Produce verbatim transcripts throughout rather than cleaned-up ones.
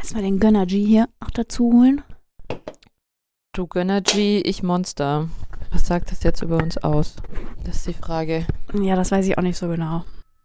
Erstmal den Gönner G hier noch dazu holen. Du Gönner G, ich Monster. Was sagt das jetzt über uns aus? Das ist die Frage. Ja, das weiß ich auch nicht so genau.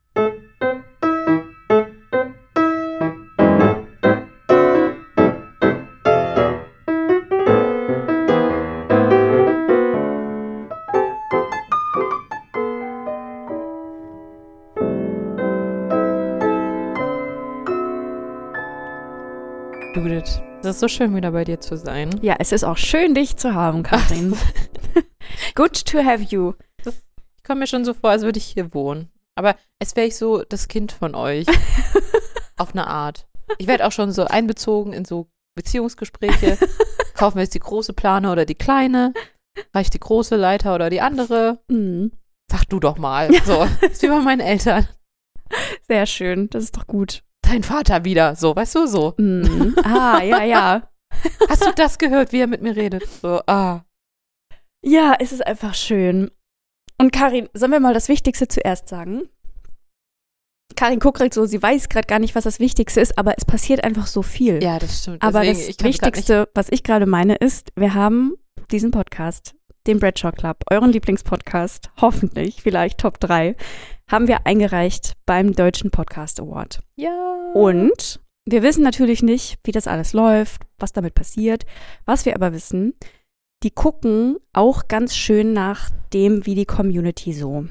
Judith, es ist so schön, wieder bei dir zu sein. Ja, es ist auch schön, dich zu haben, Karin. Good to have you. Das, ich komme mir schon so vor, als würde ich hier wohnen. Aber als wäre ich so das Kind von euch. Auf eine Art. Ich werde auch schon so einbezogen in so Beziehungsgespräche. Kaufen wir jetzt die große Plane oder die kleine? Reicht die große Leiter oder die andere? Mhm. Sag du doch mal. So, das ist wie bei meinen Eltern. Sehr schön, das ist doch gut. Dein Vater wieder, so, weißt du, so. Mhm. Ah, ja, ja. Hast du das gehört, wie er mit mir redet? So, ah. Ja, es ist einfach schön. Und Karin, sollen wir mal das Wichtigste zuerst sagen? Karin guckt gerade so, sie weiß gerade gar nicht, was das Wichtigste ist, aber es passiert einfach so viel. Ja, das stimmt. Aber Deswegen, das ich kann's grad Wichtigste, was ich gerade meine, ist, wir haben diesen Podcast, den Bradshaw Club, euren Lieblingspodcast, hoffentlich, vielleicht Top drei, haben wir eingereicht beim Deutschen Podcast Award. Ja. Und wir wissen natürlich nicht, wie das alles läuft, was damit passiert. Was wir aber wissen, die gucken auch ganz schön nach dem, wie die Community so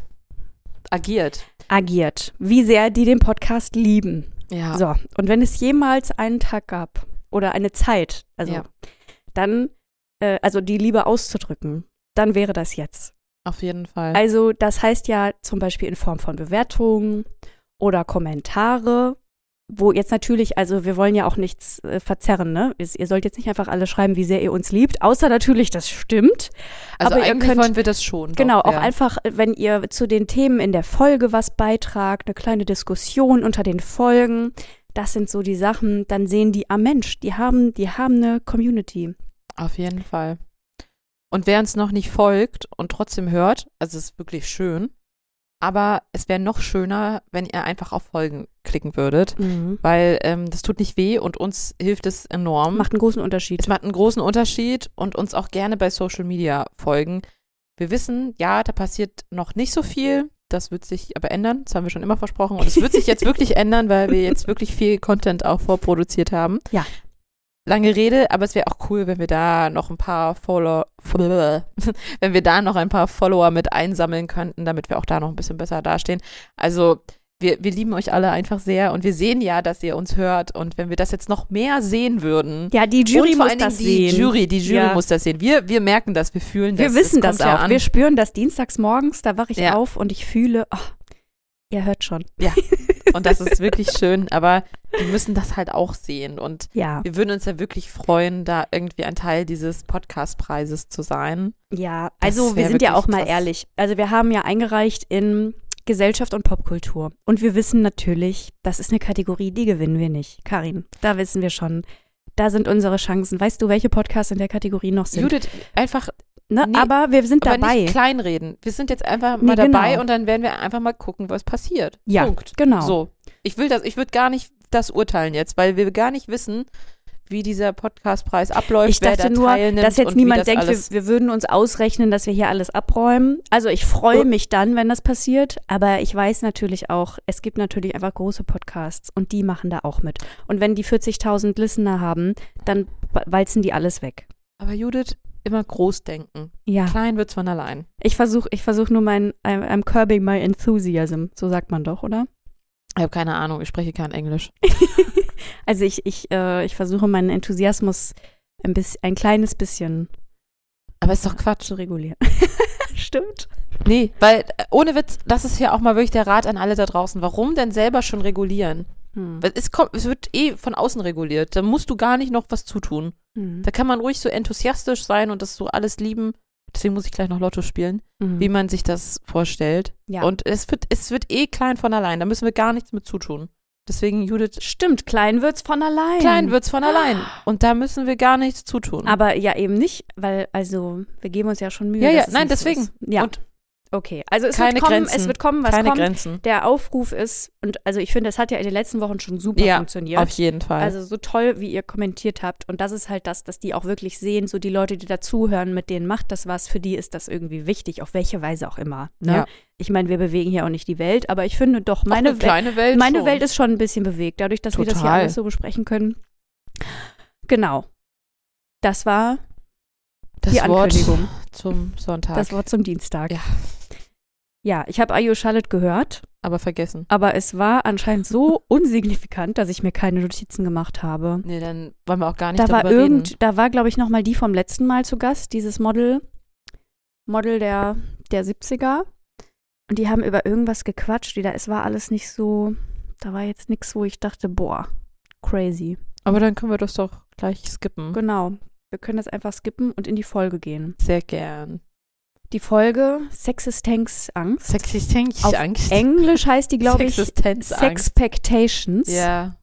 agiert. agiert. Wie sehr die den Podcast lieben. Ja. So, und wenn es jemals einen Tag gab oder eine Zeit, also Ja. dann, äh, also die Liebe auszudrücken, dann wäre das jetzt. Auf jeden Fall. Also das heißt ja zum Beispiel in Form von Bewertungen oder Kommentare, wo jetzt natürlich, also wir wollen ja auch nichts äh, verzerren, ne? Ihr, ihr sollt jetzt nicht einfach alle schreiben, wie sehr ihr uns liebt, außer natürlich, das stimmt. Also aber ihr eigentlich könnt, wollen wir das schon. Genau, doch, auch ja. einfach, wenn ihr zu den Themen in der Folge was beitragt, eine kleine Diskussion unter den Folgen, das sind so die Sachen, dann sehen die, ah Mensch, die haben, die haben eine Community. Auf jeden Fall. Und wer uns noch nicht folgt und trotzdem hört, also es ist wirklich schön, aber es wäre noch schöner, wenn ihr einfach auf Folgen klicken würdet, Mhm. weil ähm, das tut nicht weh und uns hilft es enorm. Macht einen großen Unterschied. Es macht einen großen Unterschied und uns auch gerne bei Social Media folgen. Wir wissen, ja, da passiert noch nicht so viel, das wird sich aber ändern, das haben wir schon immer versprochen und es wird sich jetzt wirklich ändern, weil wir jetzt wirklich viel Content auch vorproduziert haben. Ja. Lange Rede, aber es wäre auch cool, wenn wir da noch ein paar Follower, wenn wir da noch ein paar Follower mit einsammeln könnten, damit wir auch da noch ein bisschen besser dastehen. Also wir, wir lieben euch alle einfach sehr und wir sehen ja, dass ihr uns hört und wenn wir das jetzt noch mehr sehen würden. Ja, die Jury und vor muss allen Dingen das die sehen. Jury, die Jury Ja. muss das sehen. Wir, wir merken das, wir fühlen das. Wir wissen es das kommt ja auch. an. Wir spüren das dienstags morgens, da wache ich Ja. auf und ich fühle, oh, ihr hört schon. Ja, und das ist wirklich schön, aber wir müssen das halt auch sehen und Ja, wir würden uns ja wirklich freuen, da irgendwie ein Teil dieses Podcast-Preises zu sein. ja. Das Also wir wär sind ja auch wirklich mal krass. ehrlich. Also wir haben ja eingereicht in Gesellschaft und Popkultur. Und wir wissen natürlich, das ist eine Kategorie, die gewinnen wir nicht. Karin, da wissen wir schon. Da sind unsere Chancen. Weißt du, welche Podcasts in der Kategorie noch sind? Judith, einfach Ne? nee, aber wir sind aber dabei. nicht kleinreden. Wir sind jetzt einfach Nee, mal dabei genau. und dann werden wir einfach mal gucken, was passiert. Ja, Punkt. genau. So. Ich will das, ich würde gar nicht das urteilen jetzt, weil wir gar nicht wissen, wie dieser Podcastpreis abläuft, Ich wer dachte da nur, teilnimmt dass jetzt und niemand wie das denkt, wir, alles wir würden uns ausrechnen, dass wir hier alles abräumen. Also ich freue Oh. mich dann, wenn das passiert, aber ich weiß natürlich auch, es gibt natürlich einfach große Podcasts und die machen da auch mit. Und wenn die vierzigtausend Listener haben, dann walzen die alles weg. Aber Judith, immer groß denken. Ja, Klein wird's von allein. ich versuche ich versuch nur mein, I'm, I'm curbing my enthusiasm, so sagt man doch, oder? Ich habe keine Ahnung, ich spreche kein Englisch. Also ich, ich, äh, ich versuche meinen Enthusiasmus ein, bisschen, ein kleines bisschen Aber ist doch Quatsch. zu regulieren. Stimmt. Nee, weil äh, ohne Witz, das ist ja auch mal wirklich der Rat an alle da draußen. Warum denn selber schon regulieren? Hm. Weil es, kommt, es wird eh von außen reguliert. Da musst du gar nicht noch was zutun. Hm. Da kann man ruhig so enthusiastisch sein und das so alles lieben. Deswegen muss ich gleich noch Lotto spielen, Hm. wie man sich das vorstellt. Ja. Und es wird, es wird eh klein von allein. Da müssen wir gar nichts mit zutun. Deswegen, Judith, Stimmt, klein wird's von allein. klein wird's von allein. Und da müssen wir gar nichts zutun. Aber ja, eben nicht, weil, also, wir geben uns ja schon Mühe. Ja, ja, dass es nein, nicht so deswegen. ist. Ja. Und Okay, also es Keine wird kommen, Grenzen. es wird kommen, was Keine kommt. Grenzen. Der Aufruf ist, und also ich finde, das hat ja in den letzten Wochen schon super Ja, funktioniert. auf jeden Fall. Also so toll, wie ihr kommentiert habt. Und das ist halt das, dass die auch wirklich sehen, so die Leute, die dazuhören, mit denen macht das was, für die ist das irgendwie wichtig, auf welche Weise auch immer. Ne? Ja. Ich meine, wir bewegen hier auch nicht die Welt, aber ich finde doch, meine, Auch eine kleine Welt meine schon. Welt ist schon ein bisschen bewegt, dadurch, dass wir das hier Total. alles so besprechen können. Genau. Das war das die Wort Ankündigung. zum Sonntag. Das Wort zum Dienstag. Ja. Ja, ich habe Ayo Charlotte gehört, Aber vergessen. aber es war anscheinend so unsignifikant, dass ich mir keine Notizen gemacht habe. Nee, dann wollen wir auch gar nicht Da war darüber irgend, reden. da war, glaube ich, noch mal die vom letzten Mal zu Gast, dieses Model, Model der, der siebziger. Und die haben über irgendwas gequatscht, die da, es war alles nicht so, da war jetzt nichts, wo ich dachte, boah, crazy. Aber dann können wir das doch gleich skippen. Genau, wir können das einfach skippen und in die Folge gehen. Sehr gern. Die Folge Sexistenzangst. Sexistenzangst. Auf Angst. Englisch heißt die, glaube ich, Sexistenzangst. Sexpectations. Ja.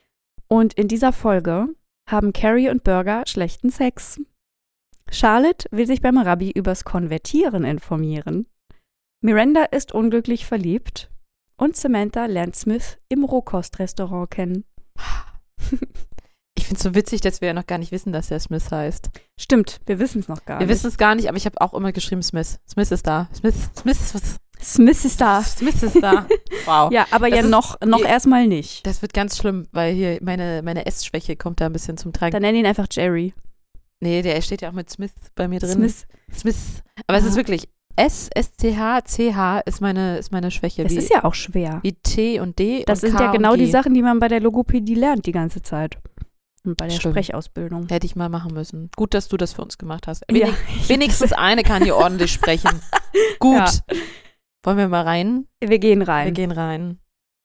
Und in dieser Folge haben Carrie und Burger schlechten Sex. Charlotte will sich beim Rabbi übers Konvertieren informieren. Miranda ist unglücklich verliebt. Und Samantha lernt Smith im Rohkostrestaurant kennen. Ich finde es so witzig, dass wir ja noch gar nicht wissen, dass der Smith heißt. Stimmt, wir wissen es noch gar Wir nicht. wissen es gar nicht, aber ich habe auch immer geschrieben Smith. Smith ist da. Smith, Smith, was? Smith ist da. Smith ist da. Wow. Ja, aber Das ja ist- noch, noch ihr- erstmal nicht. Das wird ganz schlimm, weil hier meine, meine Essschwäche kommt da ein bisschen zum Tragen. Dann nenn ihn einfach Jerry. Nee, der steht ja auch mit Smith bei mir drin. Smith. Smith. Aber es Ah. ist wirklich S, S, C, H, C, H ist meine, ist meine Schwäche. Das wie, ist ja auch schwer. wie T und D Das und sind K ja genau und G. die Sachen, die man bei der Logopädie lernt die ganze Zeit. Und bei der Stimmt. Sprechausbildung. Hätte ich mal machen müssen. Gut, dass du das für uns gemacht hast. Ja. Wenig, Wenigstens eine kann hier ordentlich sprechen. Gut. Ja. Wollen wir mal rein? Wir gehen Wir rein. gehen rein.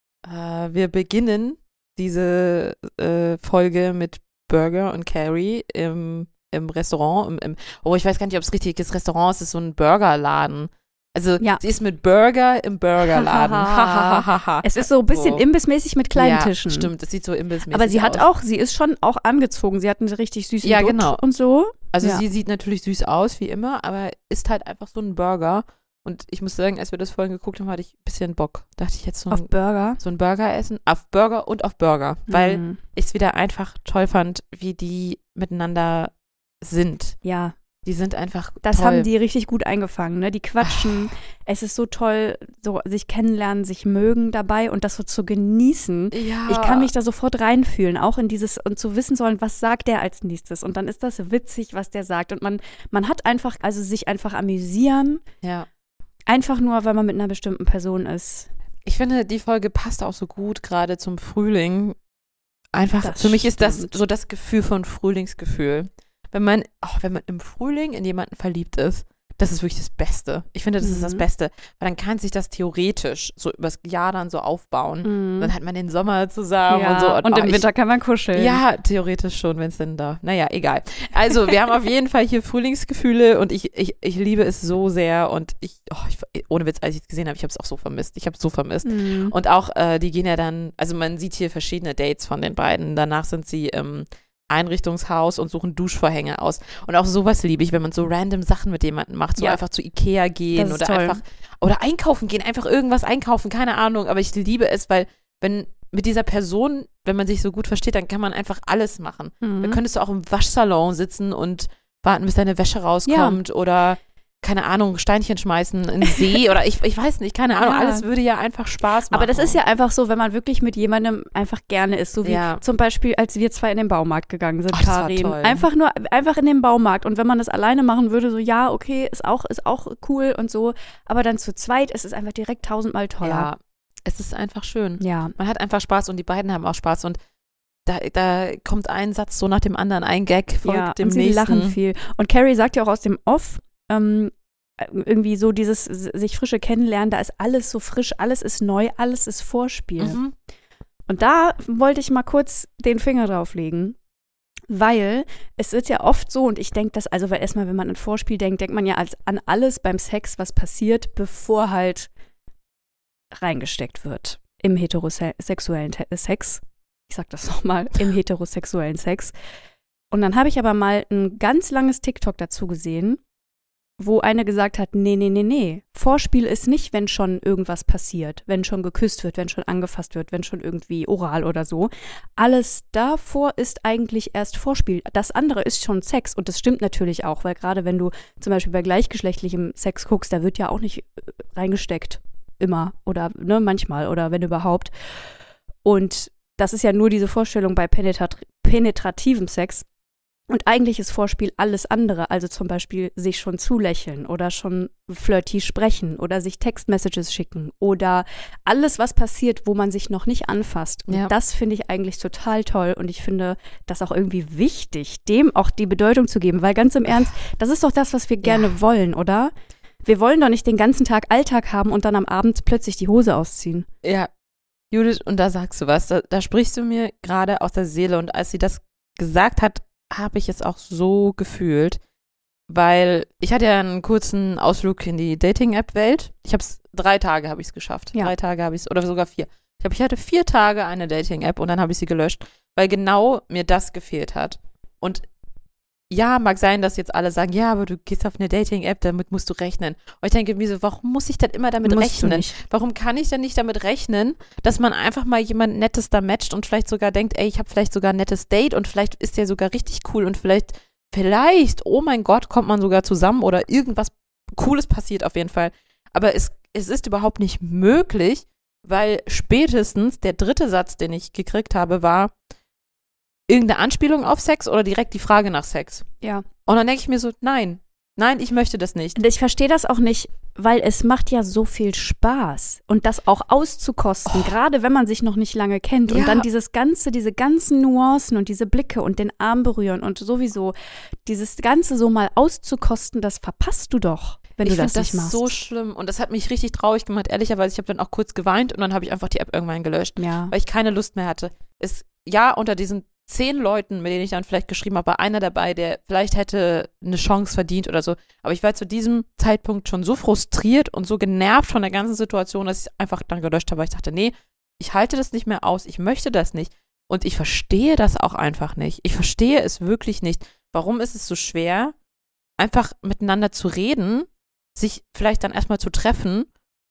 Äh, wir beginnen diese äh, Folge mit Burger und Carrie im, im Restaurant. Im, im, oh, ich weiß gar nicht, ob es richtig ist. Restaurant es ist so ein Burgerladen. Also Ja. sie ist mit Burger im Burgerladen. Hahaha. Es ist so ein bisschen So. imbissmäßig mit kleinen ja, Tischen. Stimmt, es sieht so imbissmäßig Aber sie hat aus. auch, sie ist schon auch angezogen. Sie hat einen richtig süßen Ja, Dutt genau. und so. Also Ja. sie sieht natürlich süß aus, wie immer, aber ist halt einfach so ein Burger. Und ich muss sagen, als wir das vorhin geguckt haben, hatte ich ein bisschen Bock. Dachte ich jetzt so Auf ein, Burger. so ein Burger essen. Auf Burger und auf Burger. Weil Mhm. ich es wieder einfach toll fand, wie die miteinander sind. Ja, Die sind einfach das toll. haben die richtig gut eingefangen. Ne? Die quatschen. Es ist so toll, so sich kennenlernen, sich mögen dabei und das so zu genießen. Ja. Ich kann mich da sofort reinfühlen, auch in dieses und zu wissen sollen, was sagt der als nächstes. Und dann ist das witzig, was der sagt. Und man, man hat einfach, also sich einfach amüsieren, Ja. einfach nur, weil man mit einer bestimmten Person ist. Ich finde, die Folge passt auch so gut gerade zum Frühling. Einfach, Das für mich ist das stimmt. so das Gefühl von Frühlingsgefühl. Wenn man, oh, wenn man im Frühling in jemanden verliebt ist, das ist wirklich das Beste. Ich finde, das ist das Mhm. Beste. Weil dann kann sich das theoretisch so übers Jahr dann so aufbauen. Mhm. Dann hat man den Sommer zusammen ja, und so. und oh, im ich- Winter kann man kuscheln. Ja, theoretisch schon, wenn es denn da. Naja, egal. Also, wir haben auf jeden Fall hier Frühlingsgefühle und ich, ich, ich liebe es so sehr und ich, oh, ich ohne Witz, als ich es gesehen habe, ich habe es auch so vermisst. Ich habe es so vermisst. Mhm. Und auch, äh, die gehen ja dann, also man sieht hier verschiedene Dates von den beiden. Danach sind sie im Einrichtungshaus und suchen Duschvorhänge aus. Und auch sowas liebe ich, wenn man so random Sachen mit jemandem macht, so Ja. einfach zu Ikea gehen Das ist oder toll. einfach, oder einkaufen gehen, einfach irgendwas einkaufen, keine Ahnung. Aber ich liebe es, weil wenn mit dieser Person, wenn man sich so gut versteht, dann kann man einfach alles machen. Mhm. Dann könntest du auch im Waschsalon sitzen und warten, bis deine Wäsche rauskommt oder, keine Ahnung, Steinchen schmeißen in den See oder ich, ich weiß nicht, keine Ahnung, Ja. alles würde ja einfach Spaß machen. Aber das ist ja einfach so, wenn man wirklich mit jemandem einfach gerne ist. So wie Ja. zum Beispiel, als wir zwei in den Baumarkt gegangen sind, Ach, das war Karin. toll. Einfach nur, einfach in den Baumarkt. Und wenn man das alleine machen würde, so ja, okay, ist auch, ist auch cool und so. Aber dann zu zweit ist es einfach direkt tausendmal toller. Ja, es ist einfach schön. Ja. Man hat einfach Spaß und die beiden haben auch Spaß und da, da kommt ein Satz so nach dem anderen, ein Gag folgt Ja, dem und sie nächsten. lachen viel. Und Carrie sagt ja auch aus dem Off, ähm, irgendwie so dieses sich frische Kennenlernen, da ist alles so frisch, alles ist neu, alles ist Vorspiel. Mhm. Und da wollte ich mal kurz den Finger drauflegen, weil es wird ja oft so, und ich denke das, also weil erstmal, wenn man an Vorspiel denkt, denkt man ja als, an alles beim Sex, was passiert, bevor halt reingesteckt wird im heterosexuellen Te- Sex. Ich sag das nochmal, im heterosexuellen Sex. Und dann habe ich aber mal ein ganz langes TikTok dazu gesehen, wo eine gesagt hat, nee, nee, nee, nee. Vorspiel ist nicht, wenn schon irgendwas passiert, wenn schon geküsst wird, wenn schon angefasst wird, wenn schon irgendwie oral oder so. Alles davor ist eigentlich erst Vorspiel. Das andere ist schon Sex und das stimmt natürlich auch, weil gerade wenn du zum Beispiel bei gleichgeschlechtlichem Sex guckst, da wird ja auch nicht reingesteckt. Immer oder ne, manchmal oder wenn überhaupt. Und das ist ja nur diese Vorstellung bei penetrat- penetrativem Sex. Und eigentlich ist Vorspiel alles andere, also zum Beispiel sich schon zulächeln oder schon flirty sprechen oder sich Textmessages schicken oder alles, was passiert, wo man sich noch nicht anfasst. Und ja. das finde ich eigentlich total toll und ich finde das auch irgendwie wichtig, dem auch die Bedeutung zu geben, weil ganz im Ernst, das ist doch das, was wir gerne ja. wollen, oder? Wir wollen doch nicht den ganzen Tag Alltag haben und dann am Abend plötzlich die Hose ausziehen. Ja, Judith, und da sagst du was, da, da sprichst du mir gerade aus der Seele und als sie das gesagt hat, habe ich es auch so gefühlt, weil ich hatte ja einen kurzen Ausflug in die Dating-App-Welt. Ich habe es, drei Tage habe ich es geschafft. Ja. Drei Tage habe ich es, oder sogar vier. Ich glaube, ich hatte vier Tage eine Dating-App und dann habe ich sie gelöscht, weil genau mir das gefehlt hat. Und ja, mag sein, dass jetzt alle sagen, ja, aber du gehst auf eine Dating-App, damit musst du rechnen. Und ich denke mir so, warum muss ich denn immer damit Musst rechnen? Warum kann ich denn nicht damit rechnen, dass man einfach mal jemand Nettes da matcht und vielleicht sogar denkt, ey, ich habe vielleicht sogar ein nettes Date und vielleicht ist der sogar richtig cool und vielleicht, vielleicht, oh mein Gott, kommt man sogar zusammen oder irgendwas Cooles passiert auf jeden Fall. Aber es, es ist überhaupt nicht möglich, weil spätestens der dritte Satz, den ich gekriegt habe, war, irgendeine Anspielung auf Sex oder direkt die Frage nach Sex. Ja. Und dann denke ich mir so, nein, nein, ich möchte das nicht. Ich verstehe das auch nicht, weil es macht ja so viel Spaß und das auch auszukosten, oh. gerade wenn man sich noch nicht lange kennt ja. und dann dieses ganze, diese ganzen Nuancen und diese Blicke und den Arm berühren und sowieso dieses Ganze so mal auszukosten, das verpasst du doch, wenn ich du das nicht machst. Ich finde das so schlimm und das hat mich richtig traurig gemacht, ehrlicherweise. Ich habe dann auch kurz geweint und dann habe ich einfach die App irgendwann gelöscht, ja. weil ich keine Lust mehr hatte. Es, ja, unter diesen zehn Leuten, mit denen ich dann vielleicht geschrieben habe, war einer dabei, der vielleicht hätte eine Chance verdient oder so. Aber ich war zu diesem Zeitpunkt schon so frustriert und so genervt von der ganzen Situation, dass ich es einfach dann gelöscht habe, weil ich dachte, nee, ich halte das nicht mehr aus, ich möchte das nicht. Und ich verstehe das auch einfach nicht. Ich verstehe es wirklich nicht. Warum ist es so schwer, einfach miteinander zu reden, sich vielleicht dann erstmal zu treffen?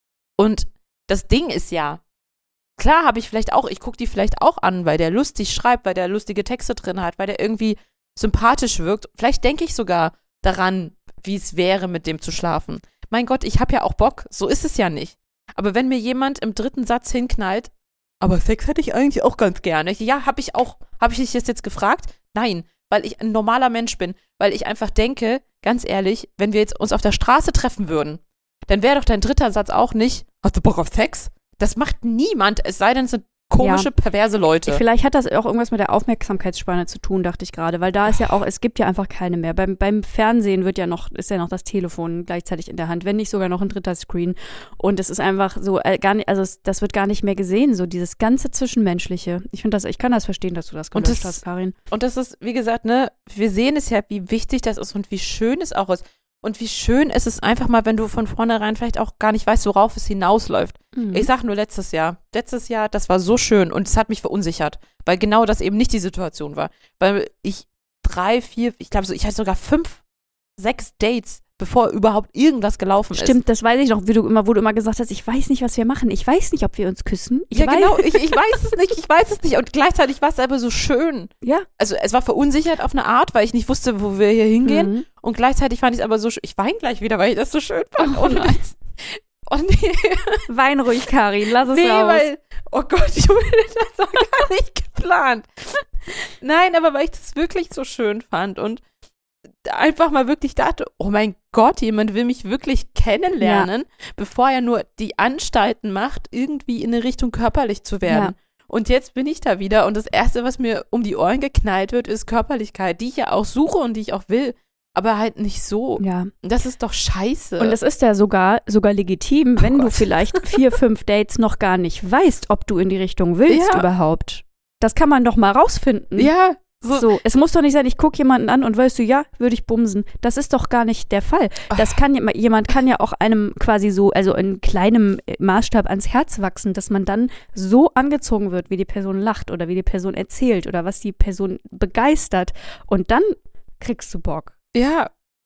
Und das Ding ist ja, klar habe ich vielleicht auch, ich gucke die vielleicht auch an, weil der lustig schreibt, weil der lustige Texte drin hat, weil der irgendwie sympathisch wirkt. Vielleicht denke ich sogar daran, wie es wäre, mit dem zu schlafen. Mein Gott, ich habe ja auch Bock, so ist es ja nicht. Aber wenn mir jemand im dritten Satz hinknallt, aber Sex hätte ich eigentlich auch ganz gerne. Ja, habe ich auch, habe ich dich das jetzt gefragt? Nein, weil ich ein normaler Mensch bin, weil ich einfach denke, ganz ehrlich, wenn wir jetzt uns auf der Straße treffen würden, dann wäre doch dein dritter Satz auch nicht, hast du Bock auf Sex? Das macht niemand, es sei denn, es sind komische, ja. perverse Leute. Vielleicht hat das auch irgendwas mit der Aufmerksamkeitsspanne zu tun, dachte ich gerade, weil da ist ja auch, es gibt ja einfach keine mehr. Beim, beim Fernsehen wird ja noch, ist ja noch das Telefon gleichzeitig in der Hand, wenn nicht sogar noch ein dritter Screen. Und es ist einfach so, äh, gar nicht, also es, das wird gar nicht mehr gesehen, so dieses ganze Zwischenmenschliche. Ich finde das, ich kann das verstehen, dass du das gelöscht das, hast, Karin. Und das ist, wie gesagt, ne, wir sehen es ja, wie wichtig das ist und wie schön es auch ist. Und wie schön ist es einfach mal, wenn du von vornherein vielleicht auch gar nicht weißt, worauf es hinausläuft. Mhm. Ich sag nur letztes Jahr. Letztes Jahr, das war so schön und es hat mich verunsichert, weil genau das eben nicht die Situation war. Weil ich drei, vier, ich glaube so, ich hatte sogar fünf, sechs Dates, bevor überhaupt irgendwas gelaufen ist. Stimmt, das weiß ich noch, wie du immer, wo du immer gesagt hast, ich weiß nicht, was wir machen. Ich weiß nicht, ob wir uns küssen. Ich ja, weiß. genau, ich, ich weiß es nicht, ich weiß es nicht. Und gleichzeitig war es aber so schön. Ja. Also es war verunsichert auf eine Art, weil ich nicht wusste, wo wir hier hingehen. Mhm. Und gleichzeitig fand ich es aber so schön. Ich weine gleich wieder, weil ich das so schön fand. Oh, und oh nee. Wein ruhig, Karin, lass es nee, raus. Weil, oh Gott, ich das war gar nicht geplant. Nein, aber weil ich das wirklich so schön fand und einfach mal wirklich dachte, oh mein Gott, jemand will mich wirklich kennenlernen, ja. bevor er nur die Anstalten macht, irgendwie in eine Richtung körperlich zu werden. Ja. Und jetzt bin ich da wieder und das Erste, was mir um die Ohren geknallt wird, ist Körperlichkeit, die ich ja auch suche und die ich auch will, aber halt nicht so. Ja. Das ist doch scheiße. Und es ist ja sogar, sogar legitim, oh wenn Gott. du vielleicht vier, fünf Dates noch gar nicht weißt, ob du in die Richtung willst ja. überhaupt. Das kann man doch mal rausfinden. Ja. So. so, es muss doch nicht sein, ich gucke jemanden an und weißt du, ja, würde ich bumsen. Das ist doch gar nicht der Fall. Das kann jemand kann ja auch einem quasi so, also in kleinem Maßstab ans Herz wachsen, dass man dann so angezogen wird, wie die Person lacht oder wie die Person erzählt oder was die Person begeistert. Und dann kriegst du Bock. Ja,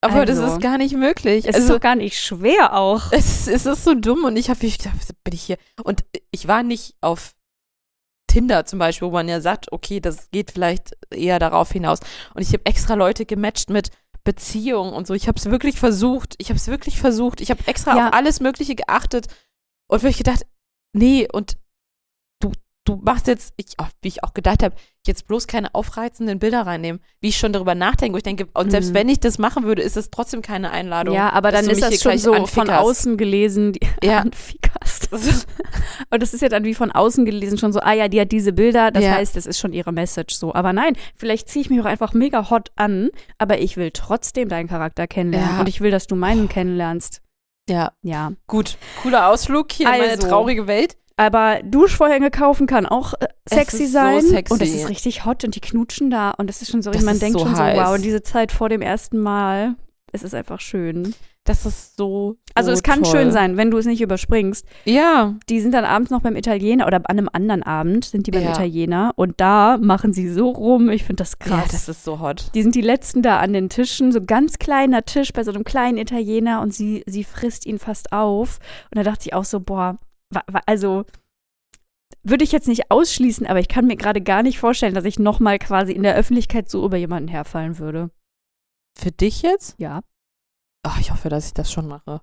aber Also, das ist gar nicht möglich. Es also, ist doch gar nicht schwer auch. es, es ist so dumm und ich habe, ich dachte, bin ich hier. Und ich war nicht auf Tinder zum Beispiel, wo man ja sagt, okay, das geht vielleicht eher darauf hinaus. Und ich habe extra Leute gematcht mit Beziehungen und so. Ich habe es wirklich versucht. Ich habe es wirklich versucht. Ich habe extra Ja. auf alles Mögliche geachtet und wirklich gedacht, nee, und du, du machst jetzt, ich, oh, wie ich auch gedacht habe, jetzt bloß keine aufreizenden Bilder reinnehmen, wie ich schon darüber nachdenke, wo ich denke, und selbst Mhm. wenn ich das machen würde, ist es trotzdem keine Einladung. Ja, aber dass dann du ist mich das hier schon gleich so von anfickerst. außen gelesen, die Ja. anfickerst. Und das ist ja dann wie von außen gelesen schon so, ah ja, die hat diese Bilder, das Ja. heißt, das ist schon ihre Message so. Aber nein, vielleicht ziehe ich mich auch einfach mega hot an, aber ich will trotzdem deinen Charakter kennenlernen Ja. und ich will, dass du meinen kennenlernst. Ja, Ja. gut. Cooler Ausflug hier in meine Also. traurige Welt. Aber Duschvorhänge kaufen kann auch äh, Es sexy ist so sein. sexy. Und es ist richtig hot und die knutschen da. Und das ist schon so, Das man ist denkt so schon heiß. so, wow, diese Zeit vor dem ersten Mal, es ist einfach schön. Das ist so, Also so es kann toll. schön sein, wenn du es nicht überspringst. Ja. Die sind dann abends noch beim Italiener oder an einem anderen Abend sind die beim Ja. Italiener und da machen sie so rum. Ich finde das krass. Ja, das ist so hot. Die sind die Letzten da an den Tischen, so ganz kleiner Tisch bei so einem kleinen Italiener und sie, sie frisst ihn fast auf. Und da dachte ich auch so, boah, wa, wa, also würde ich jetzt nicht ausschließen, aber ich kann mir gerade gar nicht vorstellen, dass ich nochmal quasi in der Öffentlichkeit so über jemanden herfallen würde. Für dich jetzt? Ja. Ach, ich hoffe, dass ich das schon mache.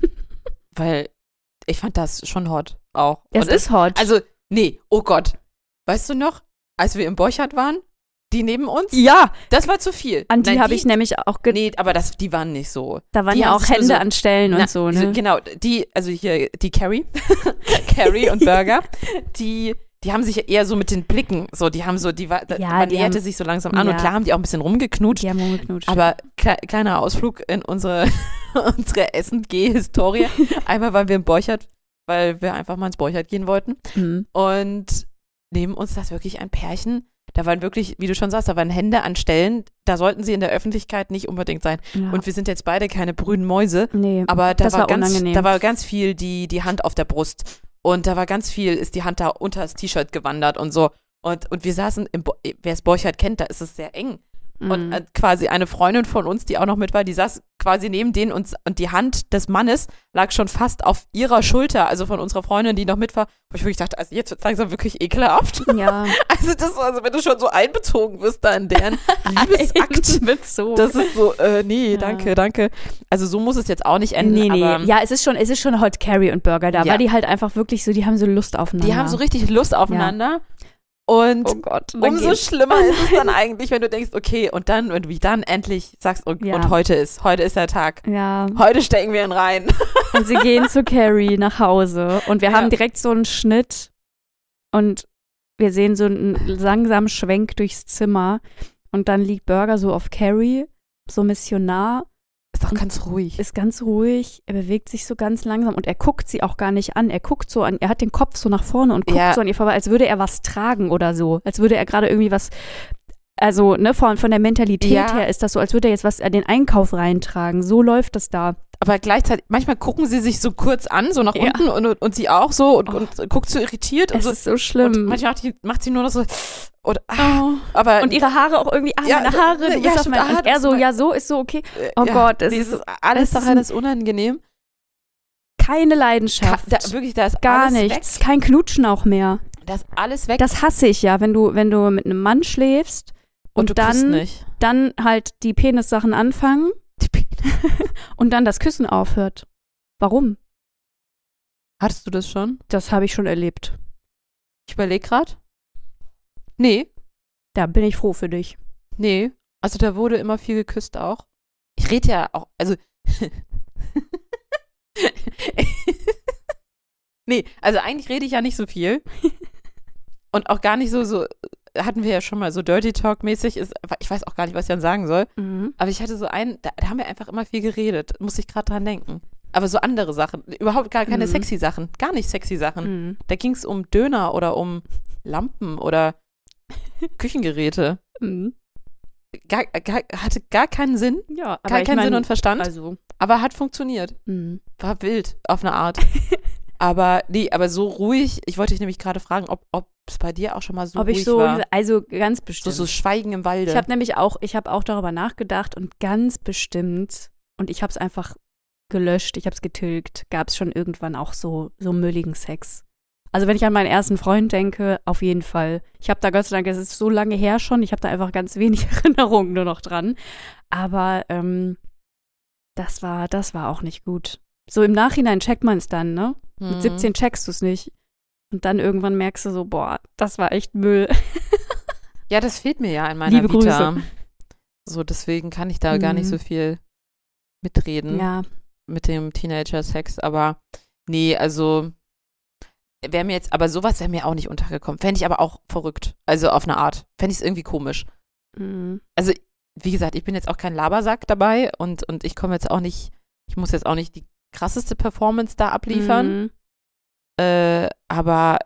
Weil ich fand das schon hot auch. Es Und ist hot. Also, nee, oh Gott. Weißt du noch, als wir im Borchardt waren, die neben uns? ja, Das war zu viel. an die Nein, habe ich nämlich auch ge Nee, aber das, die waren nicht so. Da waren die ja haben auch sich nur Hände so- an Stellen und Na, so, diese- ne? Genau, die, also hier, die Carrie, Carrie und Burger, die, die haben sich ja eher so mit den Blicken, so, die haben so, die war, Ja, man die näherte haben- sich so langsam an und ja. klar haben die auch ein bisschen rumgeknutscht, Die haben rumgeknutscht. aber kle kleiner Ausflug in unsere, unsere Essen-Geh-Historie. Einmal waren wir im Borchardt, weil wir einfach mal ins Borchardt gehen wollten Mhm. und neben uns saß wirklich ein Pärchen, da waren wirklich, wie du schon sagst, da waren Hände an Stellen, da sollten sie in der Öffentlichkeit nicht unbedingt sein. Ja. Und wir sind jetzt beide keine brünen Mäuse, nee. aber da Das war, war ganz, unangenehm. da war ganz viel die, die Hand auf der Brust. Und da war ganz viel, ist die Hand da unter das T-Shirt gewandert und so. Und, und wir saßen, im Bo wer es Borchardt kennt, da ist es sehr eng. Und Mhm. äh, quasi eine Freundin von uns, die auch noch mit war, die saß quasi neben denen und, und die Hand des Mannes lag schon fast auf ihrer Schulter, also von unserer Freundin, die noch mit war. Wo ich wirklich dachte, also jetzt wird es langsam wirklich ekelhaft. Ja. Also das, also wenn du schon so einbezogen wirst da in deren Liebesakt. Bezogen. Das ist so, äh, nee, Ja. danke, danke. Also so muss es jetzt auch nicht enden, Nee, nee. aber Ja, es ist schon, es ist schon Hot Carrie und Burger da, Ja. weil die halt einfach wirklich so, die haben so Lust aufeinander. die haben so richtig Lust aufeinander. Und Oh Gott. dann umso geht's. schlimmer ist es dann eigentlich, wenn du denkst, okay, und dann, und wie dann endlich sagst, und, Ja. und heute ist, heute ist der Tag. Ja, Heute stecken wir ihn rein. und sie gehen zu Carrie nach Hause und wir Ja. haben direkt so einen Schnitt und wir sehen so einen langsamen Schwenk durchs Zimmer und dann liegt Burger so auf Carrie, so Missionar, Ist doch Und- ganz ruhig. ist ganz ruhig, er bewegt sich so ganz langsam und er guckt sie auch gar nicht an. Er guckt so an, er hat den Kopf so nach vorne und guckt Ja. so an ihr vorbei, als würde er was tragen oder so. Als würde er gerade irgendwie was, also ne, von, von der Mentalität Ja. her ist das so, als würde er jetzt was an den Einkauf reintragen. So läuft das da. Aber gleichzeitig, manchmal gucken sie sich so kurz an, so nach Ja. unten und, und, und sie auch so und, Oh. und guckt so irritiert und Es so. ist so schlimm. Und manchmal macht, die, macht sie nur noch so, oder, ah, Oh. aber. Und ihre Haare auch irgendwie, ah, Ja, meine so- Haare, du ja, bist auf stimmt, mein, ah, und er das so, war- ja, so ist so okay. äh, Oh ja, Gott, es nee, ist- alles es doch ist- alles unangenehm. Keine Ka Leidenschaft. da, wirklich, da ist Gar alles nichts. weg. Kein Knutschen auch mehr. Da ist alles weg. Das hasse ich ja, wenn du, wenn du mit einem Mann schläfst und, und du küsst dann, nicht. dann halt die Penissachen anfangen Die Pe- und dann das Küssen aufhört. Warum? Hattest du das schon? Das habe ich schon erlebt. Ich überlege gerade. Nee, Da bin ich froh für dich. nee. Also da wurde immer viel geküsst auch. Ich rede ja auch, also. Nee, also eigentlich rede ich ja nicht so viel. Und auch gar nicht so, so, hatten wir ja schon mal so Dirty Talk-mäßig, ist, ich weiß auch gar nicht, was ich dann sagen soll. Mhm. Aber ich hatte so einen, da, da haben wir einfach immer viel geredet. Muss ich gerade dran denken. Aber so andere Sachen. Überhaupt gar keine Mhm. sexy Sachen. Gar nicht sexy Sachen. Mhm. Da ging es um Döner oder um Lampen oder Küchengeräte. Mhm. Gar, gar, hatte gar keinen Sinn. Ja, aber Gar ich keinen mein, Sinn und Verstand. Also, aber hat funktioniert. mhm. War wild, auf eine Art. Aber nee, aber so ruhig. Ich wollte dich nämlich gerade fragen, ob es bei dir auch schon mal so ob ruhig ich so, war. also ganz So, bestimmt. so Schweigen im Walde. Ich habe nämlich auch, ich habe auch darüber nachgedacht und ganz bestimmt Und ich habe es einfach gelöscht, ich habe es getilgt. Gab es schon irgendwann auch so, so mülligen Sex. Also wenn ich an meinen ersten Freund denke, auf jeden Fall. Ich habe da Gott sei Dank, es ist so lange her schon, ich habe da einfach ganz wenig Erinnerungen nur noch dran. Aber ähm, das war, das war auch nicht gut. So im Nachhinein checkt man es dann, ne? Mhm. Mit siebzehn checkst du es nicht. Und dann irgendwann merkst du so, boah, das war echt Müll. Ja, das fehlt mir ja in meiner Liebe Vita. Grüße. So, deswegen kann ich da Mhm. gar nicht so viel mitreden Ja, mit dem Teenager-Sex. Aber nee, also wäre mir jetzt, aber sowas wäre mir auch nicht untergekommen. Fände ich aber auch verrückt. Also auf eine Art. Fände ich es irgendwie komisch. mhm. Also, wie gesagt, ich bin jetzt auch kein Labersack dabei und, und ich komme jetzt auch nicht, ich muss jetzt auch nicht die krasseste Performance da abliefern. Mhm. Äh, aber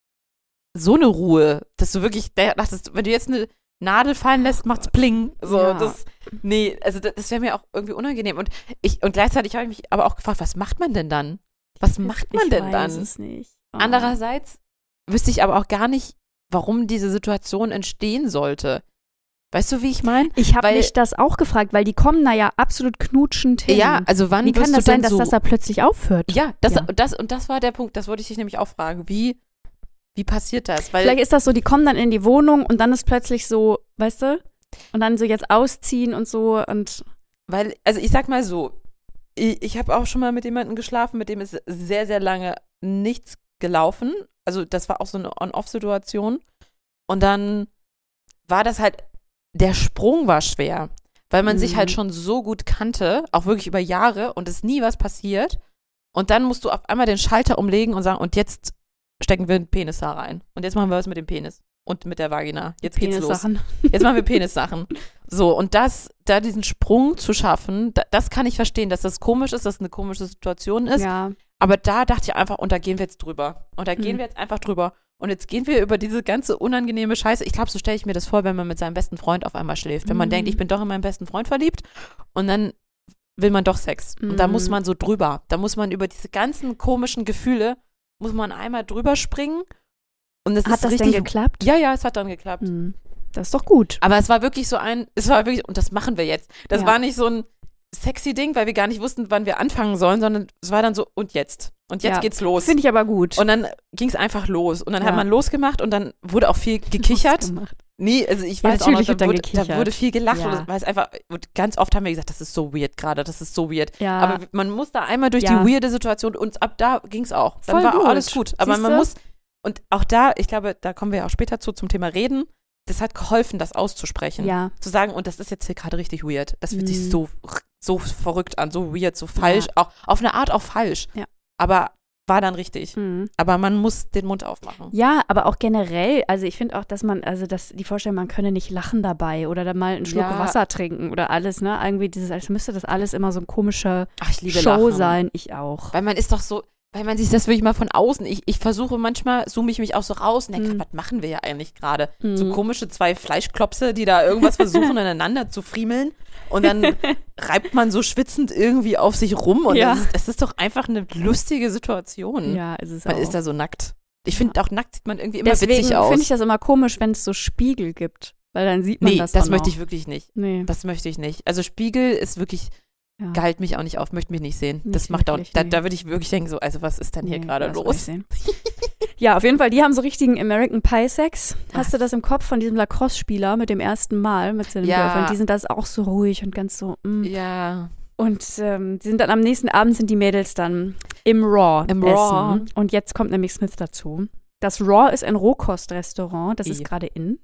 so eine Ruhe, dass du wirklich dachtest, wenn du jetzt eine Nadel fallen lässt, macht's pling. So, Ja. das, nee, also das, das wäre mir auch irgendwie unangenehm. Und ich, und gleichzeitig habe ich mich aber auch gefragt, was macht man denn dann? Was macht man ich denn weiß dann? es nicht. Oh. Andererseits wüsste ich aber auch gar nicht, warum diese Situation entstehen sollte. Weißt du, wie ich meine? Ich habe weil- mich das auch gefragt, weil die kommen da ja absolut knutschend hin. Ja, also wann Wie kann wirst das du sein, denn dass so, das da plötzlich aufhört? ja, das, Ja. Das, und das war der Punkt, das wollte ich dich nämlich auch fragen. Wie, wie passiert das? Weil Vielleicht ist das so, die kommen dann in die Wohnung und dann ist plötzlich so, weißt du? Und dann so jetzt ausziehen und so und Weil, also ich sag mal so, ich, ich habe auch schon mal mit jemandem geschlafen, mit dem ist sehr, sehr lange nichts gelaufen. Also das war auch so eine On-Off-Situation. Und dann war das halt, der Sprung war schwer, weil man Mhm. sich halt schon so gut kannte, auch wirklich über Jahre und es nie was passiert. Und dann musst du auf einmal den Schalter umlegen und sagen, und jetzt stecken wir einen Penis da rein. Und jetzt machen wir was mit dem Penis und mit der Vagina. Jetzt geht's los. Penissachen. Jetzt machen wir Penissachen. So, und das, da diesen Sprung zu schaffen, da, das kann ich verstehen, dass das komisch ist, dass es eine komische Situation ist. Ja. Aber da dachte ich einfach, und da gehen wir jetzt drüber. Und da gehen Mhm. wir jetzt einfach drüber. Und jetzt gehen wir über diese ganze unangenehme Scheiße. Ich glaube, so stelle ich mir das vor, wenn man mit seinem besten Freund auf einmal schläft. Wenn man Mhm. denkt, ich bin doch in meinen besten Freund verliebt. Und dann will man doch Sex. Und da Mhm. muss man so drüber. Da muss man über diese ganzen komischen Gefühle, muss man einmal drüber springen. Und das Hat ist das richtig, denn geklappt? Ja, ja, es hat dann geklappt. Mhm. Das ist doch gut. Aber es war wirklich so ein, es war wirklich, und das machen wir jetzt. Das Ja. war nicht so ein sexy Ding, weil wir gar nicht wussten, wann wir anfangen sollen, sondern es war dann so, und jetzt. Und jetzt Ja. geht's los. Finde ich aber gut. Und dann ging es einfach los. Und dann hat Ja. man losgemacht und dann wurde auch viel gekichert. Losgemacht. Nee, also ich Ja, weiß auch natürlich noch, wird da dann wurde, da gekichert. wurde viel gelacht. Ja. Und weil es einfach, und ganz oft haben wir gesagt, das ist so weird gerade, das ist so weird. Ja. Aber man muss da einmal durch Ja. die weirde Situation und ab da ging es auch. Dann Voll war auch gut. alles gut. Aber man Siehste? muss, und auch da, ich glaube, da kommen wir ja auch später zu, zum Thema Reden, das hat geholfen, das auszusprechen. Ja. Zu sagen, und das ist jetzt hier gerade richtig weird. Das fühlt sich Mhm. so, so verrückt an, so weird, so falsch, auch auf eine Art auch falsch. Ja. Aber war dann richtig. Mhm. Aber man muss den Mund aufmachen. Ja, aber auch generell, also ich finde auch, dass man, also dass die Vorstellung, man könne nicht lachen dabei oder dann mal einen Schluck Ja. Wasser trinken oder alles, ne? Irgendwie dieses, als müsste das alles immer so eine komische Ach, ich liebe Show Lachen. sein. Ich auch. Weil man ist doch so, weil man sich das wirklich mal von außen, ich, ich versuche manchmal, zoome ich mich auch so raus und denke, Mhm. was machen wir ja eigentlich gerade? Mhm. So komische zwei Fleischklopse, die da irgendwas versuchen, aneinander zu friemeln. Und dann reibt man so schwitzend irgendwie auf sich rum. Und Ja. das, ist, das ist doch einfach eine lustige Situation. Ja, es ist Man auch. ist da so nackt. Ich finde, auch nackt sieht man irgendwie immer Deswegen witzig aus. finde ich das immer komisch, wenn es so Spiegel gibt, weil dann sieht man nee, das das, auch möchte noch. ich wirklich nicht. Nee. Das möchte ich nicht. Also Spiegel ist wirklich, Ja. geilt mich auch nicht auf, möchte mich nicht sehen. Nicht das macht auch, wirklich, da, nee. da würde ich wirklich denken, so, also was ist denn hier Nee, gerade das will ich los? sehen. Ja, auf jeden Fall, die haben so richtigen American Pie Sex. Hast Was? du das im Kopf von diesem Lacrosse-Spieler mit dem ersten Mal mit seinem Ja. Girlfriend? Die sind das auch so ruhig und ganz so. Mm. Ja. Und ähm, die sind dann am nächsten Abend sind die Mädels dann im Raw Im essen. Raw. Und jetzt kommt nämlich Smith dazu. Das Raw ist ein Rohkostrestaurant, das I. ist gerade in.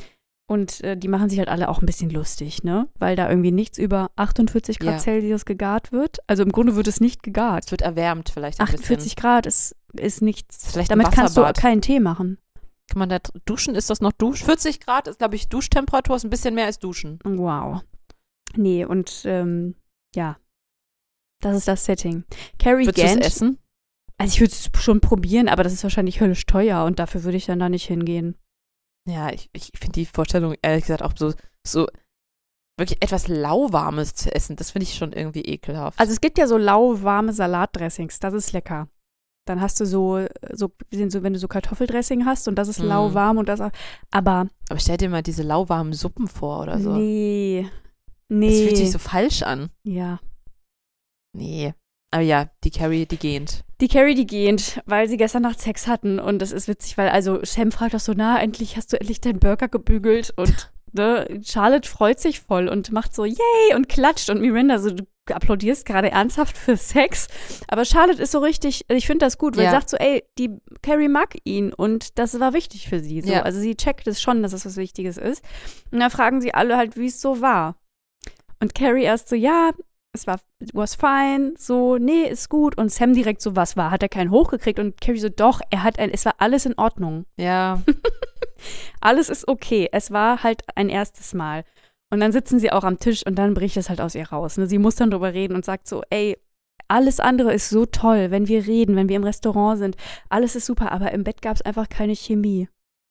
Und äh, die machen sich halt alle auch ein bisschen lustig, ne? Weil da irgendwie nichts über achtundvierzig Grad Ja. Celsius gegart wird. Also im Grunde wird es nicht gegart. Es wird erwärmt vielleicht ein achtundvierzig Grad ist, ist nichts. Ist vielleicht ein Damit kannst du Wasserbad. keinen Tee machen. bisschen. Kann man da dr- duschen? Ist das noch Dusch? vierzig Grad ist, glaube ich, Duschtemperatur, ist ein bisschen mehr als Duschen. Wow. Nee, und ähm, ja. Das ist das Setting. Carrie Würdest du es Gant. essen? Also ich würde es schon probieren, aber das ist wahrscheinlich höllisch teuer und dafür würde ich dann da nicht hingehen. Ja, ich, ich finde die Vorstellung, ehrlich gesagt, auch so, so wirklich etwas Lauwarmes zu essen, das finde ich schon irgendwie ekelhaft. Also es gibt ja so lauwarme Salatdressings, das ist lecker. Dann hast du so, so, wie sind so wenn du so Kartoffeldressing hast und das ist Mhm. lauwarm und das auch, aber Aber stell dir mal diese lauwarmen Suppen vor oder so. nee, Das nee, fühlt sich so falsch an. ja. Nee. Aber ja, die Carrie, die gehend. Die Carrie, die gehend, weil sie gestern Nacht Sex hatten. Und das ist witzig, weil also Sam fragt doch so, na, endlich hast du endlich deinen Burger gebügelt. Und ne, Charlotte freut sich voll und macht so, yay, und klatscht. Und Miranda so, du applaudierst gerade ernsthaft für Sex. Aber Charlotte ist so richtig, ich finde das gut, weil Ja. sie sagt so, ey, die Carrie mag ihn und das war wichtig für sie. So. Ja. Also sie checkt es schon, dass es was Wichtiges ist. Und dann fragen sie alle halt, wie es so war. Und Carrie erst so, ja, es war, it was fine, so, nee, ist gut. Und Sam direkt so, was war? Hat er keinen hochgekriegt? Und Carrie so, doch, er hat ein, es war alles in Ordnung. Ja. Alles ist okay. Es war halt ein erstes Mal. Und dann sitzen sie auch am Tisch und dann bricht es halt aus ihr raus. Ne? Sie muss dann drüber reden und sagt so, ey, alles andere ist so toll, wenn wir reden, wenn wir im Restaurant sind. Alles ist super, aber im Bett gab es einfach keine Chemie.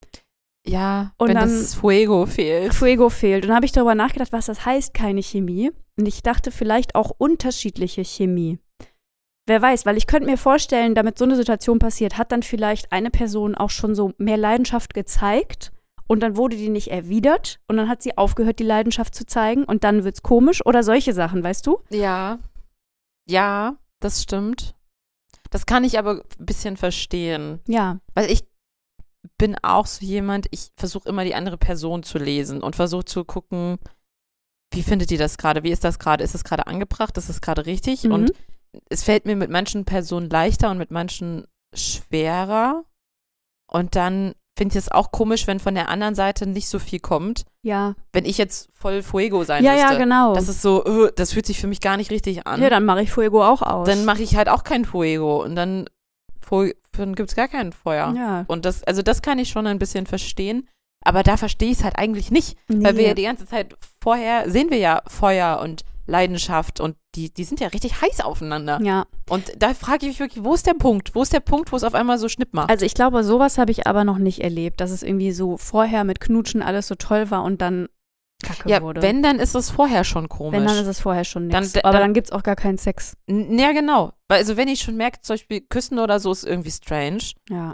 Ja, Und wenn dann- das Fuego fehlt. Fuego fehlt. Und dann habe ich darüber nachgedacht, was das heißt, keine Chemie. Und ich dachte vielleicht auch unterschiedliche Chemie. Wer weiß, weil ich könnte mir vorstellen, damit so eine Situation passiert, hat dann vielleicht eine Person auch schon so mehr Leidenschaft gezeigt und dann wurde die nicht erwidert und dann hat sie aufgehört, die Leidenschaft zu zeigen und dann wird's komisch oder solche Sachen, weißt du? Ja. Ja, das stimmt. Das kann ich aber ein bisschen verstehen. Ja. Weil ich bin auch so jemand, ich versuche immer die andere Person zu lesen und versuche zu gucken, wie findet die das gerade? Wie ist das gerade? Ist es gerade angebracht? Ist es gerade richtig? Mhm. Und es fällt mir mit manchen Personen leichter und mit manchen schwerer. Und dann finde ich es auch komisch, wenn von der anderen Seite nicht so viel kommt. Ja. Wenn ich jetzt voll Fuego sein Ja, müsste. ja, genau. Das ist so, uh, das fühlt sich für mich gar nicht richtig an. Ja, dann mache ich Fuego auch aus. Dann mache ich halt auch kein Fuego. Und dann, Fu- dann gibt es gar kein Feuer. Ja. Und das, also das kann ich schon ein bisschen verstehen. Aber da verstehe ich es halt eigentlich nicht. Nee. Weil wir ja die ganze Zeit vorher sehen wir ja Feuer und Leidenschaft und die, die sind ja richtig heiß aufeinander. Ja. Und da frage ich mich wirklich, wo ist der Punkt? Wo ist der Punkt, wo es auf einmal so Schnipp macht? Also ich glaube, sowas habe ich aber noch nicht erlebt, dass es irgendwie so vorher mit Knutschen alles so toll war und dann Kacke ja, wurde. wenn, dann ist es vorher schon komisch. Wenn, dann ist es vorher schon nichts. Dann- Aber dann- dann gibt es auch gar keinen Sex. N- Ja, genau. Weil, also wenn ich schon merke, zum Beispiel Küssen oder so ist irgendwie strange. Ja.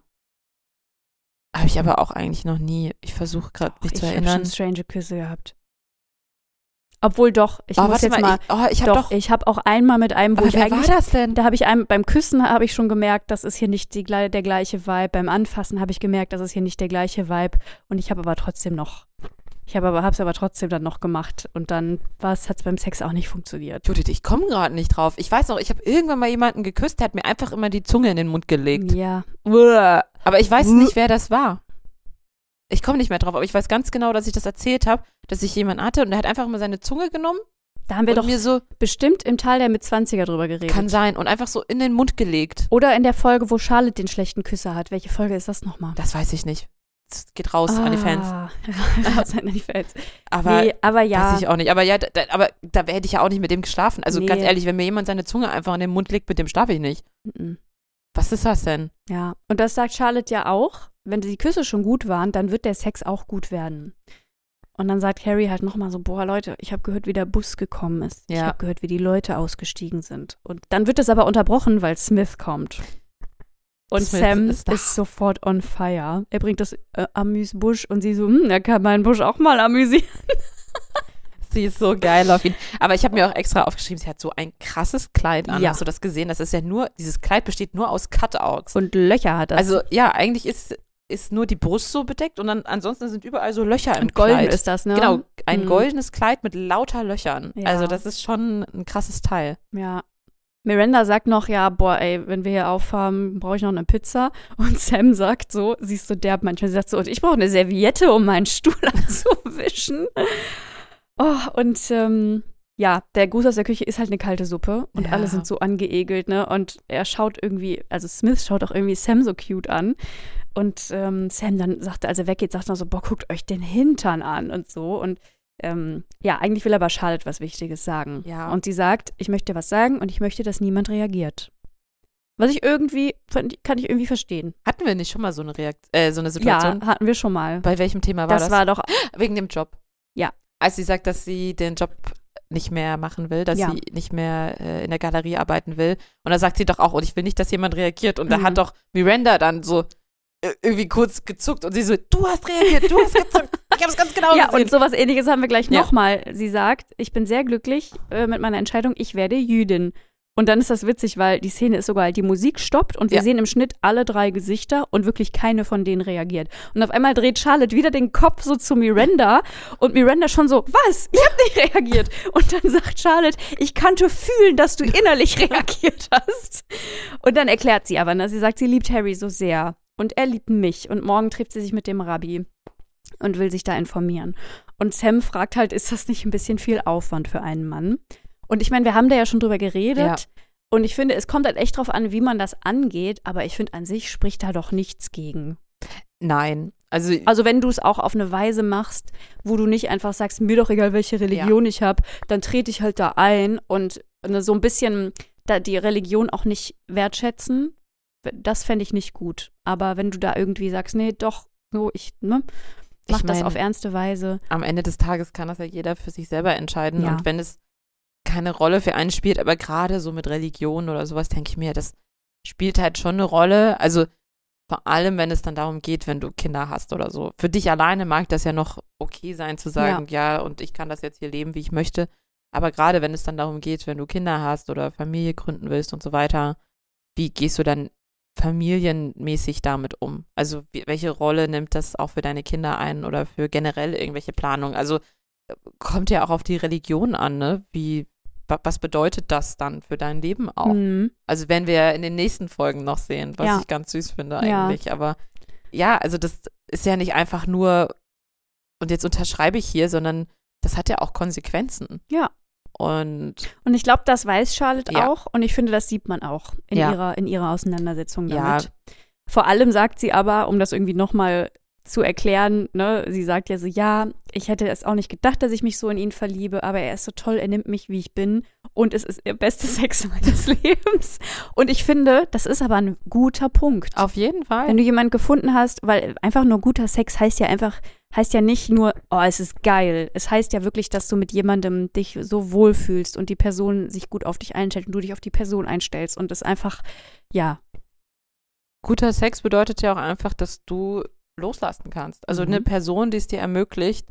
Habe ich aber auch eigentlich noch nie. Ich versuche gerade mich ich zu habe erinnern. schon strange Küsse gehabt. Obwohl doch, ich oh, muss warte jetzt mal, mal, ich, oh, ich habe doch, doch. ich habe auch einmal mit einem, wo aber ich wer eigentlich, war das denn? da habe ich einem, beim Küssen habe ich schon gemerkt, das ist hier nicht die, gle- der gleiche Vibe. Beim Anfassen habe ich gemerkt, das ist hier nicht der gleiche Vibe. Und ich habe aber trotzdem noch, ich habe aber, habe es aber trotzdem dann noch gemacht. Und dann hat es beim Sex auch nicht funktioniert. Judith, ich komme gerade nicht drauf. Ich weiß noch, ich habe irgendwann mal jemanden geküsst, der hat mir einfach immer die Zunge in den Mund gelegt. Ja. Uah. Aber ich weiß Wuh. nicht, wer das war. Ich komme nicht mehr drauf, aber ich weiß ganz genau, dass ich das erzählt habe, dass ich jemanden hatte und der hat einfach immer seine Zunge genommen Da haben wir und doch mir so, bestimmt im Tal der Mitzwanziger drüber geredet. kann sein, und einfach so in den Mund gelegt. Oder in der Folge, wo Charlotte den schlechten Küsser hat. Welche Folge ist das nochmal? Das weiß ich nicht. Das geht raus an die Fans. Ah, raus an die Fans. Aber nee, aber ja. weiß ich auch nicht. Aber ja, da, da- aber da hätte ich ja auch nicht mit dem geschlafen. Also Nee. ganz ehrlich, wenn mir jemand seine Zunge einfach in den Mund legt, mit dem schlafe ich nicht. Mhm. Was ist das denn? Ja, und das sagt Charlotte ja auch. Wenn die Küsse schon gut waren, dann wird der Sex auch gut werden. Und dann sagt Harry halt nochmal so, boah, Leute, ich habe gehört, wie der Bus gekommen ist. Ich Ja. habe gehört, wie die Leute ausgestiegen sind. Und dann wird es aber unterbrochen, weil Smith kommt. Und Smith Sam ist ist, da. sofort on fire. Er bringt das äh, Amüs-Busch und sie so, hm, er kann meinen Busch auch mal amüsieren. Sie ist so geil auf ihn. Aber ich habe mir auch extra aufgeschrieben, sie hat so ein krasses Kleid an. Ja. Hast du das gesehen? Das ist ja nur, dieses Kleid besteht nur aus Cutouts. Und Löcher hat das. Also ja, eigentlich ist, ist nur die Brust so bedeckt und dann ansonsten sind überall so Löcher im und golden Kleid. ist das, ne? Genau, ein Mhm. goldenes Kleid mit lauter Löchern. Ja. Also das ist schon ein krasses Teil. Ja. Miranda sagt noch, ja, boah, ey, wenn wir hier auffahren, brauche ich noch eine Pizza. Und Sam sagt so, sie ist so derb manchmal, sie sagt so, und ich brauche eine Serviette, um meinen Stuhl anzuwischen. Oh, und ähm, ja, der Gruß aus der Küche ist halt eine kalte Suppe und Ja. alle sind so angeekelt, ne? Und er schaut irgendwie, also Smith schaut auch irgendwie Sam so cute an. Und ähm, Sam dann sagte, als er weggeht, sagt er so, boah, guckt euch den Hintern an und so. Und ähm, ja, eigentlich will aber Charlotte was Wichtiges sagen. Ja. Und sie sagt, ich möchte was sagen und ich möchte, dass niemand reagiert. Was ich irgendwie, kann ich irgendwie verstehen. Hatten wir nicht schon mal so eine Reakt äh, so eine Situation? Ja, hatten wir schon mal. Bei welchem Thema war Das das? war doch, Wegen dem Job. Ja. Als sie sagt, dass sie den Job nicht mehr machen will, dass Ja. sie nicht mehr äh, in der Galerie arbeiten will. Und da sagt sie doch auch, und ich will nicht, dass jemand reagiert. Und da Mhm. hat doch Miranda dann so äh, irgendwie kurz gezuckt und sie so, du hast reagiert, du hast gezuckt. Ich habe es ganz genau ja, gesehen. und sowas Ähnliches haben wir gleich Ja. nochmal. Sie sagt, ich bin sehr glücklich äh, mit meiner Entscheidung, ich werde Jüdin. Und dann ist das witzig, weil die Szene ist sogar halt, die Musik stoppt und wir Ja. sehen im Schnitt alle drei Gesichter und wirklich keine von denen reagiert. Und auf einmal dreht Charlotte wieder den Kopf so zu Miranda und Miranda schon so, was? Ich habe nicht reagiert. Und dann sagt Charlotte, ich kannte fühlen, dass du innerlich reagiert hast. Und dann erklärt sie aber, ne? Sie sagt, sie liebt Harry so sehr und er liebt mich und morgen trifft sie sich mit dem Rabbi und will sich da informieren. Und Sam fragt halt, ist das nicht ein bisschen viel Aufwand für einen Mann? Und ich meine, wir haben da ja schon drüber geredet. Ja. Und ich finde, es kommt halt echt drauf an, wie man das angeht. Aber ich finde, an sich spricht da doch nichts gegen. Nein. Also, Also wenn du es auch auf eine Weise machst, wo du nicht einfach sagst, mir doch egal, welche Religion ich habe, dann trete ich halt da ein und ne, so ein bisschen da die Religion auch nicht wertschätzen. Das fände ich nicht gut. Aber wenn du da irgendwie sagst, nee, doch, so, ich, ne, mach Ich das mein, auf ernste Weise. am Ende des Tages kann das ja jeder für sich selber entscheiden. Ja. Und wenn es keine Rolle für einen spielt, aber gerade so mit Religion oder sowas, denke ich mir, das spielt halt schon eine Rolle. Also vor allem, wenn es dann darum geht, wenn du Kinder hast oder so. Für dich alleine mag das ja noch okay sein, zu sagen, ja, ja und ich kann das jetzt hier leben, wie ich möchte. Aber gerade wenn es dann darum geht, wenn du Kinder hast oder Familie gründen willst und so weiter, wie gehst du dann familienmäßig damit um? Also wie, welche Rolle nimmt das auch für deine Kinder ein oder für generell irgendwelche Planungen? Also kommt ja auch auf die Religion an, ne? Wie, wa- was bedeutet das dann für dein Leben auch? Mhm. Also werden wir in den nächsten Folgen noch sehen, was Ja. ich ganz süß finde Ja. eigentlich. Aber ja, also das ist ja nicht einfach nur, und jetzt unterschreibe ich hier, sondern das hat ja auch Konsequenzen. Ja. Und Und ich glaube, das weiß Charlotte Ja. auch. Und ich finde, das sieht man auch in, Ja. ihrer, in ihrer Auseinandersetzung Ja. damit. Vor allem sagt sie aber, um das irgendwie nochmal zu erklären, ne, sie sagt ja so, ja, ich hätte es auch nicht gedacht, dass ich mich so in ihn verliebe, aber er ist so toll, er nimmt mich, wie ich bin und es ist der beste Sex meines Lebens. Und ich finde, das ist aber ein guter Punkt. auf jeden Fall. Wenn du jemanden gefunden hast, weil einfach nur guter Sex heißt ja einfach, heißt ja nicht nur, oh, es ist geil. Es heißt ja wirklich, dass du mit jemandem dich so wohlfühlst und die Person sich gut auf dich einstellt und du dich auf die Person einstellst und es einfach, ja. Guter Sex bedeutet ja auch einfach, dass du loslassen kannst. Also Mhm. eine Person, die es dir ermöglicht,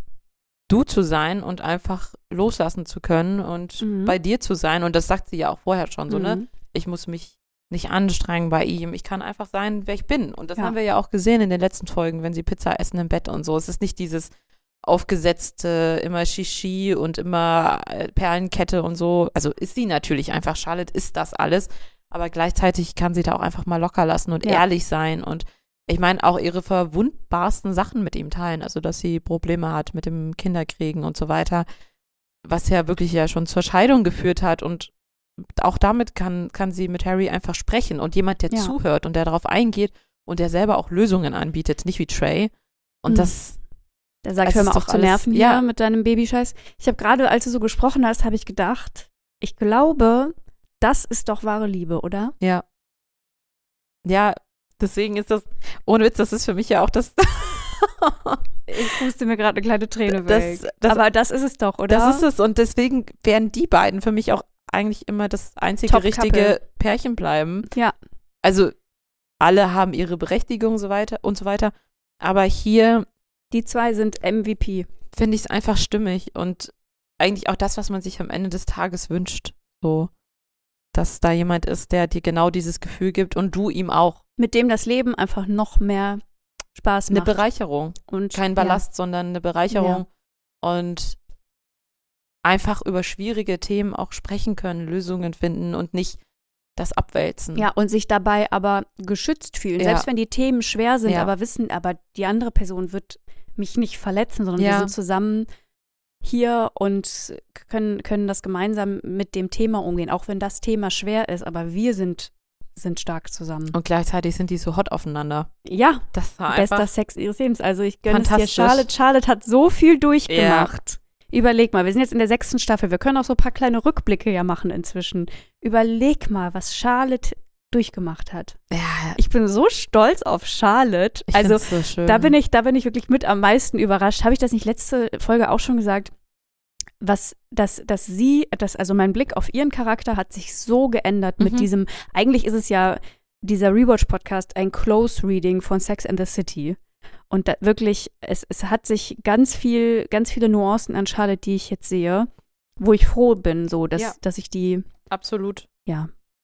du zu sein und einfach loslassen zu können und Mhm. bei dir zu sein. Und das sagt sie ja auch vorher schon so, ne? Mhm. Ich muss mich nicht anstrengen bei ihm. Ich kann einfach sein, wer ich bin. Und das Ja. haben wir ja auch gesehen in den letzten Folgen, wenn sie Pizza essen im Bett und so. Es ist nicht dieses aufgesetzte, immer Shishi und immer äh, Perlenkette und so. Also ist sie natürlich einfach. Charlotte ist das alles. Aber gleichzeitig kann sie da auch einfach mal locker lassen und Ja. ehrlich sein und ich meine auch ihre verwundbarsten Sachen mit ihm teilen. Also dass sie Probleme hat mit dem Kinderkriegen und so weiter. Was ja wirklich ja schon zur Scheidung geführt hat und auch damit kann, kann sie mit Harry einfach sprechen und jemand, der Ja. zuhört und der darauf eingeht und der selber auch Lösungen anbietet, nicht wie Trey. Und Mhm. das, Der sagt, Es hör ist mal auf doch zu alles- nerven hier ja. mit deinem Babyscheiß. Ich habe gerade, als du so gesprochen hast, habe ich gedacht, ich glaube, das ist doch wahre Liebe, oder? ja. Ja, deswegen ist das, ohne Witz, das ist für mich ja auch das, Ich puste mir gerade eine kleine Träne Das- weg. das- Aber das ist es doch, oder? das ist es und deswegen werden die beiden für mich auch eigentlich immer das einzige Top richtige Couple. Pärchen bleiben. Ja. Also alle haben ihre Berechtigung so weiter und so weiter, aber hier Die zwei sind M V P. finde ich es einfach stimmig und eigentlich auch das, was man sich am Ende des Tages wünscht. So, dass da jemand ist, der dir genau dieses Gefühl gibt und du ihm auch. Mit dem das Leben einfach noch mehr Spaß Eine macht. Bereicherung. Und, Kein Ballast, sondern eine Bereicherung. Und einfach über schwierige Themen auch sprechen können, Lösungen finden und nicht das abwälzen. Ja. ja, und sich dabei aber geschützt fühlen. Ja. Selbst wenn die Themen schwer sind, Ja. aber wissen, aber die andere Person wird mich nicht verletzen, sondern Ja. wir sind zusammen hier und können, können das gemeinsam mit dem Thema umgehen. Auch wenn das Thema schwer ist, aber wir sind, sind stark zusammen. Und gleichzeitig sind die so hot aufeinander. Ja, Das war bester einfach Sex ihres Lebens. Also ich gönne es dir. fantastisch. Charlotte, Charlotte hat so viel durchgemacht. Überleg mal, wir sind jetzt in der sechsten Staffel. Wir können auch so ein paar kleine Rückblicke ja machen inzwischen. Überleg mal, was Charlotte durchgemacht hat. ja, Ich bin so stolz auf Charlotte. ich Also find's so schön. da bin ich, da bin ich wirklich mit am meisten überrascht. Habe ich das nicht letzte Folge auch schon gesagt? Was, dass, dass sie, dass, also mein Blick auf ihren Charakter hat sich so geändert mit Mhm. diesem, eigentlich ist es ja dieser Rewatch-Podcast ein Close-Reading von Sex and the City. Und da wirklich, es, es hat sich ganz viel, ganz viele Nuancen an Charlotte, die ich jetzt sehe, wo ich froh bin, so, dass, Ja. dass ich die Absolut. ja.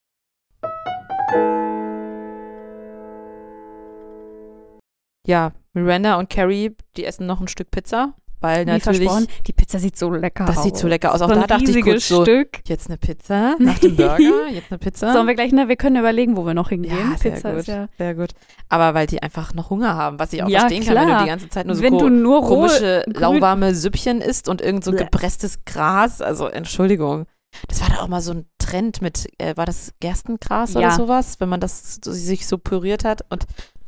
Ja, Miranda und Carrie, die essen noch ein Stück Pizza, weil Wie natürlich, versprochen, die Pizza sieht so lecker aus. das sieht so lecker aus. Auch So ein da dachte ich riesiges kurz so, Stück. jetzt eine Pizza nach dem Burger, jetzt eine Pizza. Sollen wir gleich, ne, wir können überlegen, wo wir noch hingehen. Ja, sehr Pizza gut, ist ja, sehr gut. Aber weil die einfach noch Hunger haben, was ich auch Ja, verstehen kann, wenn klar. du die ganze Zeit nur so wenn ko du nur roh, komische, grün- lauwarme Süppchen isst und irgend so Bleh. gepresstes Gras. Also Entschuldigung. Das war da auch mal so ein Trend mit, äh, war das Gerstengras Ja. oder sowas, wenn man das so, sich so püriert hat und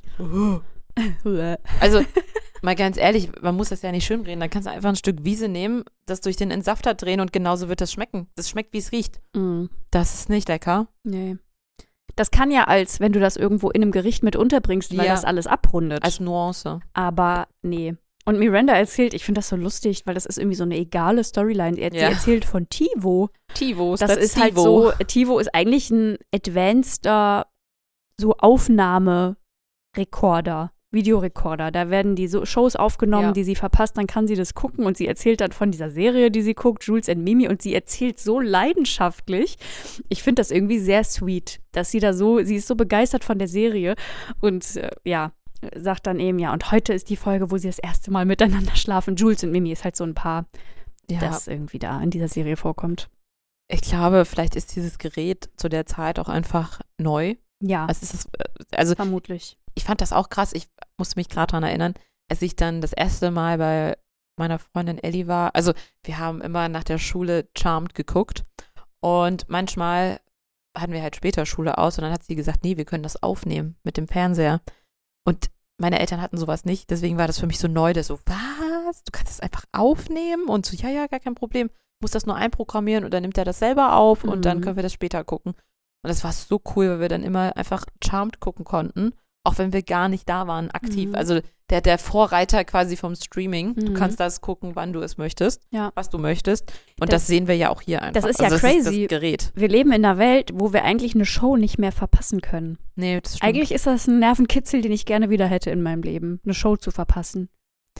also mal ganz ehrlich, man muss das ja nicht schön reden, dann kannst du einfach ein Stück Wiese nehmen, das durch den Entsafter drehen und genauso wird das schmecken. Das schmeckt, wie es riecht. Mm, Das ist nicht lecker. nee. Das kann ja als, wenn du das irgendwo in einem Gericht mit unterbringst, weil Ja. das alles abrundet. Als Nuance. Aber nee. Und Miranda erzählt, ich finde das so lustig, weil das ist irgendwie so eine egale Storyline. Er, Ja. Sie erzählt von TiVo. Tivo, Das ist halt so, TiVo ist eigentlich ein advanceder so Aufnahmerekorder, Videorekorder. Da werden die so Shows aufgenommen, Ja. die sie verpasst, dann kann sie das gucken und sie erzählt dann von dieser Serie, die sie guckt, Jules and Mimi, und sie erzählt so leidenschaftlich. Ich finde das irgendwie sehr sweet, dass sie da so, sie ist so begeistert von der Serie und äh, ja, sagt dann eben, ja, und heute ist die Folge, wo sie das erste Mal miteinander schlafen. Jules und Mimi ist halt so ein Paar, Ja, das irgendwie da in dieser Serie vorkommt. ich glaube, vielleicht ist dieses Gerät zu der Zeit auch einfach neu. Ja, Also, es ist, also vermutlich. ich fand das auch krass. Ich musste mich gerade daran erinnern, als ich dann das erste Mal bei meiner Freundin Ellie war. Also wir haben immer nach der Schule Charmed geguckt und manchmal hatten wir halt später Schule aus und dann hat sie gesagt, nee, wir können das aufnehmen mit dem Fernseher. Und meine Eltern hatten sowas nicht, deswegen war das für mich so neu, dass so, was? Du kannst das einfach aufnehmen? Und so, ja, ja, gar kein Problem. Ich muss das nur einprogrammieren und dann nimmt er das selber auf und Mhm. dann können wir das später gucken. Und das war so cool, weil wir dann immer einfach Charmed gucken konnten, auch wenn wir gar nicht da waren, aktiv. Mhm. Also der, der Vorreiter quasi vom Streaming. Du Mhm. kannst das gucken, wann du es möchtest, Ja. was du möchtest. Und Das- das, sehen wir ja auch hier einfach. das ist ja also das crazy. Ist das Gerät. Wir leben in einer Welt, wo wir eigentlich eine Show nicht mehr verpassen können. Nee, das stimmt. Eigentlich ist das ein Nervenkitzel, den ich gerne wieder hätte in meinem Leben, eine Show zu verpassen.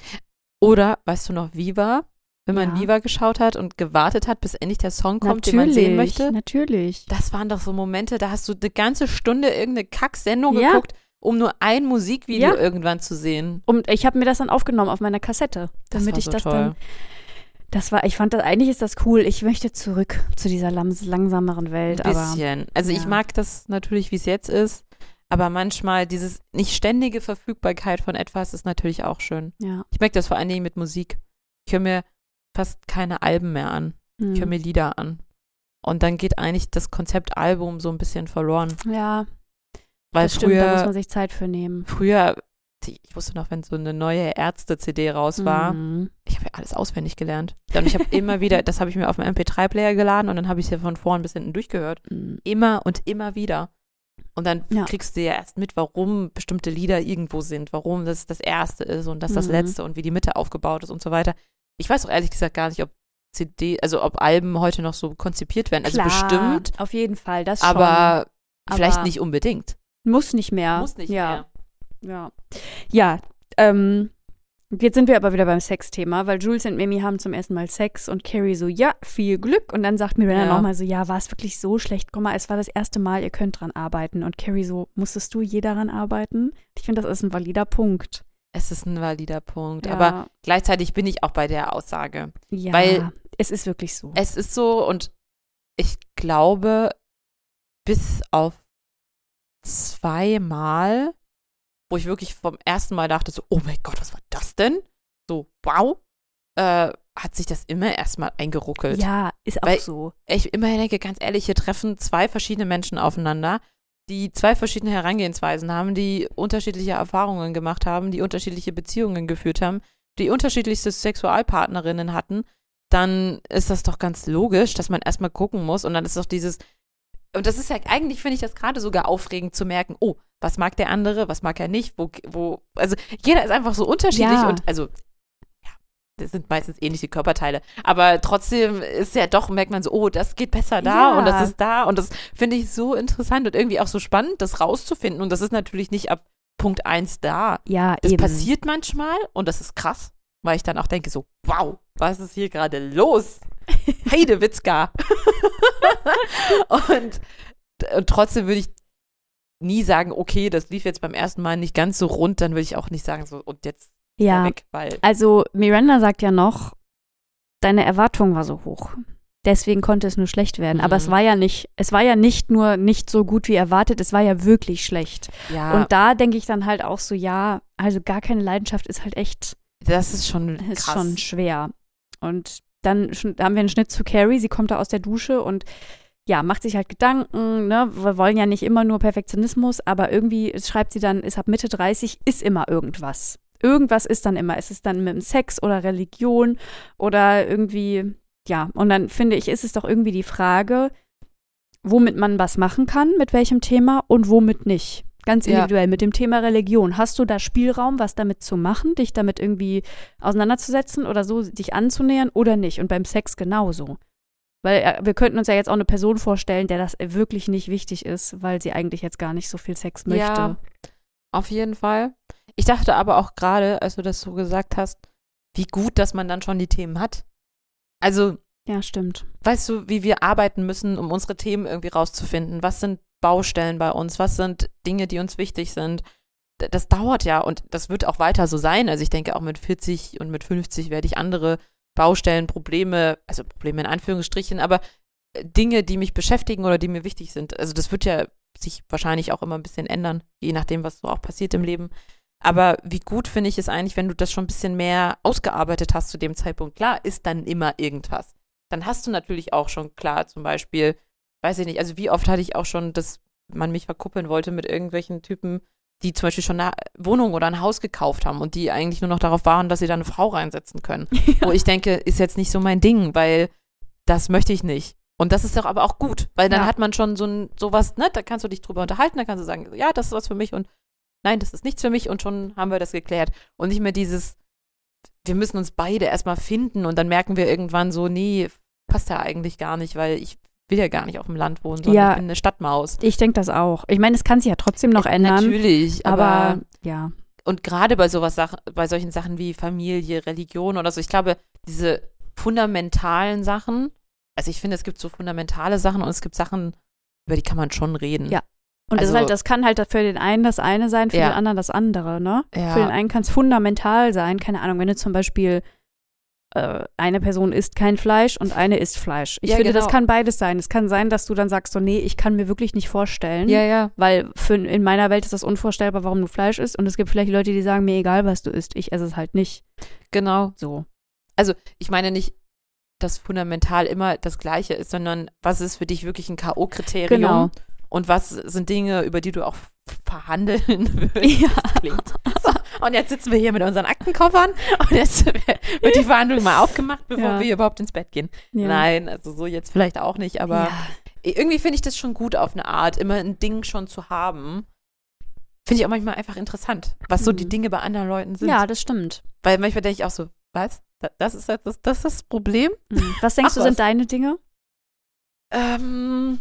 Oder, weißt du noch, Viva? Wenn man Ja. Viva geschaut hat und gewartet hat, bis endlich der Song kommt, den man sehen möchte. Natürlich. Das waren doch so Momente, da hast du eine ganze Stunde irgendeine Kack-Sendung Ja. geguckt, um nur ein Musikvideo Ja. irgendwann zu sehen. Und ich habe mir das dann aufgenommen auf meiner Kassette, Das damit war ich so das toll. dann. Das war, ich fand das, eigentlich ist das cool. Ich möchte zurück zu dieser lams- langsameren Welt. Ein Aber bisschen. Also ich ja. mag das natürlich, wie es jetzt ist, aber manchmal dieses nicht ständige Verfügbarkeit von etwas ist natürlich auch schön. ja. Ich merke das vor allen Dingen mit Musik. Ich höre mir fast keine Alben mehr an. Hm. Ich höre mir Lieder an. Und dann geht eigentlich das Konzept Album so ein bisschen verloren. Ja, Weil das stimmt, da muss früher, man sich Zeit für nehmen. früher, ich wusste noch, wenn so eine neue Ärzte-C D raus war, Mhm. ich habe ja alles auswendig gelernt. Und ich habe immer wieder, das habe ich mir auf dem M P drei Player geladen und dann habe ich es ja von vorn bis hinten durchgehört. Mhm. Immer und immer wieder. Und dann Ja. kriegst du ja erst mit, warum bestimmte Lieder irgendwo sind, warum das das erste ist und das das Mhm. letzte und wie die Mitte aufgebaut ist und so weiter. Ich weiß auch ehrlich gesagt gar nicht, ob C D, also ob Alben heute noch so konzipiert werden. Also Klar, bestimmt, auf jeden Fall, das schon. aber vielleicht Aber- nicht unbedingt. Muss nicht mehr. Muss nicht ja. mehr. Ja, ja ähm, jetzt sind wir aber wieder beim Sexthema, weil Jules und Mimi haben zum ersten Mal Sex und Carrie so, ja, viel Glück. Und dann sagt Miranda Ja. nochmal so, ja, war es wirklich so schlecht? Guck mal, es war das erste Mal, ihr könnt dran arbeiten. Und Carrie so, musstest du je daran arbeiten? Ich finde, das ist ein valider Punkt. Es ist ein valider Punkt. Ja. Aber gleichzeitig bin ich auch bei der Aussage. Ja, weil es ist wirklich so. Es ist so und ich glaube, bis auf zweimal, wo ich wirklich vom ersten Mal dachte, so, oh mein Gott, was war das denn? So, wow, äh, hat sich das immer erstmal eingeruckelt. Ja, ist auch Weil- so. Ich immer denke, ganz ehrlich, hier treffen zwei verschiedene Menschen aufeinander, die zwei verschiedene Herangehensweisen haben, die unterschiedliche Erfahrungen gemacht haben, die unterschiedliche Beziehungen geführt haben, die unterschiedlichste Sexualpartnerinnen hatten, dann ist das doch ganz logisch, dass man erstmal gucken muss und dann ist doch dieses, und das ist ja, eigentlich finde ich das gerade sogar aufregend zu merken, oh, was mag der andere, was mag er nicht, wo, wo, also jeder ist einfach so unterschiedlich Ja. und also, ja, das sind meistens ähnliche Körperteile, aber trotzdem ist ja doch, merkt man so, oh, das geht besser da Ja. und das ist da und das finde ich so interessant und irgendwie auch so spannend, das rauszufinden und das ist natürlich nicht ab Punkt eins da. Ja, Das eben. passiert manchmal und das ist krass, weil ich dann auch denke so, wow, was ist hier gerade los? Heidewitzka. und, und trotzdem würde ich nie sagen, okay, das lief jetzt beim ersten Mal nicht ganz so rund, dann würde ich auch nicht sagen, so und jetzt Ja, weg, weil also Miranda sagt ja noch, deine Erwartung war so hoch. Deswegen konnte es nur schlecht werden. Mhm. Aber es war ja nicht, es war ja nicht nur nicht so gut wie erwartet, es war ja wirklich schlecht. ja, Und da denke ich dann halt auch so, ja, also gar keine Leidenschaft ist halt echt, das ist schon ist krass. schon schwer. Und dann sch- haben wir einen Schnitt zu Carrie, sie kommt da aus der Dusche und ja, macht sich halt Gedanken, ne? Wir wollen ja nicht immer nur Perfektionismus, aber irgendwie schreibt sie dann, ist ab Mitte dreißig, ist immer irgendwas. Irgendwas ist dann immer. Es ist dann mit dem Sex oder Religion oder irgendwie, ja. Und dann finde ich, ist es doch irgendwie die Frage, womit man was machen kann, mit welchem Thema und womit nicht. Ganz Ja. individuell. Mit dem Thema Religion. Hast du da Spielraum, was damit zu machen, dich damit irgendwie auseinanderzusetzen oder so, dich anzunähern oder nicht? Und beim Sex genauso. Weil äh, wir könnten uns ja jetzt auch eine Person vorstellen, der das wirklich nicht wichtig ist, weil sie eigentlich jetzt gar nicht so viel Sex möchte. Ja, auf jeden Fall. Ich dachte aber auch gerade, als du das so gesagt hast, wie gut, dass man dann schon die Themen hat. Also, Ja, stimmt. weißt du, wie wir arbeiten müssen, um unsere Themen irgendwie rauszufinden? Was sind Baustellen bei uns? Was sind Dinge, die uns wichtig sind? D- Das dauert ja und das wird auch weiter so sein. Also ich denke, auch mit vierzig und mit fünfzig werde ich andere Baustellen, Probleme, also Probleme in Anführungsstrichen, aber äh, Dinge, die mich beschäftigen oder die mir wichtig sind. Also das wird ja sich wahrscheinlich auch immer ein bisschen ändern, je nachdem, was so auch passiert im Leben. Aber wie gut finde ich es eigentlich, wenn du das schon ein bisschen mehr ausgearbeitet hast zu dem Zeitpunkt. Klar, ist dann immer irgendwas. Dann hast du natürlich auch schon klar, zum Beispiel, weiß ich nicht, also wie oft hatte ich auch schon, dass man mich verkuppeln wollte mit irgendwelchen Typen, die zum Beispiel schon eine Wohnung oder ein Haus gekauft haben und die eigentlich nur noch darauf waren, dass sie da eine Frau reinsetzen können. Wo ich denke, ist jetzt nicht so mein Ding, weil das möchte ich nicht. Und das ist doch aber auch gut, weil dann Ja. hat man schon so ein sowas, ne, da kannst du dich drüber unterhalten, da kannst du sagen, ja, das ist was für mich und nein, das ist nichts für mich und schon haben wir das geklärt. Und nicht mehr dieses, wir müssen uns beide erstmal finden und dann merken wir irgendwann so, nee, passt ja eigentlich gar nicht, weil ich will ja gar nicht auf dem Land wohnen, sondern Ja. ich bin eine Stadtmaus. Ich denke das auch. Ich meine, es kann sich ja trotzdem noch Äh, ändern. Natürlich, aber, Aber ja. und gerade bei sowas Sachen, bei solchen Sachen wie Familie, Religion oder so, ich glaube, diese fundamentalen Sachen, also ich finde, es gibt so fundamentale Sachen und es gibt Sachen, über die kann man schon reden. Ja. Und das, Also- ist halt, das kann halt für den einen das eine sein, für Ja. den anderen das andere, ne? Ja. Für den einen kann es fundamental sein, keine Ahnung, wenn du zum Beispiel äh, eine Person isst kein Fleisch und eine isst Fleisch. Ich Ja, finde, genau. das kann beides sein. Es kann sein, dass du dann sagst, so, nee, ich kann mir wirklich nicht vorstellen, Ja, ja. weil für, in meiner Welt ist das unvorstellbar, warum du Fleisch isst. Und es gibt vielleicht Leute, die sagen, mir egal, was du isst, ich esse es halt nicht. Genau. So. Also ich meine nicht, dass fundamental immer das Gleiche ist, sondern was ist für dich wirklich ein K O-Kriterium Genau. und was sind Dinge, über die du auch verhandeln würdest. Ja. Das klingt. So, und jetzt sitzen wir hier mit unseren Aktenkoffern und jetzt wird die Verhandlung mal aufgemacht, bevor Ja. wir überhaupt ins Bett gehen. Ja. Nein, also so jetzt vielleicht auch nicht, aber ja. irgendwie finde ich das schon gut auf eine Art, immer ein Ding schon zu haben. Finde ich auch manchmal einfach interessant, was so Mhm. die Dinge bei anderen Leuten sind. ja, das stimmt. Weil manchmal denke ich auch so, was? Da- Das ist jetzt das, das, ist das Problem? Mhm. Was denkst Ach, du, was. sind deine Dinge? Ähm.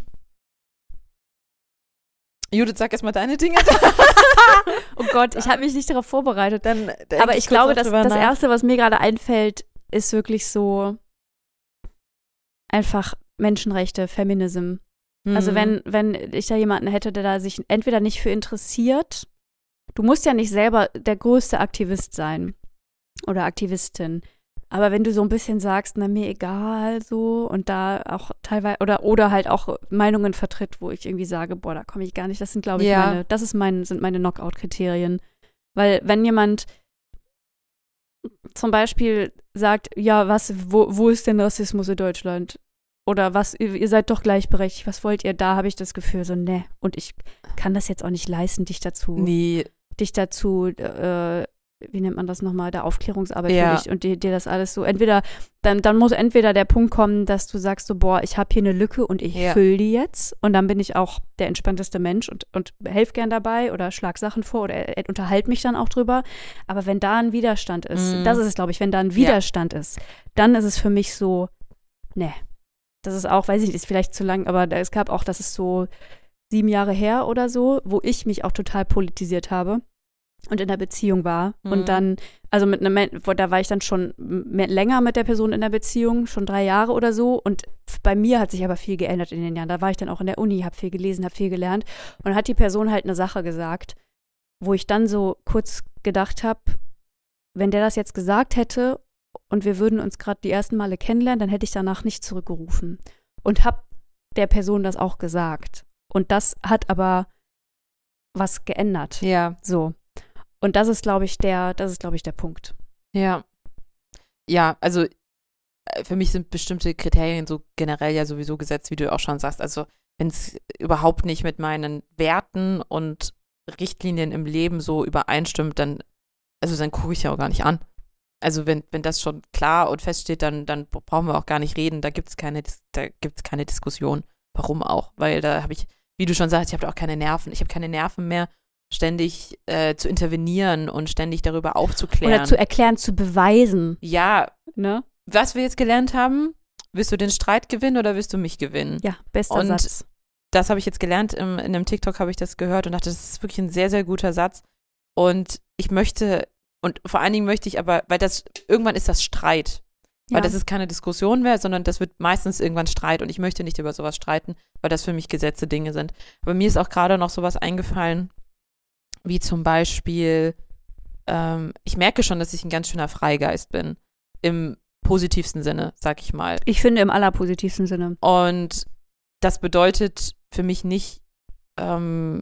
Judith, sag erst mal deine Dinge. Oh Gott, ich habe mich nicht darauf vorbereitet. Dann denk Aber ich kurz glaube, noch dass drüber das nach. Erste, was mir gerade einfällt, ist wirklich so einfach Menschenrechte, Feminism. Also Mhm. wenn, wenn ich da jemanden hätte, der da sich entweder nicht für interessiert, du musst ja nicht selber der größte Aktivist sein oder Aktivistin, aber wenn du so ein bisschen sagst, na mir egal so und da auch teilweise oder oder halt auch Meinungen vertritt, wo ich irgendwie sage, boah, da komme ich gar nicht, das sind glaube ich Ja. meine, das ist mein, sind meine Knockout-Kriterien. Weil wenn jemand zum Beispiel sagt, ja, was, wo, wo ist denn Rassismus in Deutschland? Oder was, ihr, ihr seid doch gleichberechtigt, was wollt ihr? Da habe ich das Gefühl, so, ne. Und ich kann das jetzt auch nicht leisten, dich dazu, Nee, dich dazu, äh, wie nennt man das nochmal, der Aufklärungsarbeit Ja. für dich und dir, dir das alles so, entweder, dann, dann muss entweder der Punkt kommen, dass du sagst so, boah, ich habe hier eine Lücke und ich Ja. fülle die jetzt und dann bin ich auch der entspannteste Mensch und, und helf gern dabei oder schlag Sachen vor oder äh, unterhalte mich dann auch drüber. Aber wenn da ein Widerstand ist, Mhm. das ist es, glaube ich, wenn da ein Widerstand ist, dann ist es für mich so, ne. Das ist auch, weiß ich nicht, ist vielleicht zu lang, aber da- es gab auch, das ist so sieben Jahre her oder so, wo ich mich auch total politisiert habe. und in der Beziehung war. Mhm. Und dann, also mit einem, Men- wo- da war ich dann schon mehr, länger mit der Person in der Beziehung, schon drei Jahre oder so. Und f- bei mir hat sich aber viel geändert in den Jahren. Da war ich dann auch in der Uni, habe viel gelesen, habe viel gelernt. Und dann hat die Person halt eine Sache gesagt, wo ich dann so kurz gedacht habe, wenn der das jetzt gesagt hätte und wir würden uns gerade die ersten Male kennenlernen, dann hätte ich danach nicht zurückgerufen. Und habe der Person das auch gesagt. Und das hat aber was geändert. Ja. So. Und das ist, glaube ich, der, das ist, glaube ich, der Punkt. Ja. Ja, also äh, für mich sind bestimmte Kriterien so generell ja sowieso gesetzt, wie du auch schon sagst. Also wenn es überhaupt nicht mit meinen Werten und Richtlinien im Leben so übereinstimmt, dann, also dann gucke ich ja auch gar nicht an. Also wenn, wenn das schon klar und feststeht, dann, dann brauchen wir auch gar nicht reden. Da gibt es keine, Dis- da gibt's keine Diskussion. Warum auch? Weil da habe ich, wie du schon sagst, ich habe da auch keine Nerven. Ich habe keine Nerven mehr, ständig äh, zu intervenieren und ständig darüber aufzuklären. Oder zu erklären, zu beweisen. Ja, Ne? was wir jetzt gelernt haben, willst du den Streit gewinnen oder willst du mich gewinnen? Ja, bester Und Satz. Das habe ich jetzt gelernt, im, in einem TikTok habe ich das gehört und dachte, das ist wirklich ein sehr, sehr guter Satz. Und ich möchte, und vor allen Dingen möchte ich aber, weil das, irgendwann ist das Streit. Weil Ja. das ist keine Diskussion mehr, sondern das wird meistens irgendwann Streit und ich möchte nicht über sowas streiten, weil das für mich gesetzte Dinge sind. Aber mir ist auch gerade noch sowas eingefallen, wie zum Beispiel, ähm, ich merke schon, dass ich ein ganz schöner Freigeist bin. Im positivsten Sinne, sag ich mal. Ich finde im allerpositivsten Sinne. Und das bedeutet für mich nicht, ähm,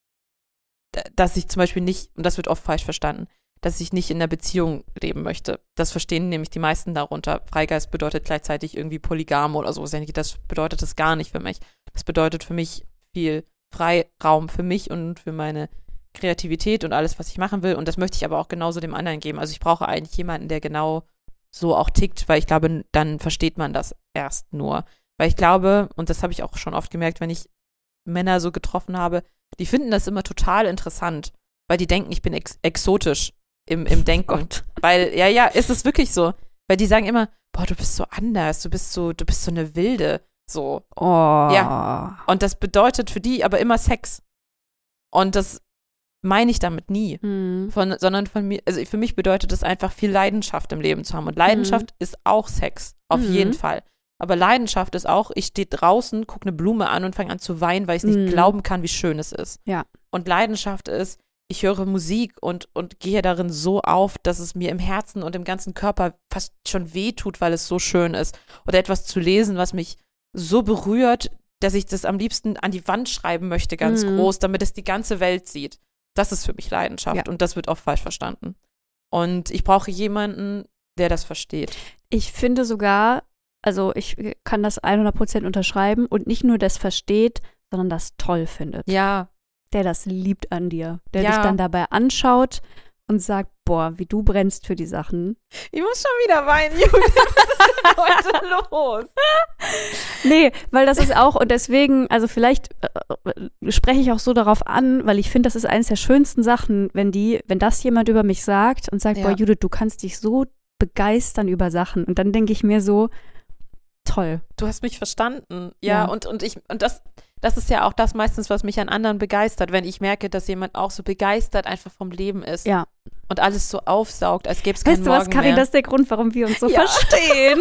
d- dass ich zum Beispiel nicht, und das wird oft falsch verstanden, dass ich nicht in einer Beziehung leben möchte. Das verstehen nämlich die meisten darunter. Freigeist bedeutet gleichzeitig irgendwie Polygam oder so. Das bedeutet das gar nicht für mich. Das bedeutet für mich viel Freiraum für mich und für meine Kreativität und alles, was ich machen will. Und das möchte ich aber auch genauso dem anderen geben. Also ich brauche eigentlich jemanden, der genau so auch tickt, weil ich glaube, dann versteht man das erst nur. Weil ich glaube, und das habe ich auch schon oft gemerkt, wenn ich Männer so getroffen habe, die finden das immer total interessant, weil die denken, ich bin ex- exotisch im, im Denken. Gott. Weil, ja, ja, ist es wirklich so. Weil die sagen immer, boah, du bist so anders, du bist so, du bist so eine Wilde, so. Oh. Ja. Und das bedeutet für die aber immer Sex. Und das meine ich damit nie. Hm. Von, sondern von mir, also für mich bedeutet das einfach viel Leidenschaft im Leben zu haben. Und Leidenschaft Mhm. ist auch Sex, auf Mhm. jeden Fall. Aber Leidenschaft ist auch, ich stehe draußen, gucke eine Blume an und fange an zu weinen, weil ich es nicht Mhm. glauben kann, wie schön es ist. Ja. Und Leidenschaft ist, ich höre Musik und, und gehe darin so auf, dass es mir im Herzen und im ganzen Körper fast schon wehtut, weil es so schön ist. Oder etwas zu lesen, was mich so berührt, dass ich das am liebsten an die Wand schreiben möchte, ganz Mhm. groß, damit es die ganze Welt sieht. Das ist für mich Leidenschaft Ja. und das wird oft falsch verstanden. Und ich brauche jemanden, der das versteht. Ich finde sogar, also ich kann das hundert Prozent unterschreiben und nicht nur das versteht, sondern das toll findet. Ja, Der das liebt an dir. Der Ja. dich dann dabei anschaut und sagt, boah, wie du brennst für die Sachen. ich muss schon wieder weinen, Julia. Was ist denn heute los? Nee, weil das ist auch, und deswegen, also vielleicht äh, spreche ich auch so darauf an, weil ich finde, das ist eines der schönsten Sachen, wenn die, wenn das jemand über mich sagt und sagt, Ja. boah, Judith, du kannst dich so begeistern über Sachen. Und dann denke ich mir so, toll. Du hast mich verstanden. Ja, Ja. und, und ich, und das, das ist ja auch das meistens, was mich an anderen begeistert, wenn ich merke, dass jemand auch so begeistert einfach vom Leben ist Ja. und alles so aufsaugt, als gäbe es keinen Weißt du was, Morgen Karin, mehr. das ist der Grund, warum wir uns so Ja. verstehen.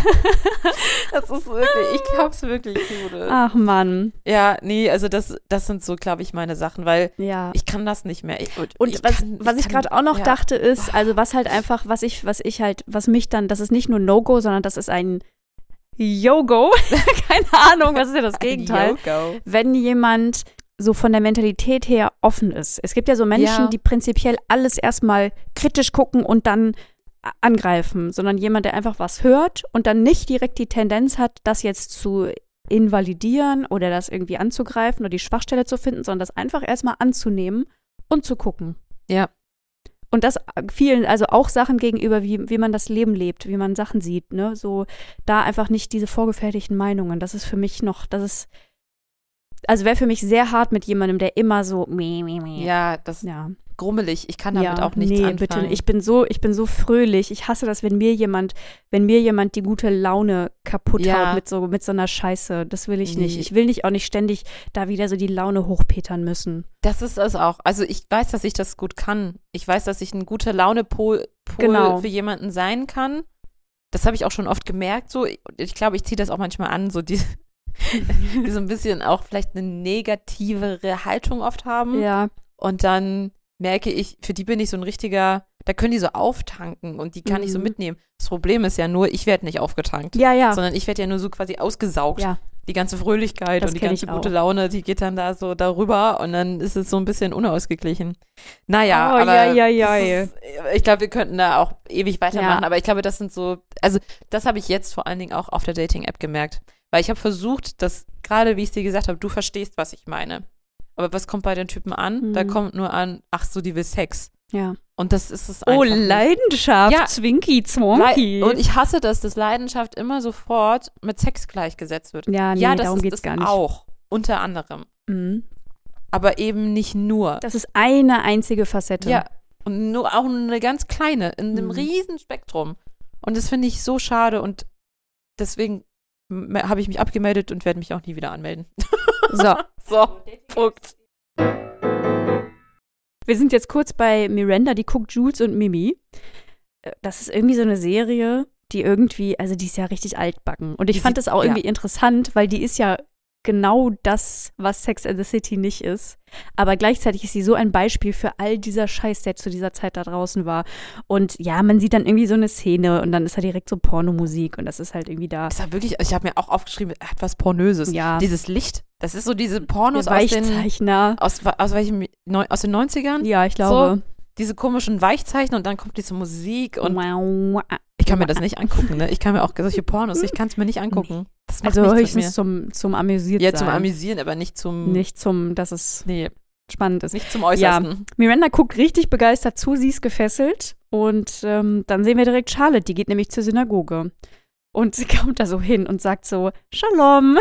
Das ist wirklich, ich glaub's wirklich, Judith. Ach Mann. Ja, nee, also das, das sind so, glaube ich, meine Sachen, weil Ja. ich kann das nicht mehr. Ich, Und ich was, kann, was ich kann- gerade auch noch ja. dachte ist, also was halt einfach, was ich, was ich halt, was mich dann, das ist nicht nur No-Go, sondern das ist ein Yo-Go. Keine Ahnung, was ist ja das Gegenteil. Yo-Go. Wenn jemand so von der Mentalität her offen ist. Es gibt ja so Menschen, Ja. die prinzipiell alles erstmal kritisch gucken und dann a- angreifen, sondern jemand, der einfach was hört und dann nicht direkt die Tendenz hat, das jetzt zu invalidieren oder das irgendwie anzugreifen oder die Schwachstelle zu finden, sondern das einfach erstmal anzunehmen und zu gucken. Ja. Und das vielen, also auch Sachen gegenüber, wie, wie man das Leben lebt, wie man Sachen sieht, ne, so da einfach nicht diese vorgefertigten Meinungen, das ist für mich noch, das ist, also wäre für mich sehr hart mit jemandem, der immer so meh, meh, meh. Ja, das Ja. grummelig. Ich kann damit ja, auch nichts nee, anfangen. Bitte. Ich bin so, ich bin so fröhlich. Ich hasse das, wenn mir jemand, wenn mir jemand die gute Laune kaputt Ja. haut mit so, mit so einer Scheiße. Das will ich Nee. nicht. Ich will nicht auch nicht ständig da wieder so die Laune hochpetern müssen. Das ist es auch. Also ich weiß, dass ich das gut kann. Ich weiß, dass ich ein guter Laune-Pol Pol Genau. für jemanden sein kann. Das habe ich auch schon oft gemerkt. So, ich glaube, ich ziehe das auch manchmal an, so die, die so ein bisschen auch vielleicht eine negativere Haltung oft haben. Ja. Und dann merke ich, für die bin ich so ein richtiger, da können die so auftanken und die kann ich so Mhm. mitnehmen. Das Problem ist ja nur, ich werde nicht aufgetankt, Ja, ja. sondern ich werde ja nur so quasi ausgesaugt. Ja. Die ganze Fröhlichkeit Das und die kenn ganze ich gute auch. Laune, die geht dann da so darüber und dann ist es so ein bisschen unausgeglichen. Naja, Oh, aber ja, ja, ja. das ist, ich glaube, wir könnten da auch ewig weitermachen, Ja. aber ich glaube, das sind so, also das habe ich jetzt vor allen Dingen auch auf der Dating-App gemerkt, weil ich habe versucht, dass gerade, wie ich es dir gesagt habe, du verstehst, was ich meine. Aber was kommt bei den Typen an? Mhm. Da kommt nur an, ach so, die will Sex. Ja. Und das ist es Oh, einfach nicht. Leidenschaft, Ja. Zwinki, Zwonki. Lei- Und ich hasse das, dass Leidenschaft immer sofort mit Sex gleichgesetzt wird. ja, nee, ja, das darum ist geht's das gar nicht. auch, unter anderem. Mhm. Aber eben nicht nur. Das ist eine einzige Facette. Ja, und nur auch eine ganz kleine, in einem Mhm. riesen Spektrum. Und das finde ich so schade und deswegen m- habe ich mich abgemeldet und werde mich auch nie wieder anmelden. So. So, Punkt. Wir sind jetzt kurz bei Miranda, die guckt Jules und Mimi. Äh, Das ist irgendwie so eine Serie, die irgendwie, also die ist ja richtig altbacken. Und ich Die fand sieht- das auch ja. irgendwie interessant, weil die ist ja genau das, was Sex and the City nicht ist. Aber gleichzeitig ist sie so ein Beispiel für all dieser Scheiß, der zu dieser Zeit da draußen war. Und ja, man sieht dann irgendwie so eine Szene und dann ist da direkt so Pornomusik und das ist halt irgendwie da. Das war wirklich, ich habe mir auch aufgeschrieben, er hat was Pornöses. Ja. Dieses Licht, das ist so diese Pornos Der aus den, Weichzeichner. aus, aus, welchem, Neu- aus den neunzigern. Ja, ich glaube. Diese komischen Weichzeichen und dann kommt diese Musik und Wow. ich kann mir das nicht angucken, ne? Ich kann mir auch solche Pornos, ich kann es mir nicht angucken. Das macht Also nichts mit höchstens mir. zum, zum Amüsiert Ja, sein. zum Amüsieren, aber nicht zum, Nicht zum, dass es nee, spannend ist. nicht zum Äußersten. Miranda guckt richtig begeistert zu, sie ist gefesselt. Und ähm, dann sehen wir direkt Charlotte, die geht nämlich zur Synagoge. Und sie kommt da so hin und sagt so, Shalom,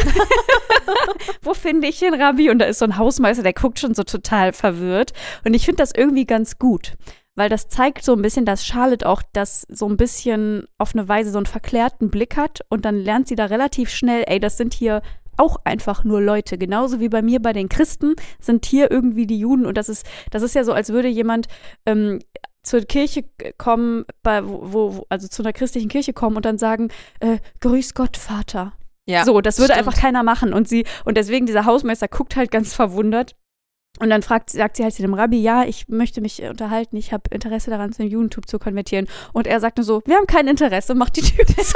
wo finde ich den Rabbi? Und da ist so ein Hausmeister, der guckt schon so total verwirrt. Und ich finde das irgendwie ganz gut, weil das zeigt so ein bisschen, dass Charlotte auch das so ein bisschen auf eine Weise so einen verklärten Blick hat. Und dann lernt sie da relativ schnell, ey, das sind hier auch einfach nur Leute. Genauso wie bei mir bei den Christen sind hier irgendwie die Juden. Und das ist, das ist ja so, als würde jemand ähm, zur Kirche kommen, bei, wo, wo, also zu einer christlichen Kirche kommen und dann sagen, äh, grüß Gott, Vater. Ja, so, das würde stimmt. einfach keiner machen. Und sie, und deswegen dieser Hausmeister guckt halt ganz verwundert. Und dann fragt, sagt sie halt zu dem Rabbi, ja, ich möchte mich unterhalten, ich habe Interesse daran, zum Judentum zu konvertieren. Und er sagt nur so, wir haben kein Interesse, mach die Tür zu.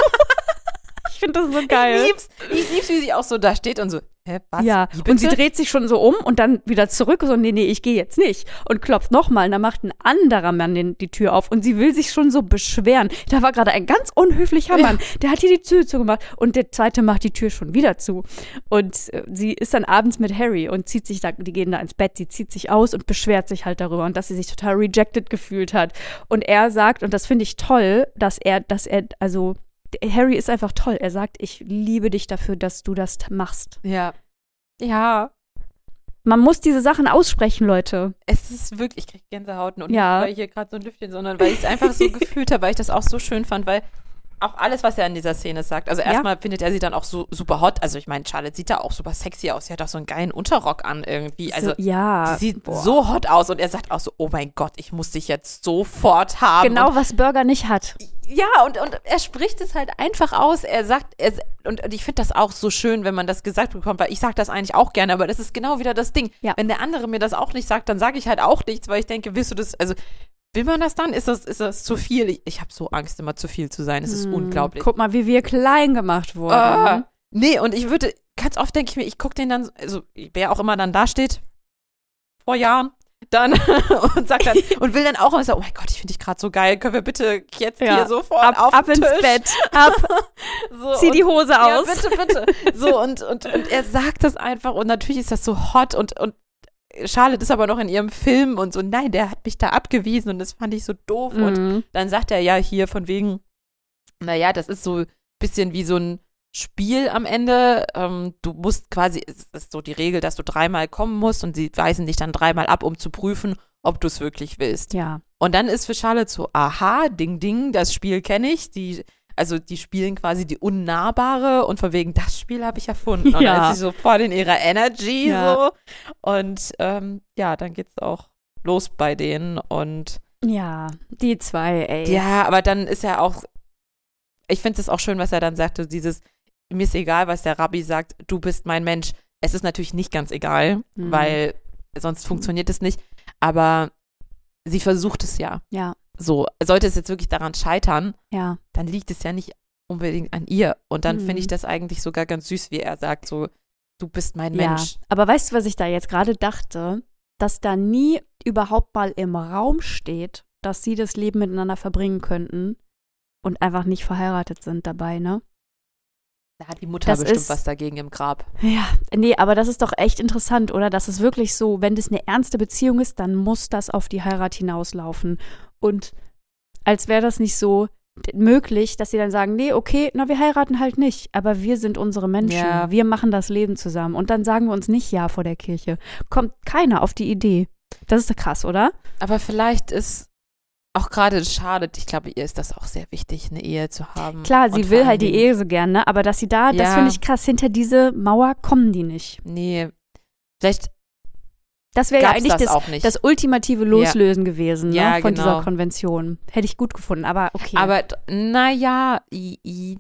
Ich finde das so geil. Ich lieb's, ich lieb's, wie sie auch so da steht und so, hä, was? Ja, Wie bitte? und sie dreht sich schon so um und dann wieder zurück, so, nee, nee, ich gehe jetzt nicht. Und klopft nochmal, und dann macht ein anderer Mann den, die Tür auf und sie will sich schon so beschweren. Da war gerade ein ganz unhöflicher Mann, der hat hier die Tür zugemacht und der zweite macht die Tür schon wieder zu. Und äh, sie ist dann abends mit Harry und zieht sich da, die gehen da ins Bett, sie zieht sich aus und beschwert sich halt darüber und dass sie sich total rejected gefühlt hat. Und er sagt, und das finde ich toll, dass er, dass er, also Harry ist einfach toll. Er sagt, ich liebe dich dafür, dass du das machst. Ja. Ja. Man muss diese Sachen aussprechen, Leute. Es ist wirklich, ich krieg Gänsehaut und Ja. nicht, weil ich hier gerade so ein Lüftchen, sondern weil ich es einfach so gefühlt habe, weil ich das auch so schön fand, weil auch alles, was er in dieser Szene sagt, also Ja. erstmal findet er sie dann auch so super hot, also ich meine, Charlotte sieht da auch super sexy aus, sie hat auch so einen geilen Unterrock an irgendwie, also so, ja. sie sieht Boah. so hot aus und er sagt auch so, oh mein Gott, ich muss dich jetzt sofort haben. Genau, was Burger nicht hat. Ja, und, und er spricht es halt einfach aus. Er sagt, er, und, und ich finde das auch so schön, wenn man das gesagt bekommt, weil ich sage das eigentlich auch gerne, aber das ist genau wieder das Ding. Ja. Wenn der andere mir das auch nicht sagt, dann sage ich halt auch nichts, weil ich denke, willst du das, also will man das dann? Ist das, ist das zu viel? Ich, ich habe so Angst, immer zu viel zu sein. Es ist Hm, unglaublich. Guck mal, wie wir klein gemacht wurden. Ah, nee, und ich würde, ganz oft denke ich mir, ich gucke den dann, also wer auch immer dann da steht, vor Jahren, dann und sagt dann und will dann auch immer so, oh mein Gott, ich finde dich gerade so geil, können wir bitte jetzt Ja. hier sofort Ab, auf ab den ins Tisch? Bett, ab, So, zieh die und- Hose ja, aus. bitte, bitte. So, und, und, und er sagt das einfach und natürlich ist das so hot und, und Charlotte ist aber noch in ihrem Film und so, nein, der hat mich da abgewiesen und das fand ich so doof. Und Mhm. dann sagt er ja hier von wegen, naja, das ist so ein bisschen wie so ein Spiel am Ende. Ähm, du musst quasi, es ist so die Regel, dass du dreimal kommen musst und sie weisen dich dann dreimal ab, um zu prüfen, ob du es wirklich willst. Ja. Und dann ist für Charlotte so, aha, ding, ding, das Spiel kenne ich. Die, also die spielen quasi die Unnahbare und von wegen, das Spiel habe ich erfunden. Und Ja. dann ist sie so voll in ihrer Energy Ja. so. Und ähm, ja, dann geht's auch los bei denen. Und Ja, die zwei, ey. ja, aber dann ist er auch, ich finde es auch schön, was er dann sagte, dieses, mir ist egal, was der Rabbi sagt, du bist mein Mensch. Es ist natürlich nicht ganz egal, Mhm. weil sonst funktioniert es nicht, aber sie versucht es ja. Ja, So, sollte es jetzt wirklich daran scheitern, ja. dann liegt es ja nicht unbedingt an ihr. Und dann Mhm. finde ich das eigentlich sogar ganz süß, wie er sagt, so, du bist mein Ja, Mensch. aber weißt du, was ich da jetzt gerade dachte? Dass da nie überhaupt mal im Raum steht, dass sie das Leben miteinander verbringen könnten und einfach nicht verheiratet sind dabei, ne? Da hat die Mutter Das bestimmt ist- was dagegen im Grab. Ja, nee, aber das ist doch echt interessant, oder? Das ist wirklich so, wenn das eine ernste Beziehung ist, dann muss das auf die Heirat hinauslaufen. Und als wäre das nicht so d- möglich, dass sie dann sagen, nee, okay, na, wir heiraten halt nicht, aber wir sind unsere Menschen, Ja. wir machen das Leben zusammen. Und dann sagen wir uns nicht ja vor der Kirche. Kommt keiner auf die Idee. Das ist doch krass, oder? Aber vielleicht ist auch gerade Charlotte, ich glaube, ihr ist das auch sehr wichtig, eine Ehe zu haben. Klar, Und sie vor will allen halt die Dingen- Ehe so gerne, aber dass sie da, das Ja. finde ich krass, hinter diese Mauer kommen die nicht. Nee, vielleicht Das wäre ja gab es eigentlich das, das, auch nicht. das ultimative Loslösen gewesen, ne, Ja, von genau. dieser Konvention. Hätte ich gut gefunden, aber okay. Aber naja, ich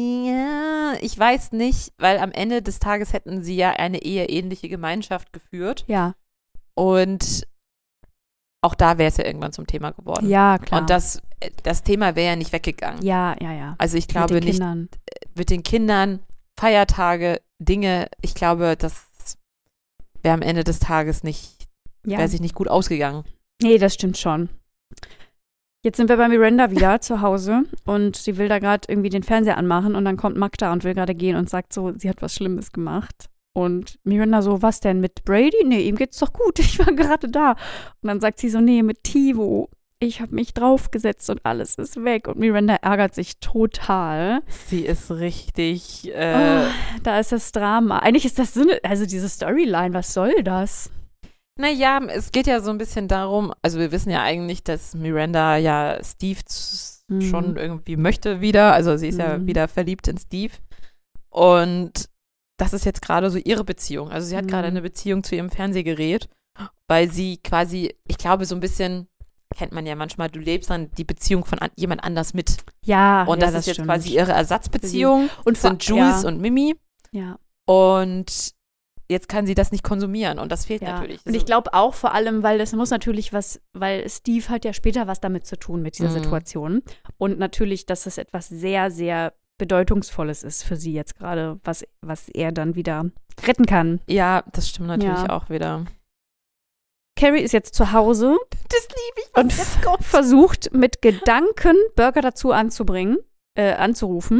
weiß nicht, weil am Ende des Tages hätten sie ja eine eheähnliche Gemeinschaft geführt ja, und auch da wäre es ja irgendwann zum Thema geworden. ja, klar. Und das, das Thema wäre ja nicht weggegangen. ja, ja, ja. Also ich Mit glaube den nicht Kindern. mit den Kindern, Feiertage, Dinge, ich glaube, das wäre am Ende des Tages nicht, Ja. wäre sich nicht gut ausgegangen. Nee, das stimmt schon. Jetzt sind wir bei Miranda wieder zu Hause und sie will da gerade irgendwie den Fernseher anmachen und dann kommt Magda und will gerade gehen und sagt so, sie hat was Schlimmes gemacht. Und Miranda so, was denn, mit Brady? Nee, ihm geht's doch gut, ich war gerade da. Und dann sagt sie so, nee, mit Tivo. Ich habe mich draufgesetzt und alles ist weg. Und Miranda ärgert sich total. Sie ist richtig, äh, Oh, da ist das Drama. Eigentlich ist das so eine, also diese Storyline, was soll das? naja, es geht ja so ein bisschen darum, also wir wissen ja eigentlich, dass Miranda ja Steve z- Mhm. schon irgendwie möchte wieder, also sie ist ja Mhm. wieder verliebt in Steve und das ist jetzt gerade so ihre Beziehung, also sie hat Mhm. gerade eine Beziehung zu ihrem Fernsehgerät, weil sie quasi, ich glaube so ein bisschen, kennt man ja manchmal, du lebst dann die Beziehung von an, jemand anders mit Ja, und ja, das, ist jetzt stimmt. quasi ihre Ersatzbeziehung, und vor- sind Jules ja, und Mimi ja. und jetzt kann sie das nicht konsumieren und das fehlt Ja. natürlich. Und ich glaube auch vor allem, weil das muss natürlich was, weil Steve hat ja später was damit zu tun mit dieser Mhm. Situation. Und natürlich, dass es etwas sehr, sehr Bedeutungsvolles ist für sie jetzt gerade, was, was er dann wieder retten kann. Ja, das stimmt natürlich Ja. auch wieder. Carrie ist jetzt zu Hause Das liebe ich, und versucht mit Gedanken Burger dazu anzubringen, äh, anzurufen.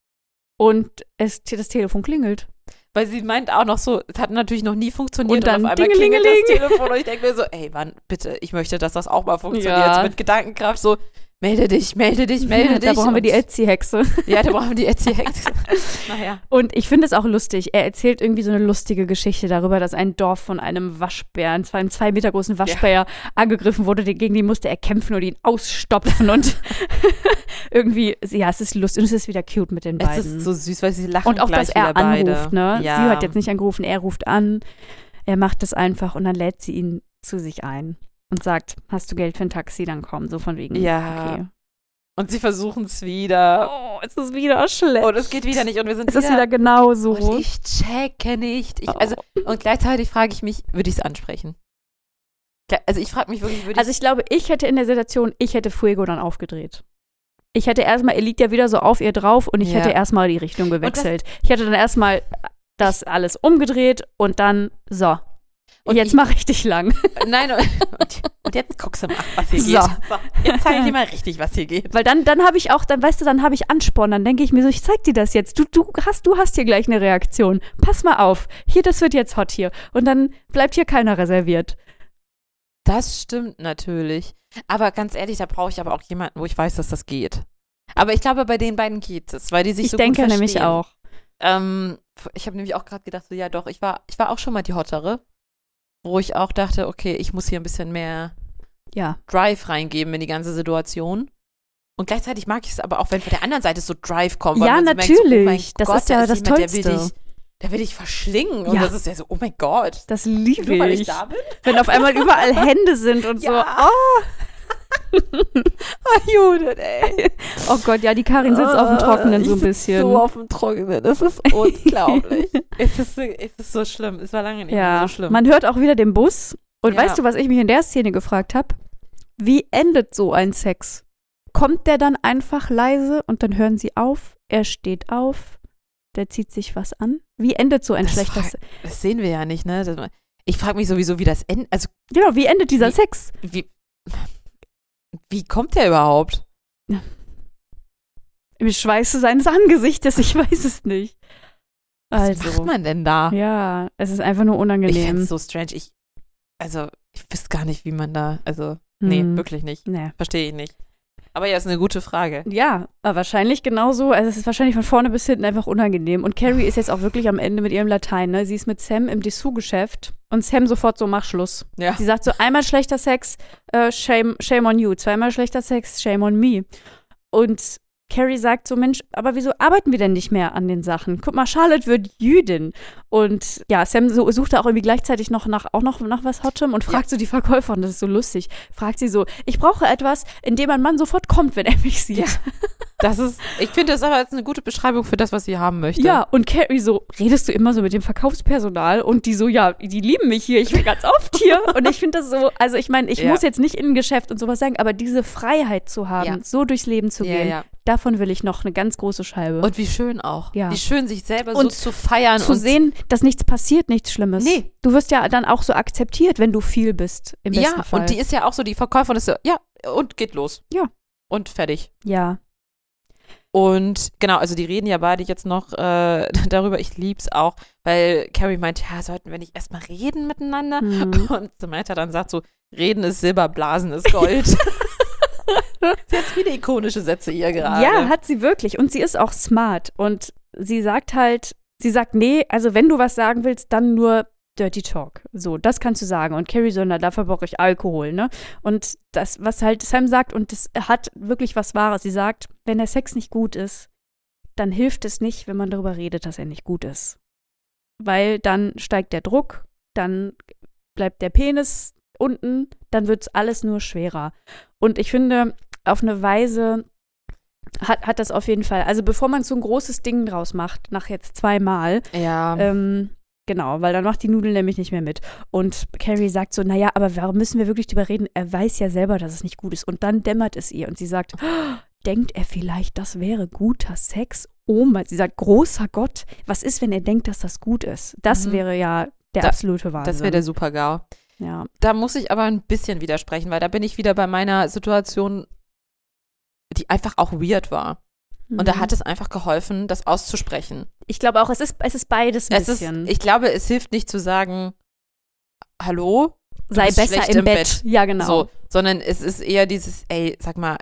Und es, das Telefon klingelt. Weil sie meint auch noch so, es hat natürlich noch nie funktioniert Und dann auf einmal klingelt das Dingelingeling. Telefon und ich denke mir so, ey Mann, bitte, ich möchte, dass das auch mal funktioniert. Ja. Mit Gedankenkraft so, melde dich, melde dich, melde dich. Da brauchen wir Und- die Etsy-Hexe. Ja, da brauchen wir die Etsy-Hexe. naja. Und ich finde es auch lustig. Er erzählt irgendwie so eine lustige Geschichte darüber, dass ein Dorf von einem Waschbär, einem zwei, einem zwei Meter großen Waschbär, angegriffen wurde. Gegen den musste er kämpfen und ihn ausstopfen. Und irgendwie, ja, es ist lustig. Und es ist wieder cute mit den Es beiden. ist so süß, weil sie lachen und auch, gleich dass er wieder beide. anruft, ne? Ja. Sie hat jetzt nicht angerufen, er ruft an. Er macht es einfach und dann lädt sie ihn zu sich ein und sagt, hast du Geld für ein Taxi, dann komm. So von wegen, Ja. okay. Und sie versuchen es wieder. Oh, es ist wieder schlecht. Und es geht wieder nicht und wir sind es ist wieder genau so. Und ich checke nicht. Ich, also, und gleichzeitig frage ich mich, würde ich es ansprechen? Gle- Also ich frage mich wirklich, würde ich Also ich glaube, ich hätte in der Situation, ich hätte Fuego dann aufgedreht. Ich hätte erstmal, er liegt ja wieder so auf ihr drauf und ich Ja. hätte erstmal die Richtung gewechselt. Ich hätte dann erstmal das alles umgedreht und dann, so, Und jetzt ich- mach ich dich lang. Nein, und, und jetzt guckst du mal, was hier So. geht. So, jetzt zeige ich dir mal richtig, was hier geht. Weil dann, dann habe ich auch, dann weißt du, dann habe ich Ansporn, dann denke ich mir so, ich zeig dir das jetzt. Du, du hast, du hast hier gleich eine Reaktion. Pass mal auf. Hier, das wird jetzt hot hier. Und dann bleibt hier keiner reserviert. Das stimmt natürlich. Aber ganz ehrlich, da brauche ich aber auch jemanden, wo ich weiß, dass das geht. Aber ich glaube, bei den beiden geht es, weil die sich Ich so denke gut nämlich verstehen. auch. Ähm, ich habe nämlich auch gerade gedacht, so ja doch, ich war, ich war auch schon mal die Hottere, wo ich auch dachte, okay, ich muss hier ein bisschen mehr Ja. Drive reingeben in die ganze Situation. Und gleichzeitig mag ich es aber auch, wenn von der anderen Seite so Drive kommt. Weil Ja, man so natürlich. Merkt, so, oh mein das Gott, ist ja da das jemand, Tollste. Der will dich, der will dich verschlingen. Und Ja. das ist ja so, oh mein Gott. Das liebe Nur weil ich. ich da bin? Wenn auf einmal überall Hände sind und Ja. so. Oh. Oh, Judith, ey. oh Gott, ja, die Karin sitzt auf dem Trockenen so ein Ich sitz bisschen. so auf dem Trockenen. Das ist unglaublich. es, ist so, es ist so schlimm. Es war lange nicht mehr ja, so schlimm. man hört auch wieder den Bus. Und Ja. weißt du, was ich mich in der Szene gefragt habe? Wie endet so ein Sex? Kommt der dann einfach leise und dann hören sie auf? Er steht auf, der zieht sich was an? Wie endet so ein Das schlechter frag- Sex? Das sehen wir ja nicht, ne? Das, ich frage mich sowieso, wie das endet. Also, Genau, wie endet dieser Wie- Sex? wie, wie kommt der überhaupt? Im Schweiße seines Angesichtes, ich weiß es nicht. Was Also, macht man denn da? ja, es ist einfach nur Ich unangenehm. finde es so strange. Ich, also, ich wüsste gar nicht, wie man da, also, nee, Hm. wirklich nicht. Nee. Verstehe ich nicht. Aber ja, ist eine gute Frage. Ja, aber wahrscheinlich genauso. Also es ist wahrscheinlich von vorne bis hinten einfach unangenehm. Und Carrie ist jetzt auch wirklich am Ende mit ihrem Latein. Ne? Sie ist mit Sam im Dessous-Geschäft und Sam sofort so, mach Schluss. Ja. Sie sagt so, einmal schlechter Sex, äh, shame, shame on you. Zweimal schlechter Sex, shame on me. Und Carrie sagt so, Mensch, aber wieso arbeiten wir denn nicht mehr an den Sachen? Guck mal, Charlotte wird Jüdin. Und ja, Sam so, sucht da auch irgendwie gleichzeitig noch nach, auch noch nach was Hottem und fragt so die Verkäuferin, das ist so lustig, fragt sie so, ich brauche etwas, in dem ein Mann sofort kommt, wenn er mich sieht. Ja. Das ist, ich finde das aber jetzt eine gute Beschreibung für das, was sie haben möchte. Ja, und Carrie so, redest du immer so mit dem Verkaufspersonal? Und die so, ja, die lieben mich hier, ich bin ganz oft hier. Und ich finde das so, also ich meine, ich Ja. muss jetzt nicht in ein Geschäft und sowas sagen, aber diese Freiheit zu haben, Ja. so durchs Leben zu Ja, gehen, ja. davon will ich noch eine ganz große Scheibe. Und wie schön auch. Ja. Wie schön, sich selber Und so zu feiern. zu und sehen, dass nichts passiert, nichts Schlimmes. Nee. Du wirst ja dann auch so akzeptiert, wenn du viel bist, im besten Ja, Fall. und die ist ja auch so, die Verkäuferin ist so, ja, und geht los. Ja. Und fertig. Ja. Und genau, also die reden ja beide jetzt noch äh, darüber, ich lieb's auch, weil Carrie meint, ja, sollten wir nicht erstmal reden miteinander? Mhm. Und Samantha dann sagt so, reden ist Silber, Blasen ist Gold. Sie hat viele ikonische Sätze hier gerade. Ja, hat sie wirklich. Und sie ist auch smart. Und sie sagt halt, sie sagt, nee, also wenn du was sagen willst, dann nur Dirty Talk. So, das kannst du sagen. Und Carrie so, na, dafür brauche ich Alkohol, ne? Und das, was halt Sam sagt, und das hat wirklich was Wahres. Sie sagt, wenn der Sex nicht gut ist, dann hilft es nicht, wenn man darüber redet, dass er nicht gut ist. Weil dann steigt der Druck, dann bleibt der Penis unten, dann wird es alles nur schwerer. Und ich finde, auf eine Weise hat, hat das auf jeden Fall, also bevor man so ein großes Ding draus macht, nach jetzt zweimal, Ja. ähm, genau, weil dann macht die Nudel nämlich nicht mehr mit. Und Carrie sagt so, naja, aber warum müssen wir wirklich drüber reden? Er weiß ja selber, dass es nicht gut ist. Und dann dämmert es ihr und sie sagt, oh, denkt er vielleicht, das wäre guter Sex? Oh mein, sie sagt, großer Gott, was ist, wenn er denkt, dass das gut ist? Das Mhm. wäre ja der Da- absolute Wahnsinn. Das wäre der Super-GAU. ja. Da muss ich aber ein bisschen widersprechen, weil da bin ich wieder bei meiner Situation, die einfach auch weird war. Und da Mhm. hat es einfach geholfen, das auszusprechen. Ich glaube auch, es ist, es ist beides ein Es ist, bisschen. ich glaube, es hilft nicht zu sagen, hallo, du Sei bist besser schlecht im Bett. Ja, genau. so, sondern es ist eher dieses, ey, sag mal,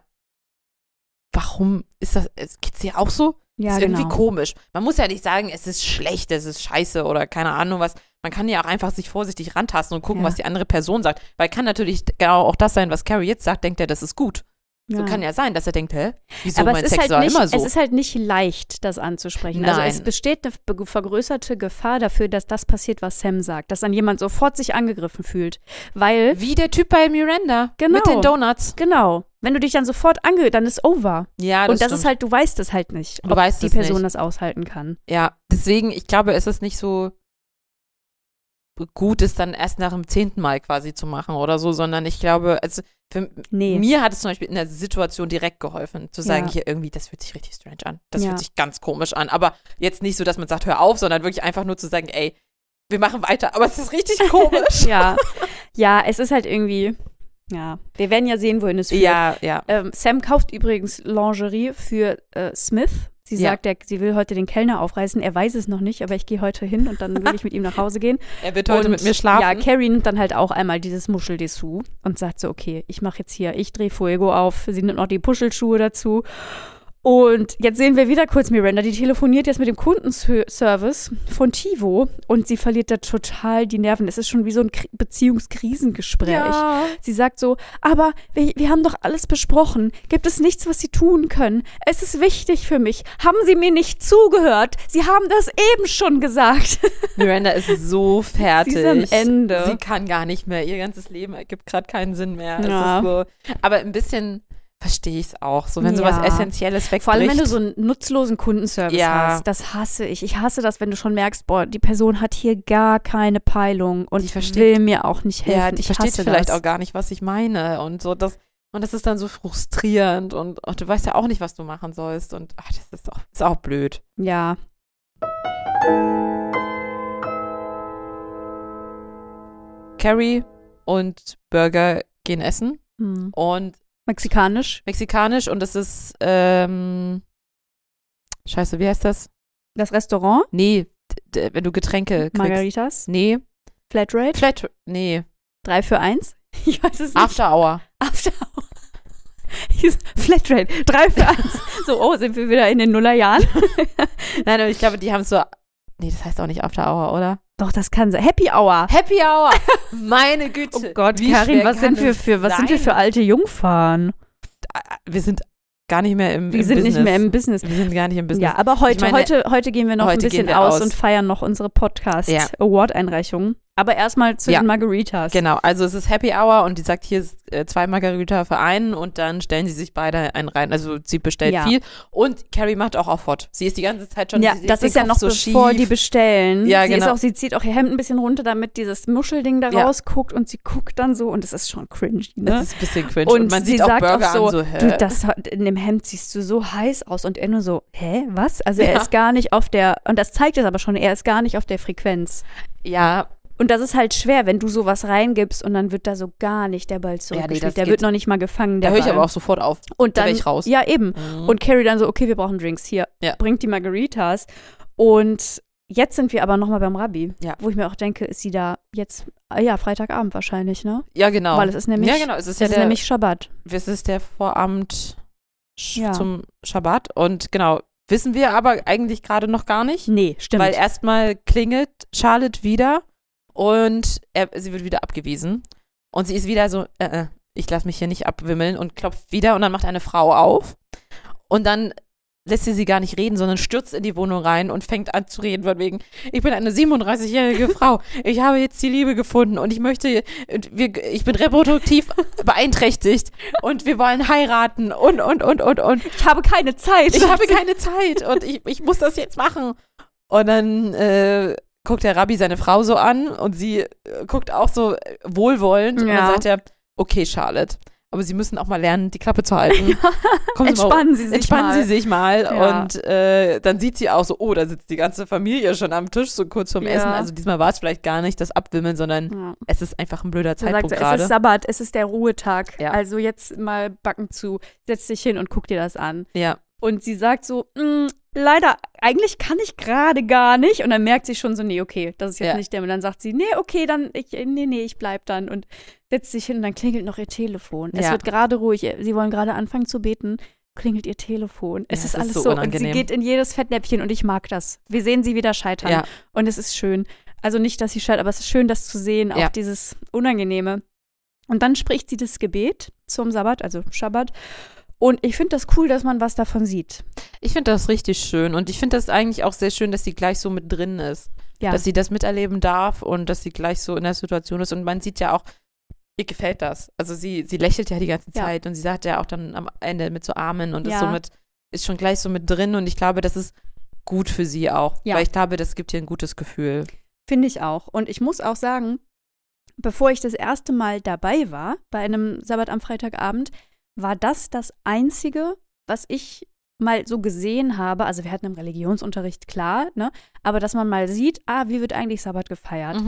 warum ist das, es- geht's dir auch so? ja, ist irgendwie genau. komisch. Man muss ja nicht sagen, es ist schlecht, es ist scheiße oder keine Ahnung was. Man kann ja auch einfach sich vorsichtig rantasten und gucken, Ja. was die andere Person sagt. Weil kann natürlich genau auch das sein, was Carrie jetzt sagt, denkt er, das ist gut. So Ja. kann ja sein, dass er denkt, hä, wieso Aber mein es ist, Sex halt war nicht, immer so? es ist halt nicht leicht, das anzusprechen. Also Nein. es besteht eine be- vergrößerte Gefahr dafür, dass das passiert, was Sam sagt. Dass dann jemand sofort sich angegriffen fühlt. Weil, Wie der Typ bei Miranda Genau. mit den Donuts. genau, wenn du dich dann sofort ange... dann ist over. Ja, das Und das stimmt. ist halt, du weißt es halt nicht, Du ob weißt die es Person nicht. das aushalten kann. Ja, deswegen, ich glaube, es ist nicht so gut, es dann erst nach dem zehnten Mal quasi zu machen oder so, sondern ich glaube, also für Nee. mir hat es zum Beispiel in der Situation direkt geholfen, zu sagen, Ja. hier irgendwie, das fühlt sich richtig strange an. Das Ja. fühlt sich ganz komisch an. Aber jetzt nicht so, dass man sagt, hör auf, sondern wirklich einfach nur zu sagen, ey, wir machen weiter. Aber es ist richtig komisch. Ja. Ja, es ist halt irgendwie, ja. Wir werden ja sehen, wohin es führt. ja, ja. Ähm, Sam kauft übrigens Lingerie für äh, Smith. Sie Ja. sagt, er, sie will heute den Kellner aufreißen. Er weiß es noch nicht, aber ich gehe heute hin und dann will ich mit ihm nach Hause gehen. Er wird heute und, mit mir schlafen. Ja, Carrie nimmt dann halt auch einmal dieses Muscheldessous und sagt so, okay, ich mache jetzt hier, ich drehe Fuego auf. Sie nimmt noch die Puschelschuhe dazu. Und jetzt sehen wir wieder kurz Miranda, die telefoniert jetzt mit dem Kundenservice von TiVo und sie verliert da total die Nerven. Es ist schon wie so ein K- Beziehungskrisengespräch. Ja. Sie sagt so, aber wir, wir haben doch alles besprochen. Gibt es nichts, was Sie tun können? Es ist wichtig für mich. Haben Sie mir nicht zugehört? Sie haben das eben schon gesagt. Miranda ist so fertig. Sie ist am Ende. Sie kann gar nicht mehr. Ihr ganzes Leben ergibt gerade keinen Sinn mehr. Ja. Es ist so, aber ein bisschen verstehe ich es auch. So, wenn Ja. sowas Essentielles wegbricht. Vor allem, wenn du so einen nutzlosen Kundenservice Ja. hast. Das hasse ich. Ich hasse das, wenn du schon merkst, boah, die Person hat hier gar keine Peilung und Die versteht- will mir auch nicht helfen. Ja, die ich versteht hasse vielleicht das. auch gar nicht, was ich meine. Und so, das, und das ist dann so frustrierend und, und du weißt ja auch nicht, was du machen sollst. Und ach, das ist auch, ist auch blöd. Ja. Carrie und Burger gehen essen Hm. und Mexikanisch. mexikanisch und es ist, ähm, scheiße, wie heißt das? Das Restaurant. Nee, d- d- wenn du Getränke kriegst. Margaritas. Nee, Flatrate. Flat, nee, Drei für eins. Ich weiß es nicht. After Hour. After Hour. Hieß Flatrate. Drei für eins. So, oh, sind wir wieder in den Nullerjahren? Nein, aber ich glaube, die haben so, nee, das heißt auch nicht After Hour, oder? Doch, das kann sein. Happy Hour. Happy Hour. Meine Güte. Oh Gott, Wie Karin, schwer was kann sind wir es für, was sind wir sein? für alte Jungfrauen? Wir sind gar nicht mehr im, Wir im sind Business. nicht mehr im Business. Wir sind gar nicht im Business. Ja, aber heute, Ich meine, heute, heute gehen wir noch ein heute bisschen gehen wir aus, aus. und feiern noch unsere Ja. Podcast-Award-Einreichung. Aber erstmal zu Ja. den Margaritas. Genau, also es ist Happy Hour und die sagt, hier ist äh, zwei Margarita für einen und dann stellen sie sich beide einen rein. Also sie bestellt Ja. viel und Carrie macht auch auf Hot. Sie ist die ganze Zeit schon, Ja, sie, das den ist ja Kopf noch so bevor schief. die bestellen. Ja, sie, genau. ist auch, sie zieht auch ihr Hemd ein bisschen runter, damit dieses Muschelding da Ja. rausguckt und sie guckt dann so und es ist schon cringy, ne? Das ist ein bisschen cringe und, Und man sie sieht auch sagt Burger auch so, an, so, hä? du, das, hat- in dem Hemd siehst du so heiß aus und er nur so, hä, was? Also er Ja. ist gar nicht auf der, und das zeigt es aber schon, er ist gar nicht auf der Frequenz. ja, Und das ist halt schwer, wenn du sowas reingibst und dann wird da so gar nicht der Ball zurückgespielt. das der geht- wird noch nicht mal gefangen, da der höre ich Ball. aber auch sofort auf. Und Da dann, wär ich raus. Ja, eben. Mhm. Und Carrie dann so, okay, wir brauchen Drinks hier. Ja. Bringt die Margaritas. Und jetzt sind wir aber nochmal beim Rabbi. Ja. Wo ich mir auch denke, ist sie da jetzt, ah ja, Freitagabend wahrscheinlich, ne? Ja, genau. Weil es ist nämlich, ja, genau. Es ist es ja ist der, nämlich Schabbat. es ist der Vorabend sch- Ja. zum Schabbat und genau, wissen wir aber eigentlich gerade noch gar nicht. Nee, stimmt. Weil erstmal klingelt Charlotte wieder und er, sie wird wieder abgewiesen. Und sie ist wieder so, äh, äh, ich lasse mich hier nicht abwimmeln und klopft wieder und dann macht eine Frau auf. Und dann lässt sie sie gar nicht reden, sondern stürzt in die Wohnung rein und fängt an zu reden von wegen, ich bin eine siebenunddreißigjährige Frau, ich habe jetzt die Liebe gefunden und ich möchte, wir, ich bin reproduktiv beeinträchtigt und wir wollen heiraten und, und, und, und, und. ich habe keine Zeit. Ich habe keine Zeit und ich, ich muss das jetzt machen. Und dann äh, guckt der Rabbi seine Frau so an und sie äh, guckt auch so äh, wohlwollend und Ja. dann sagt er, okay, Charlotte, aber Sie müssen auch mal lernen, die Klappe zu halten. Kommen Sie mal- Entspannen Sie sich Entspannen mal. Sie sich mal. Ja. Und äh, dann sieht sie auch so, oh, da sitzt die ganze Familie schon am Tisch, so kurz vorm Ja. Essen. Also diesmal war es vielleicht gar nicht das Abwimmeln, sondern Ja. es ist einfach ein blöder Sie sagt, Zeitpunkt es gerade. ist Sabbat, es ist der Ruhetag. Ja. Also jetzt mal Backen zu, setz dich hin und guck dir das an. Ja. Und sie sagt so, "Mm, leider, eigentlich kann ich gerade gar nicht. Und dann merkt sie schon so, nee, okay, das ist jetzt Ja. nicht der. Und dann sagt sie, nee, okay, dann, ich, nee, nee, ich bleib dann. Und setzt sich hin und dann klingelt noch ihr Telefon. Es Ja. wird gerade ruhig. Sie wollen gerade anfangen zu beten. Klingelt ihr Telefon. Es Ja, ist es ist alles so so. Und unangenehm. sie geht in jedes Fettnäpfchen und ich mag das. Wir sehen sie wieder scheitern. Ja. Und es ist schön. Also nicht, dass sie scheitert, aber es ist schön, das zu sehen, auch Ja. dieses Unangenehme. Und dann spricht sie das Gebet zum Sabbat, also Schabbat. Und ich finde das cool, dass man was davon sieht. Ich finde das richtig schön und ich finde das eigentlich auch sehr schön, dass sie gleich so mit drin ist. Ja. Dass sie das miterleben darf und dass sie gleich so in der Situation ist und man sieht ja auch, ihr gefällt das. Also sie, sie lächelt ja die ganze Ja. Zeit und sie sagt ja auch dann am Ende mit so Amen und ist Ja. so mit, ist schon gleich so mit drin und ich glaube, das ist gut für sie auch. Ja. Weil ich glaube, das gibt ihr ein gutes Gefühl. Finde ich auch. Und ich muss auch sagen, bevor ich das erste Mal dabei war, bei einem Sabbat am Freitagabend, war das das Einzige, was ich mal so gesehen habe. Also wir hatten im Religionsunterricht, klar, ne? Aber dass man mal sieht, ah, wie wird eigentlich Sabbat gefeiert? Mhm.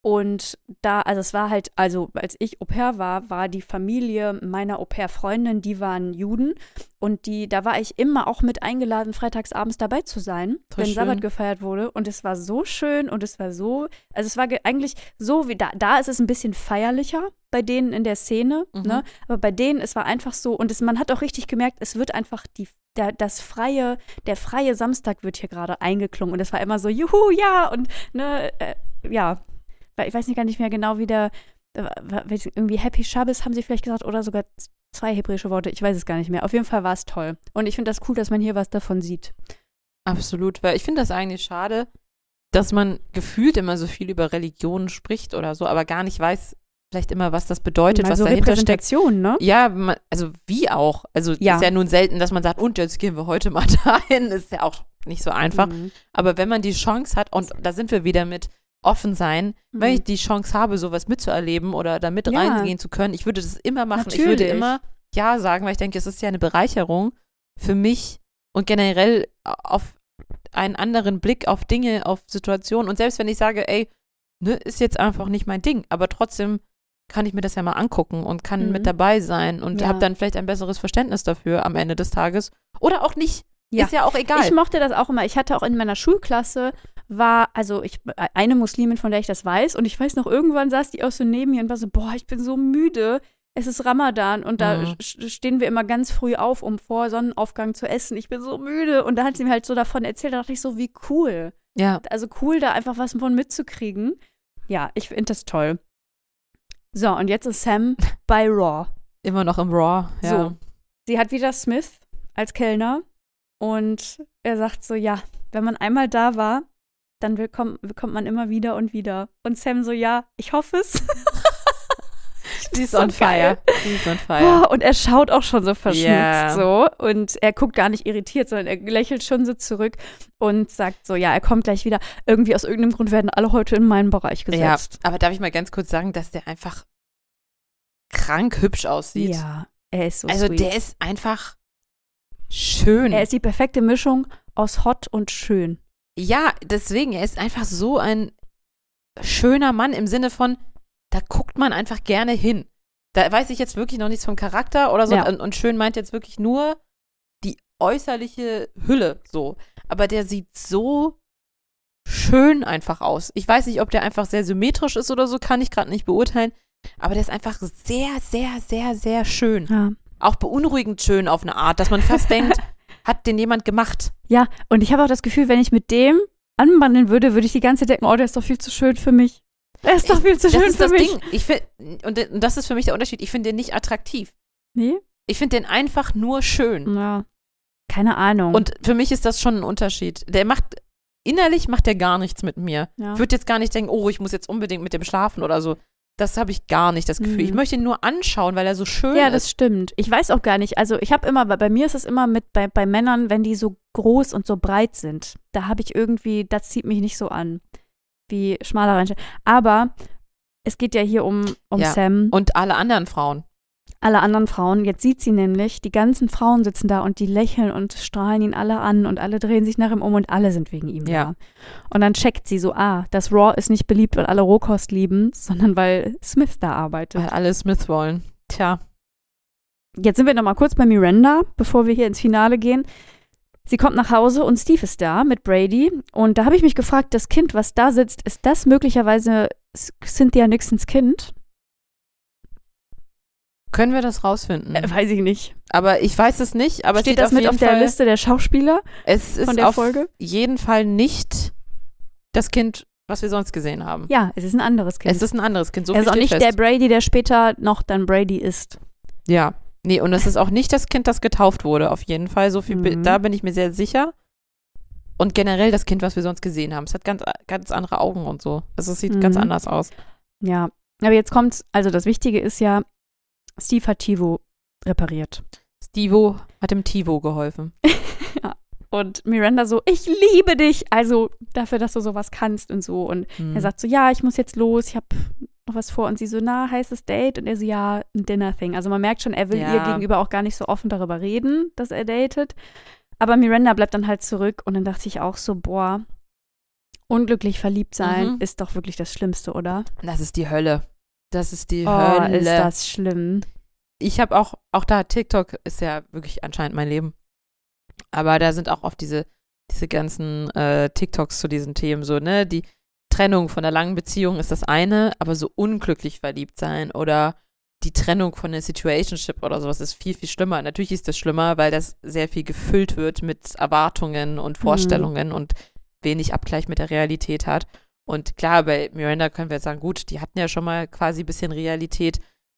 Und da, also es war halt, also als ich Au pair war, war die Familie meiner Au pair-Freundin, die waren Juden. Und die, da war ich immer auch mit eingeladen, freitagsabends dabei zu sein, Voll wenn schön. Sabbat gefeiert wurde. Und es war so schön und es war so, also es war ge- eigentlich so wie da, da ist es ein bisschen feierlicher bei denen in der Szene, Mhm. ne? Aber bei denen, es war einfach so, und es, man hat auch richtig gemerkt, es wird einfach die, der, das freie, der freie Samstag wird hier gerade eingeklungen. Und es war immer so, juhu, ja, und ne, äh, ja. Weil ich weiß nicht gar nicht mehr genau, wie der, äh, irgendwie Happy Shabbos haben sie vielleicht gesagt oder sogar zwei hebräische Worte, ich weiß es gar nicht mehr. Auf jeden Fall war es toll. Und ich finde das cool, dass man hier was davon sieht. Absolut, weil ich finde das eigentlich schade, dass man gefühlt immer so viel über Religionen spricht oder so, aber gar nicht weiß vielleicht immer, was das bedeutet, Mal was so dahinter steckt. Repräsentation, ne? Ja, man, also wie auch. Also Ja. ist ja nun selten, dass man sagt, und jetzt gehen wir heute mal dahin. Ist ja auch nicht so einfach. Mhm. Aber wenn man die Chance hat, und da sind wir wieder mit offen sein, Mhm. wenn ich die Chance habe, sowas mitzuerleben oder da mit Ja. reingehen zu können, ich würde das immer machen. Ich würde Natürlich. immer Ja sagen, weil ich denke, es ist ja eine Bereicherung für mich und generell auf einen anderen Blick auf Dinge, auf Situationen. Und selbst wenn ich sage, ey, ne, ist jetzt einfach nicht mein Ding, aber trotzdem kann ich mir das ja mal angucken und kann Mhm. mit dabei sein und Ja. habe dann vielleicht ein besseres Verständnis dafür am Ende des Tages. Oder auch nicht. Ja. Ist ja auch egal. Ich mochte das auch immer. Ich hatte auch in meiner Schulklasse, war, also ich, eine Muslimin, von der ich das weiß, und ich weiß noch, irgendwann saß die auch so neben mir und war so, boah, ich bin so müde. Es ist Ramadan und da Mhm. sch- stehen wir immer ganz früh auf, um vor Sonnenaufgang zu essen. Ich bin so müde. Und da hat sie mir halt so davon erzählt, da dachte ich so, wie cool. ja. Also cool, da einfach was von mitzukriegen. Ja, ich finde das toll. So, und jetzt ist Sam bei Raw. Immer noch im Raw. Ja. So. Sie hat wieder Smith als Kellner und er sagt so, ja, wenn man einmal da war, dann willkommen, kommt man immer wieder und wieder. Und Sam so, ja, ich hoffe es. Sie ist so on fire. geil. Sie ist on fire. Oh, und er schaut auch schon so verschmitzt Ja. so und er guckt gar nicht irritiert, sondern er lächelt schon so zurück und sagt so, ja, er kommt gleich wieder. Irgendwie aus irgendeinem Grund werden alle heute in meinen Bereich Ja, gesetzt. aber darf ich mal ganz kurz sagen, dass der einfach krank hübsch aussieht? Ja, er ist so also sweet. der ist einfach schön. Er ist die perfekte Mischung aus hot und schön. Ja, deswegen, er ist einfach so ein schöner Mann im Sinne von, da guckt man einfach gerne hin. Da weiß ich jetzt wirklich noch nichts vom Charakter oder so. Ja. Und, und schön meint jetzt wirklich nur die äußerliche Hülle so. Aber der sieht so schön einfach aus. Ich weiß nicht, ob der einfach sehr symmetrisch ist oder so, kann ich gerade nicht beurteilen. Aber der ist einfach sehr, sehr, sehr, sehr schön. Ja. Auch beunruhigend schön auf eine Art, dass man fast denkt, hat den jemand gemacht? Ja, und ich habe auch das Gefühl, wenn ich mit dem anbandeln würde, würde ich die ganze Zeit denken, oh, der ist doch viel zu schön für mich. Der ist doch viel zu Das schön ist für das mich. Ding. Ich find, und, und das ist für mich der Unterschied. Ich finde den nicht attraktiv. Nee? Ich finde den einfach nur schön. Ja. Keine Ahnung. Und für mich ist das schon ein Unterschied. Der macht, innerlich macht der gar nichts mit mir. ja. Ich würde jetzt gar nicht denken, oh, ich muss jetzt unbedingt mit dem schlafen oder so. Das habe ich gar nicht, das Gefühl. Mhm. Ich möchte ihn nur anschauen, weil er so schön Ja, ist. das stimmt. Ich weiß auch gar nicht. Also ich habe immer, bei, bei mir ist es immer mit bei, bei Männern, wenn die so groß und so breit sind. Da habe ich irgendwie, das zieht mich nicht so an. Wie schmaler Reinstein. Aber es geht ja hier um, um Ja. Sam. Und alle anderen Frauen. Alle anderen Frauen. Jetzt sieht sie nämlich, die ganzen Frauen sitzen da und die lächeln und strahlen ihn alle an und alle drehen sich nach ihm um und alle sind wegen ihm Ja. da. Und dann checkt sie so, ah, das Raw ist nicht beliebt, weil alle Rohkost lieben, sondern weil Smith da arbeitet. Weil alle Smith wollen. Tja. Jetzt sind wir noch mal kurz bei Miranda, bevor wir hier ins Finale gehen. Sie kommt nach Hause und Steve ist da mit Brady. Und da habe ich mich gefragt, das Kind, was da sitzt, ist das möglicherweise Cynthia Nixons Kind? Können wir das rausfinden? Äh, weiß ich nicht. aber ich weiß es nicht. Aber Steht es das steht mit auf auf jeden der Fall, Liste der Schauspieler Es ist von der auf Folge? jeden Fall nicht das Kind, was wir sonst gesehen haben. Ja, es ist ein anderes Kind. Es ist ein anderes Kind. So er viel ist auch steht nicht fest. der Brady, der später noch dann Brady ist. Ja. Nee, und es ist auch nicht das Kind, das getauft wurde, auf jeden Fall. So viel, bi- Mhm. da bin ich mir sehr sicher. Und generell das Kind, was wir sonst gesehen haben. Es hat ganz, ganz andere Augen und so. Also es sieht Mhm. ganz anders aus. Ja, aber jetzt kommt's, also das Wichtige ist ja, Steve hat Tivo repariert. Stivo hat dem Tivo geholfen. Und Miranda so, ich liebe dich, also dafür, dass du sowas kannst und so. Und Hm. er sagt so, ja, ich muss jetzt los, ich habe noch was vor. Und sie so, na, heißes Date? Und er so, ja, ein Dinner-Thing. Also man merkt schon, er will Ja. ihr gegenüber auch gar nicht so offen darüber reden, dass er datet. Aber Miranda bleibt dann halt zurück und dann dachte ich auch so, boah. Unglücklich verliebt sein Mhm. ist doch wirklich das Schlimmste, oder? Das ist die Hölle. Das ist die Oh, Hölle. ist das schlimm. Ich habe auch, auch da, TikTok ist ja wirklich anscheinend mein Leben. Aber da sind auch oft diese, diese ganzen äh, TikToks zu diesen Themen so, ne? Die Trennung von einer langen Beziehung ist das eine, aber so unglücklich verliebt sein oder die Trennung von einer Situationship oder sowas ist viel, viel schlimmer. Natürlich ist das schlimmer, weil das sehr viel gefüllt wird mit Erwartungen und Vorstellungen mhm. und wenig Abgleich mit der Realität hat. Und klar, bei Miranda können wir jetzt sagen, gut, die hatten ja schon mal quasi ein bisschen Realität,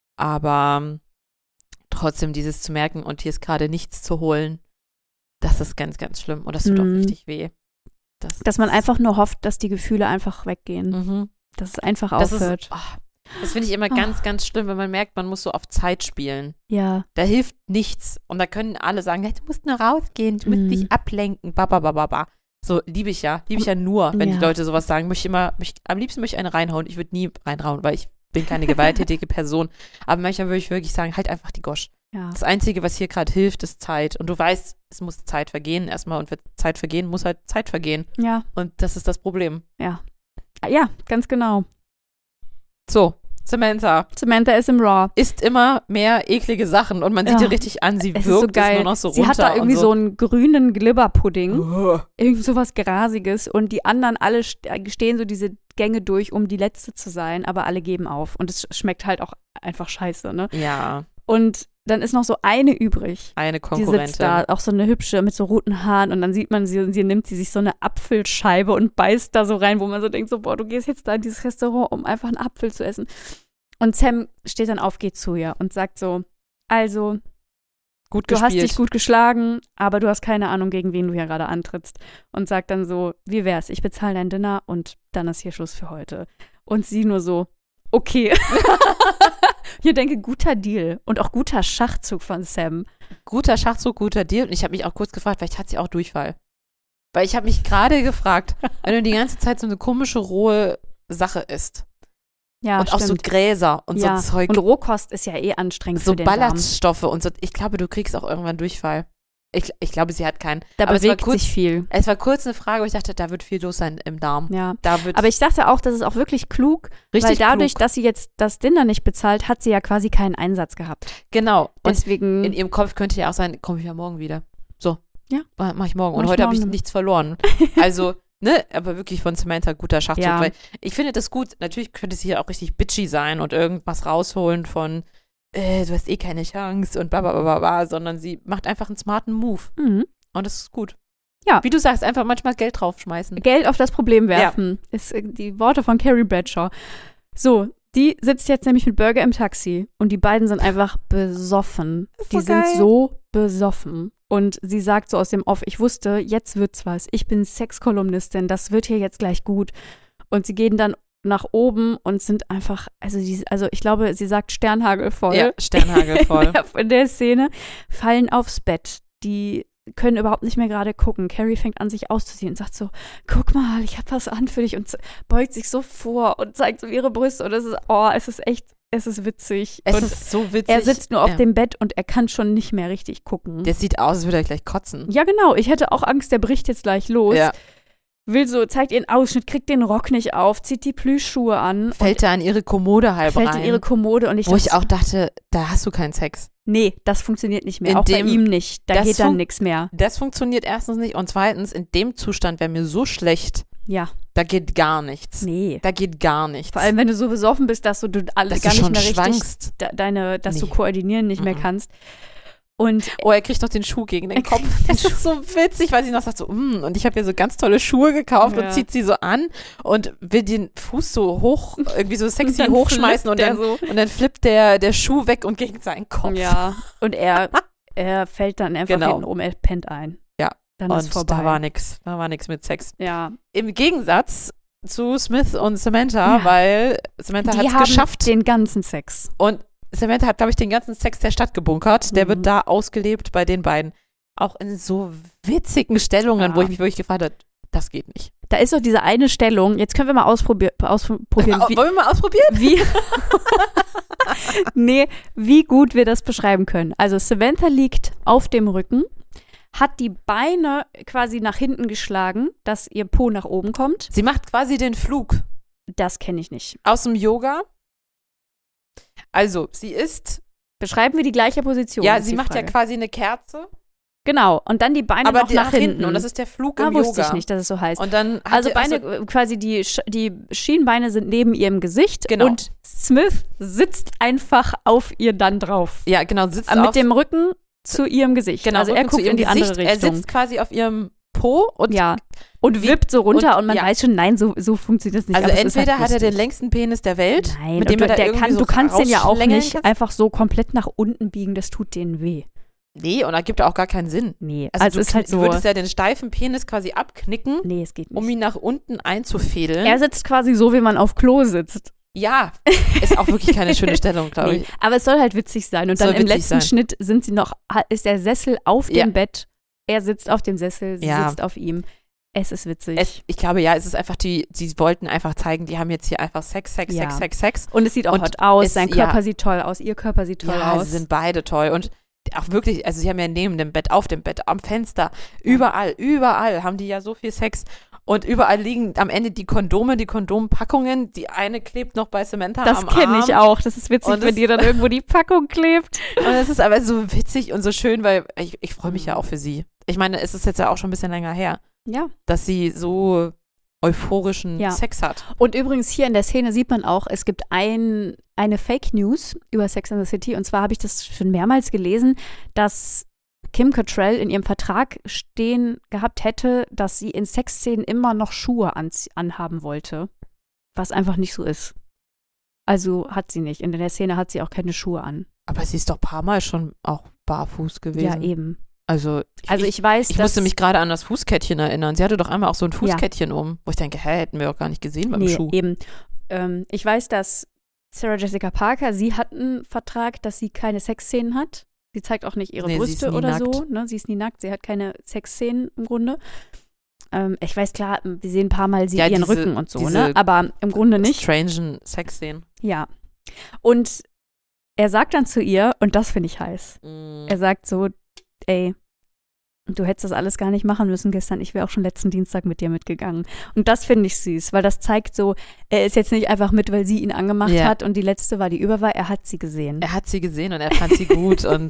aber trotzdem dieses zu merken und hier ist gerade nichts zu holen, das ist ganz, ganz schlimm und das tut mhm. auch richtig weh. Das dass man einfach nur hofft, dass die Gefühle einfach weggehen. Mhm. Dass es einfach das aufhört. Ist, oh, das finde ich immer oh. ganz, ganz schlimm, wenn man merkt, man muss so auf Zeit spielen. Ja. Da hilft nichts. Und da können alle sagen, hey, du musst nur rausgehen, du musst Mhm. dich ablenken, bababababa. So, liebe ich ja. Liebe ich ja nur, wenn Ja. die Leute sowas sagen. Möchte ich immer, möchte, am liebsten möchte ich eine reinhauen. Ich würde nie reinhauen, weil ich bin keine gewalttätige Person. Aber manchmal würde ich wirklich sagen, halt einfach die Gosch. Ja. Das Einzige, was hier gerade hilft, ist Zeit. Und du weißt, es muss Zeit vergehen erstmal. Und wenn Zeit vergehen, muss halt Zeit vergehen. Ja. Und das ist das Problem. Ja. Ja, ganz genau. So, Samantha Samantha ist im Raw. isst immer mehr eklige Sachen. Und man sieht Ja. ihr richtig an, sie Es ist so wirkt es geil. nur noch so Sie runter. hat da irgendwie und so. einen grünen Glibberpudding. Oh. Irgend sowas Grasiges. Und die anderen alle st- stehen so diese Gänge durch, um die Letzte zu sein. Aber alle geben auf. Und es schmeckt halt auch einfach scheiße, ne? Ja, Und dann ist noch so eine übrig. eine Die Konkurrentin. sitzt da, auch so eine hübsche mit so roten Haaren und dann sieht man sie, sie nimmt sie sich so eine Apfelscheibe und beißt da so rein, wo man so denkt, so boah, du gehst jetzt da in dieses Restaurant, um einfach einen Apfel zu essen. Und Sam steht dann auf, geht zu ihr und sagt so, also, Gut du gespielt. hast dich gut geschlagen, aber du hast keine Ahnung, gegen wen du hier gerade antrittst. Und sagt dann so, wie wär's, ich bezahle dein Dinner und dann ist hier Schluss für heute. Und sie nur so, okay. Hier denke, guter Deal und auch guter Schachzug von Sam. Guter Schachzug, guter Deal. Und ich habe mich auch kurz gefragt, vielleicht hat sie auch Durchfall. Weil ich habe mich gerade gefragt, wenn du die ganze Zeit so eine komische, rohe Sache isst. Ja, und auch so stimmt. Gräser und Ja. so Zeug. Und Rohkost ist ja eh anstrengend so für den Darm. Ballaststoffe und so. Ich glaube, du kriegst auch irgendwann Durchfall. Ich, ich glaube, sie hat keinen. Da Aber es war bewegt kurz, sich viel. Es war kurz eine Frage, wo ich dachte, da wird viel los sein im Darm. Ja. Da wird Aber ich dachte auch, das ist auch wirklich klug, richtig weil dadurch, klug. dass sie jetzt das Dinner nicht bezahlt, hat sie ja quasi keinen Einsatz gehabt. Genau. Und Deswegen, in ihrem Kopf könnte ja auch sein, komme ich ja morgen wieder. So. Ja. Mach ich morgen. Und Mach ich heute habe ich morgen. nichts verloren. Also, ne, aber wirklich von Samantha guter Schachzug. Ja. Weil ich finde das gut. Natürlich könnte sie hier auch richtig bitchy sein und irgendwas rausholen von, äh, du hast eh keine Chance und bla bla bla bla, sondern sie macht einfach einen smarten Move. mhm. Und das ist gut. Ja. Wie du sagst, einfach manchmal Geld draufschmeißen. Geld auf das Problem werfen, ist äh, die Worte von Carrie Bradshaw. So, die sitzt jetzt nämlich mit Burger im Taxi und die beiden sind einfach besoffen. Ist Die so sind geil. so besoffen. Und sie sagt so aus dem Off, ich wusste, jetzt wird's was. Ich bin Sexkolumnistin, das wird hier jetzt gleich gut. Und sie gehen dann nach oben und sind einfach, also, die, also ich glaube, sie sagt Sternhagel voll. Ja, Sternhagel voll. In der, in der Szene, fallen aufs Bett. Die können überhaupt nicht mehr gerade gucken. Carrie fängt an, sich auszuziehen und sagt so, guck mal, ich habe was an für dich und z- beugt sich so vor und zeigt so ihre Brüste und es ist, oh, es ist echt, es ist witzig. Es und ist so witzig. er sitzt nur auf ja. dem Bett und er kann schon nicht mehr richtig gucken. Der sieht aus, als würde er gleich kotzen. Ja, genau. Ich hätte auch Angst, der bricht jetzt gleich los. Ja. Will so, zeigt ihren Ausschnitt, kriegt den Rock nicht auf, zieht die Plüschschuhe an. Fällt da an ihre Kommode halb fällt rein. in ihre Kommode und ich wo dachte, ich auch dachte, da hast du keinen Sex. nee, das funktioniert nicht mehr. In auch dem- bei ihm nicht. Da das geht dann fun- nichts mehr. Das funktioniert erstens nicht und zweitens, in dem Zustand wäre mir so schlecht, Ja, da geht gar nichts. nee. Da geht gar nichts. Vor allem, wenn du so besoffen bist, dass du, du alle dass gar du nicht schon mehr richtig, schwankst. de, deine, dass du Nee. koordinieren nicht mehr Mhm. kannst. Und Oh, er kriegt noch den Schuh gegen den Er Kopf. kriegt den Das ist so witzig, weil sie noch sagt so, mm, und ich habe hier so ganz tolle Schuhe gekauft Ja. und zieht sie so an und will den Fuß so hoch, irgendwie so sexy dann hochschmeißen und flippt dann, er so. und dann flippt der, der Schuh weg und gegen seinen Kopf. Ja, und er, er fällt dann einfach Genau. hinten um, er pennt ein. Ja. Dann ist Und vorbei. da war nix. Da war nix mit Sex. ja. Im Gegensatz zu Smith und Samantha, Ja. weil Samantha hat Die es haben geschafft. den ganzen Sex. Und Samantha hat, glaube ich, den ganzen Sex der Stadt gebunkert. Der Mhm. wird da ausgelebt bei den beiden. Auch in so witzigen Stellungen, Ja. wo ich mich wirklich gefragt habe, das geht nicht. Da ist doch diese eine Stellung, jetzt können wir mal ausprobier ausprobieren, Au- wie, Wollen wir mal ausprobieren? wie, nee, wie gut wir das beschreiben können. Also Samantha liegt auf dem Rücken, hat die Beine quasi nach hinten geschlagen, dass ihr Po nach oben kommt. Sie macht quasi den Flug. Das kenne ich nicht. Aus dem Yoga. Also, sie ist. Beschreiben wir die gleiche Position? Ja, sie macht Frage. ja quasi eine Kerze. Genau, und dann die Beine aber noch die nach, nach hinten. hinten. Und das ist der Flug ah, im Yoga. wusste ich nicht, dass es so heißt. Und dann also die, Beine, also, quasi die, die Schienbeine sind neben ihrem Gesicht. Genau. Und Smith sitzt einfach auf ihr dann drauf. Ja, genau. Sitzt Mit auf, dem Rücken zu ihrem Gesicht. Genau, also Rücken er guckt in die Gesicht. andere Richtung. Er sitzt quasi auf ihrem Po und ja. Und wie, wippt so runter und, und man ja. weiß schon, nein, so, so funktioniert das nicht. Also aber entweder halt hat er den längsten Penis der Welt, nein, mit dem du, er da der irgendwie kann, so du kannst den ja auch nicht kannst. einfach so komplett nach unten biegen, das tut denen weh. Nee, und da gibt er auch gar keinen Sinn. Nee, also, also du, ist halt so. Du würdest ja den steifen Penis quasi abknicken, nee, es geht nicht. um ihn nach unten einzufädeln. Er sitzt quasi so, wie man auf Klo sitzt. Ja, ist auch wirklich keine schöne Stellung, glaube nee, ich. Aber es soll halt witzig sein. Und soll dann im letzten sein. Schnitt sind sie noch, ist der Sessel auf ja. dem Bett, er sitzt auf dem Sessel, sie ja. sitzt auf ihm. Es ist witzig. Es, ich glaube, ja, es ist einfach die, sie wollten einfach zeigen, die haben jetzt hier einfach Sex, Sex, ja. Sex, Sex, Sex. Und es sieht auch und hot aus, es, sein Körper ja. sieht toll aus, ihr Körper sieht toll ja, aus. sie sind beide toll und auch wirklich, also sie haben ja neben dem Bett, auf dem Bett, am Fenster, überall, überall haben die ja so viel Sex und überall liegen am Ende die Kondome, die Kondompackungen, die eine klebt noch bei Samantha das am Arm. Das kenne ich auch, das ist witzig, und wenn dir dann irgendwo die Packung klebt. Und es ist aber so witzig und so schön, weil ich, ich freue mich ja auch für sie. Ich meine, es ist jetzt ja auch schon ein bisschen länger her, ja. dass sie so euphorischen ja. Sex hat. Und übrigens hier in der Szene sieht man auch, es gibt ein, eine Fake News über Sex and the City. Und zwar habe ich das schon mehrmals gelesen, dass Kim Cattrall in ihrem Vertrag stehen gehabt hätte, dass sie in Sexszenen immer noch Schuhe an, anhaben wollte. Was einfach nicht so ist. Also hat sie nicht. In der Szene hat sie auch keine Schuhe an. Aber sie ist doch ein paar Mal schon auch barfuß gewesen. Ja, eben. Also ich, also ich weiß, ich dass musste mich gerade an das Fußkettchen erinnern. Sie hatte doch einmal auch so ein Fußkettchen ja. um, wo ich denke, hä, hätten wir doch gar nicht gesehen beim nee, Schuh. eben. Ähm, ich weiß, dass Sarah Jessica Parker, sie hat einen Vertrag, dass sie keine Sexszenen hat. Sie zeigt auch nicht ihre nee, Brüste oder nackt. so. Ne? Sie ist nie nackt, sie hat keine Sexszenen im Grunde. Ähm, ich weiß, klar, wir sehen ein paar Mal sie ja, ihren diese, Rücken und so, ne? Aber im Grunde nicht. Strangen Sexszenen. Ja. Und er sagt dann zu ihr, und das finde ich heiß, mm. er sagt so, ey, du hättest das alles gar nicht machen müssen gestern. Ich wäre auch schon letzten Dienstag mit dir mitgegangen. Und das finde ich süß, weil das zeigt so, er ist jetzt nicht einfach mit, weil sie ihn angemacht ja. hat und die letzte war, die über war. Er hat sie gesehen. Er hat sie gesehen und er fand sie gut. Und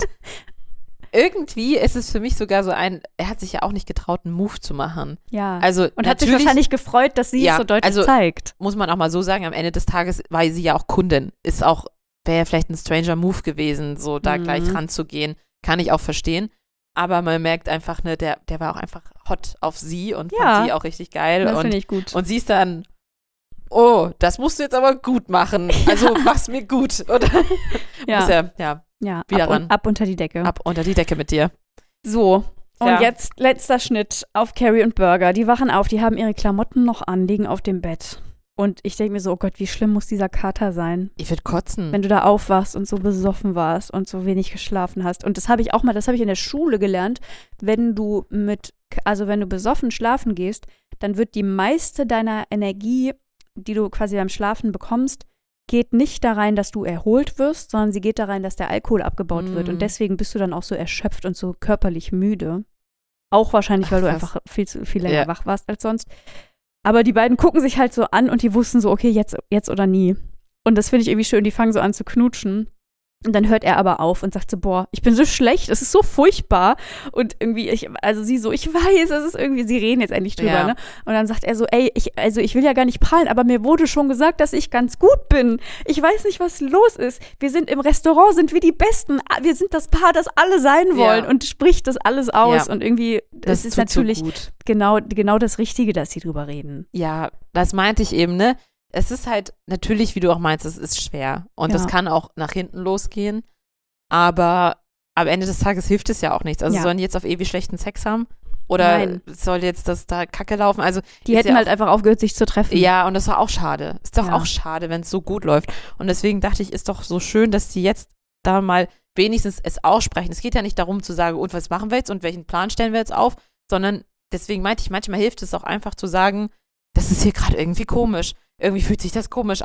irgendwie ist es für mich sogar so ein, er hat sich ja auch nicht getraut, einen Move zu machen. Ja. Also und hat sich wahrscheinlich gefreut, dass sie ja, es so deutlich also, zeigt. Muss man auch mal so sagen, am Ende des Tages war sie ja auch Kundin. Ist auch, wäre ja vielleicht ein stranger Move gewesen, so da mhm. gleich ranzugehen. Kann ich auch verstehen. Aber man merkt einfach, ne, der, der war auch einfach hot auf sie und ja, fand sie auch richtig geil. Das und, finde ich gut. Und sie ist dann, oh, das musst du jetzt aber gut machen. Also mach's mir gut, oder? Ja. Muss ja, ja, ja wieder ab, ran. Un, ab unter die Decke. Ab unter die Decke mit dir. So, und ja. jetzt letzter Schnitt auf Carrie und Burger. Die wachen auf, die haben ihre Klamotten noch an, liegen auf dem Bett. Und ich denke mir so, oh Gott, wie schlimm muss dieser Kater sein? Ich würde kotzen. Wenn du da aufwachst und so besoffen warst und so wenig geschlafen hast. Und das habe ich auch mal, das habe ich in der Schule gelernt. Wenn du mit, also wenn du besoffen schlafen gehst, dann wird die meiste deiner Energie, die du quasi beim Schlafen bekommst, geht nicht da rein, dass du erholt wirst, sondern sie geht da rein, dass der Alkohol abgebaut mm. wird. Und deswegen bist du dann auch so erschöpft und so körperlich müde. Auch wahrscheinlich, weil Ach, du was? einfach viel, zu, viel länger ja. wach warst als sonst. Aber die beiden gucken sich halt so an und die wussten so, okay, jetzt, jetzt oder nie. Und das finde ich irgendwie schön, die fangen so an zu knutschen. Und dann hört er aber auf und sagt so, boah, ich bin so schlecht, es ist so furchtbar. Und irgendwie, ich, also sie so, ich weiß, es ist irgendwie, sie reden jetzt endlich drüber, ja. ne? Und dann sagt er so, ey, ich, also ich will ja gar nicht prahlen, aber mir wurde schon gesagt, dass ich ganz gut bin. Ich weiß nicht, was los ist. Wir sind im Restaurant, sind wir die Besten. Wir sind das Paar, das alle sein wollen. Ja. Und spricht das alles aus. Ja. Und irgendwie, das es ist tut natürlich so gut. genau, genau das Richtige, dass sie drüber reden. Ja, das meinte ich eben, ne? Es ist halt natürlich, wie du auch meinst, es ist schwer. Und Ja. das kann auch nach hinten losgehen. Aber am Ende des Tages hilft es ja auch nichts. Also Ja. sollen die jetzt auf ewig schlechten Sex haben? Oder Nein. soll jetzt das da Kacke laufen? Also Die ist hätten ja halt auch, einfach aufgehört, sich zu treffen. ja, und das war auch schade. Ist doch Ja. auch schade, wenn es so gut läuft. Und deswegen dachte ich, ist doch so schön, dass die jetzt da mal wenigstens es aussprechen. Es geht ja nicht darum zu sagen, und was machen wir jetzt und welchen Plan stellen wir jetzt auf, sondern deswegen meinte ich, manchmal hilft es auch einfach zu sagen, das ist hier gerade irgendwie komisch. Irgendwie fühlt sich das komisch an.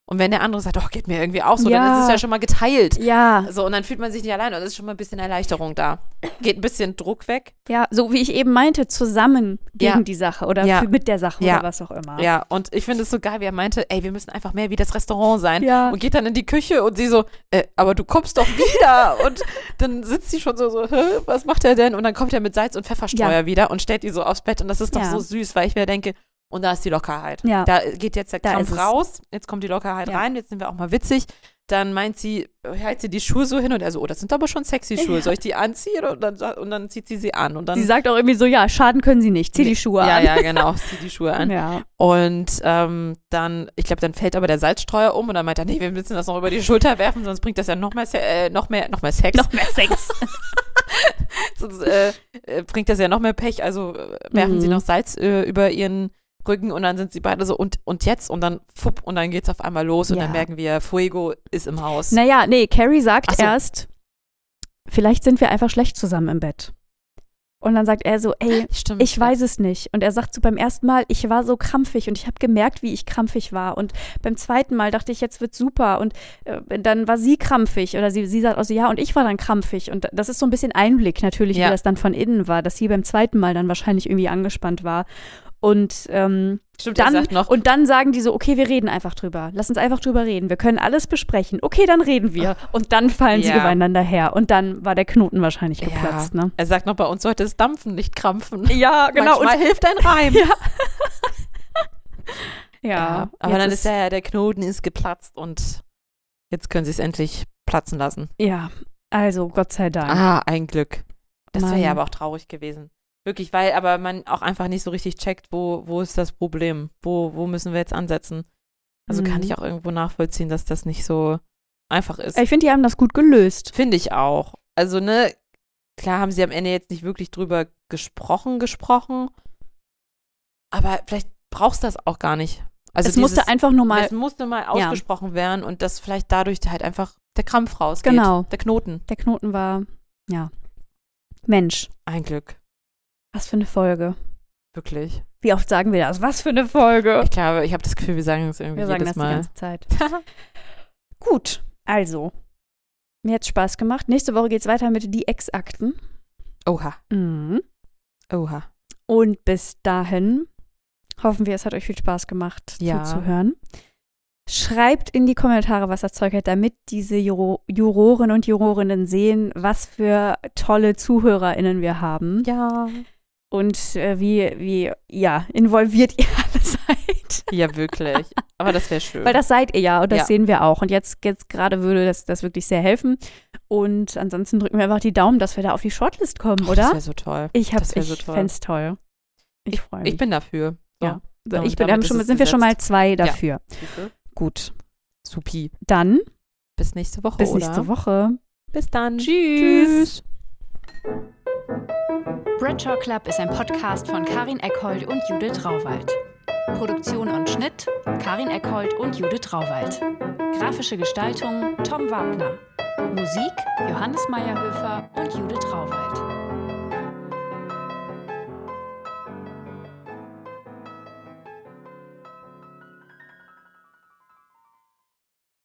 Und wenn der andere sagt, oh, geht mir irgendwie auch so, Ja. dann ist es ja schon mal geteilt. Ja, So, und dann fühlt man sich nicht allein und es ist schon mal ein bisschen Erleichterung da. Geht ein bisschen Druck weg. ja, so wie ich eben meinte, zusammen gegen Ja. die Sache oder Ja. für, mit der Sache Ja. oder was auch immer. Ja, und ich finde es so geil, wie er meinte, ey, wir müssen einfach mehr wie das Restaurant sein. Ja. Und geht dann in die Küche und sie so, äh, aber du kommst doch wieder. Und dann sitzt sie schon so, so, hä, was macht er denn? Und dann kommt er mit Salz und Pfefferstreuer Ja. wieder und stellt die so aufs Bett. Und das ist doch Ja. so süß, weil ich mir denke, und da ist die Lockerheit. Ja. Da geht jetzt der Da Krampf ist es. raus, jetzt kommt die Lockerheit Ja. rein, jetzt sind wir auch mal witzig. Dann meint sie, hält sie die Schuhe so hin und er so, oh, das sind aber schon sexy Schuhe, Ja. soll ich die anziehen? Und dann, und dann zieht sie sie an. Und dann, Sie sagt auch irgendwie so, ja, schaden können sie nicht, zieh die Schuhe ja, an. ja, genau, zieh die Schuhe an. Ja. Und ähm, dann, ich glaube, dann fällt aber der Salzstreuer um und dann meint er, nee, wir müssen das noch über die Schulter werfen, sonst bringt das ja noch mehr, Se äh, noch mehr, noch mehr Sex. Noch mehr Sex. sonst äh, äh, bringt das ja noch mehr Pech. Also äh, werfen Mhm. sie noch Salz äh, über ihren Rücken und dann sind sie beide so und, und jetzt und dann fupp und dann geht's auf einmal los und Ja. dann merken wir, Fuego ist im Haus. Naja, nee, Carrie sagt Ach so. erst, vielleicht sind wir einfach schlecht zusammen im Bett. Und dann sagt er so, ey, Stimmt. ich weiß es nicht. Und er sagt so beim ersten Mal, ich war so krampfig und ich habe gemerkt, wie ich krampfig war. Und beim zweiten Mal dachte ich, jetzt wird's super. Und äh, dann war sie krampfig oder sie, sie sagt also ja, und ich war dann krampfig. Und das ist so ein bisschen Einblick natürlich, Ja. wie das dann von innen war, dass sie beim zweiten Mal dann wahrscheinlich irgendwie angespannt war. Und ähm, Stimmt, er dann, sagt noch, und dann sagen die so, okay, wir reden einfach drüber. Lass uns einfach drüber reden. Wir können alles besprechen. Okay, dann reden wir. Und dann fallen sie Ja. übereinander her. Und dann war der Knoten wahrscheinlich geplatzt, ja, ne? er sagt noch, bei uns sollte es dampfen, nicht krampfen. Ja, Manchmal hilft ein Reim. Ja. Ja, ja, aber jetzt dann ist ja, der Knoten ist geplatzt und jetzt können sie es endlich platzen lassen. Ja, also Gott sei Dank. Ah, ein Glück. Das wäre ja Mann. aber auch traurig gewesen. Wirklich, weil aber man auch einfach nicht so richtig checkt, wo, wo ist das Problem? Wo, wo müssen wir jetzt ansetzen? Also kann Mhm. ich auch irgendwo nachvollziehen, dass das nicht so einfach ist. Ich finde, die haben das gut gelöst. Finde ich auch. Also, ne, klar haben sie am Ende jetzt nicht wirklich drüber gesprochen, gesprochen, aber vielleicht brauchst du das auch gar nicht. Also es musste dieses- einfach nur mal, Es musste mal ausgesprochen werden und dass vielleicht dadurch halt einfach der Krampf rausgeht. Genau. Der Knoten. der Knoten war, ja. Mensch, Ein Glück. was für eine Folge. Wirklich. Wie oft sagen wir das? Was für eine Folge. Ich glaube, ich habe das Gefühl, wir sagen es irgendwie Wir sagen jedes das die Mal. ganze Zeit. Gut, also. Mir hat's Spaß gemacht. Nächste Woche geht's weiter mit die Ex-Akten. Oha. Mhm. Oha. Und bis dahin hoffen wir, es hat euch viel Spaß gemacht Ja. zuzuhören. Schreibt in die Kommentare, was das Zeug hat, damit diese Juro Juroren und Jurorinnen sehen, was für tolle ZuhörerInnen wir haben. Ja. Und äh, wie, wie, ja, involviert ihr alle seid. Ja, wirklich. Aber das wäre schön. Weil das seid ihr ja und das Ja. sehen wir auch. Und jetzt, jetzt gerade würde das, das wirklich sehr helfen. Und ansonsten drücken wir einfach die Daumen, dass wir da auf die Shortlist kommen, Oh, oder? Das wäre so toll. ich hab, das wär ich so toll. fänd's toll. Ich freue mich. Ich bin dafür. So. Ja. So, ich bin, damit haben ist schon, es sind wir schon mal gesetzt. zwei dafür. Siehste? Gut. Supi. Dann Bis nächste Woche, bis oder? nächste Woche. Bis dann. Tschüss. Bradshaw Club ist ein Podcast von Karin Eckhold und Judith Rauwald. Produktion und Schnitt Karin Eckhold und Judith Rauwald. Grafische Gestaltung Tom Wagner. Musik Johannes Meyerhöfer und Judith Rauwald.